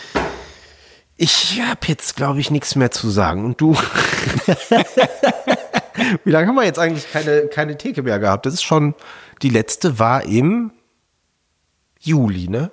Ich habe jetzt, glaube ich, nichts mehr zu sagen. Und du? Wie lange haben wir jetzt eigentlich keine Theke mehr gehabt? Das ist schon, die letzte war im Juli, ne?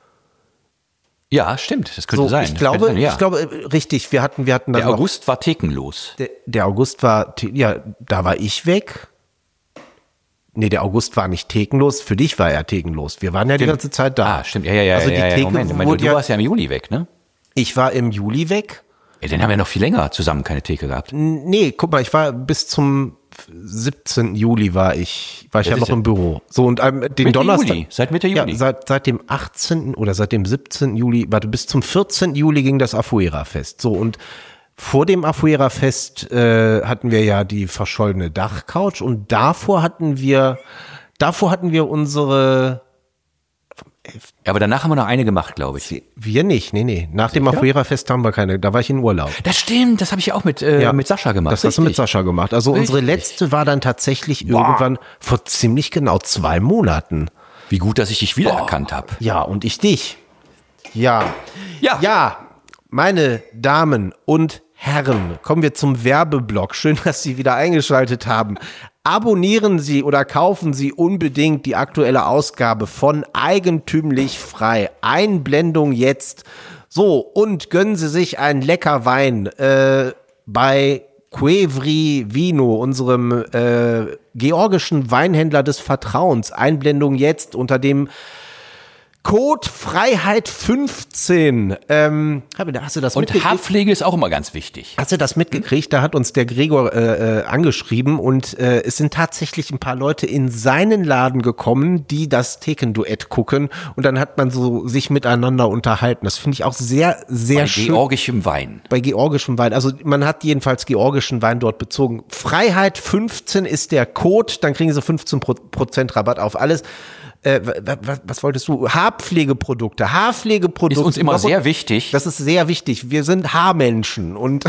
Ja, stimmt, das könnte sein. Ich glaube, richtig, wir hatten dann der August war thekenlos. Der August war, da war ich weg. Nee, der August war nicht thekenlos, für dich war er thekenlos. Wir waren ja die ganze Zeit da. Ah, stimmt, ja, also die Theke Moment, du warst ja im Juli weg, ne? Ich war im Juli weg. Ja, dann haben wir noch viel länger zusammen keine Theke gehabt. Nee, guck mal, ich war bis zum 17. Juli war ich ja noch im Büro. So, und den Donnerstag. Juli, seit Mitte Juli. Ja, seit dem 18. oder seit dem 17. Juli, bis zum 14. Juli ging das Afuera-Fest. So, und vor dem Afuera-Fest hatten wir ja die verschollene Dachcouch und davor hatten wir unsere. Ja, aber danach haben wir noch eine gemacht, glaube ich. Wir nicht, nee. Nach dem Afuera-Fest haben wir keine, da war ich in Urlaub. Das stimmt, das habe ich auch mit Sascha gemacht. Das hast du mit Sascha gemacht. Also unsere letzte war dann tatsächlich irgendwann vor ziemlich genau 2 Monaten. Wie gut, dass ich dich wiedererkannt habe. Ja, und ich dich. Ja, meine Damen und Herren, kommen wir zum Werbeblock. Schön, dass Sie wieder eingeschaltet haben. Abonnieren Sie oder kaufen Sie unbedingt die aktuelle Ausgabe von Eigentümlich Frei. Einblendung jetzt. So, und gönnen Sie sich einen lecker Wein bei Quevri Vino, unserem georgischen Weinhändler des Vertrauens. Einblendung jetzt unter dem Code Freiheit 15. Hast du das mitgekriegt? Und Haarpflege ist auch immer ganz wichtig. Hast du das mitgekriegt? Da hat uns der Gregor angeschrieben und es sind tatsächlich ein paar Leute in seinen Laden gekommen, die das Thekenduett gucken und dann hat man so sich miteinander unterhalten. Das finde ich auch sehr, sehr schön. Bei georgischem Wein. Bei georgischem Wein. Also man hat jedenfalls georgischen Wein dort bezogen. Freiheit 15 ist der Code, dann kriegen sie 15% Rabatt auf alles. Was wolltest du? Haarpflegeprodukte. Ist uns immer sehr wichtig. Das ist sehr wichtig. Wir sind Haarmenschen und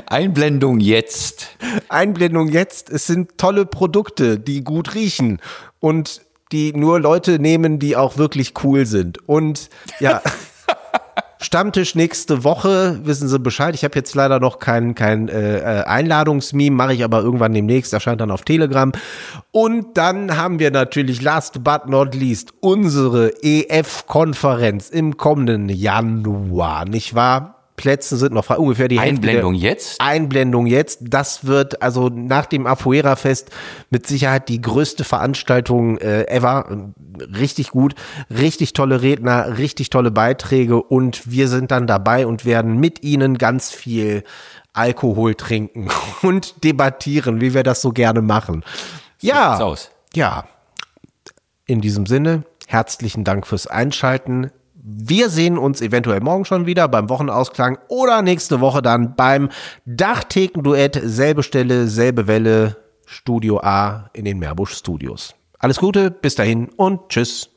Einblendung jetzt. Einblendung jetzt. Es sind tolle Produkte, die gut riechen und die nur Leute nehmen, die auch wirklich cool sind. Und ja, Stammtisch nächste Woche, wissen Sie Bescheid. Ich habe jetzt leider noch kein Einladungsmeme, mache ich aber irgendwann demnächst, erscheint dann auf Telegram. Und dann haben wir natürlich last but not least unsere EF-Konferenz im kommenden Januar, nicht wahr? Plätze sind noch frei, ungefähr die Einblendung jetzt? Einblendung jetzt. Das wird also nach dem Afuera-Fest mit Sicherheit die größte Veranstaltung ever. Richtig gut, richtig tolle Redner, richtig tolle Beiträge und wir sind dann dabei und werden mit Ihnen ganz viel Alkohol trinken und debattieren, wie wir das so gerne machen. Ja, so sieht's aus. Ja. In diesem Sinne, herzlichen Dank fürs Einschalten. Wir sehen uns eventuell morgen schon wieder beim Wochenausklang oder nächste Woche dann beim Dachtheken-Duett. Selbe Stelle, selbe Welle, Studio A in den Meerbusch Studios. Alles Gute, bis dahin und tschüss.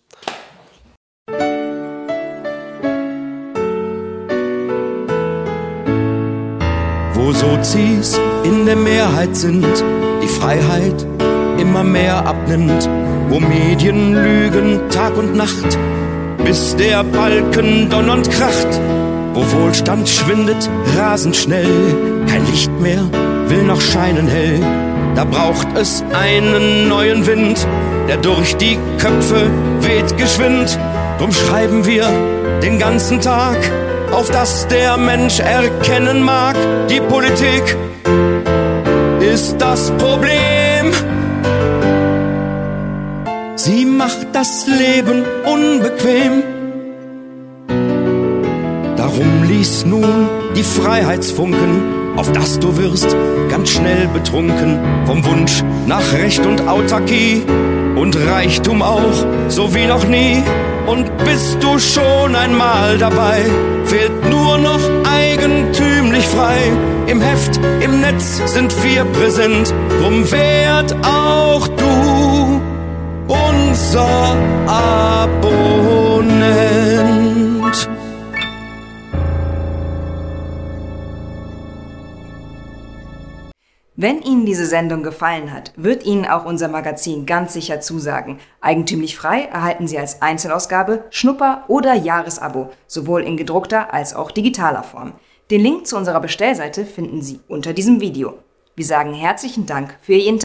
Wo Sozis in der Mehrheit sind, die Freiheit immer mehr abnimmt, wo Medien lügen Tag und Nacht, bis der Balken donnernd kracht, wo Wohlstand schwindet rasend schnell, kein Licht mehr will noch scheinen hell, da braucht es einen neuen Wind, der durch die Köpfe weht geschwind. Drum schreiben wir den ganzen Tag, auf dass der Mensch erkennen mag, die Politik ist das Problem. Sie macht das Leben unbequem. Darum lies nun die Freiheitsfunken, auf dass du wirst ganz schnell betrunken vom Wunsch nach Recht und Autarkie und Reichtum auch, so wie noch nie. Und bist du schon einmal dabei, fehlt nur noch eigentümlich frei. Im Heft, im Netz sind wir präsent, drum werd auch du unser Abonnent. Wenn Ihnen diese Sendung gefallen hat, wird Ihnen auch unser Magazin ganz sicher zusagen. Eigentümlich frei erhalten Sie als Einzelausgabe, Schnupper- oder Jahresabo, sowohl in gedruckter als auch digitaler Form. Den Link zu unserer Bestellseite finden Sie unter diesem Video. Wir sagen herzlichen Dank für Ihr Interesse.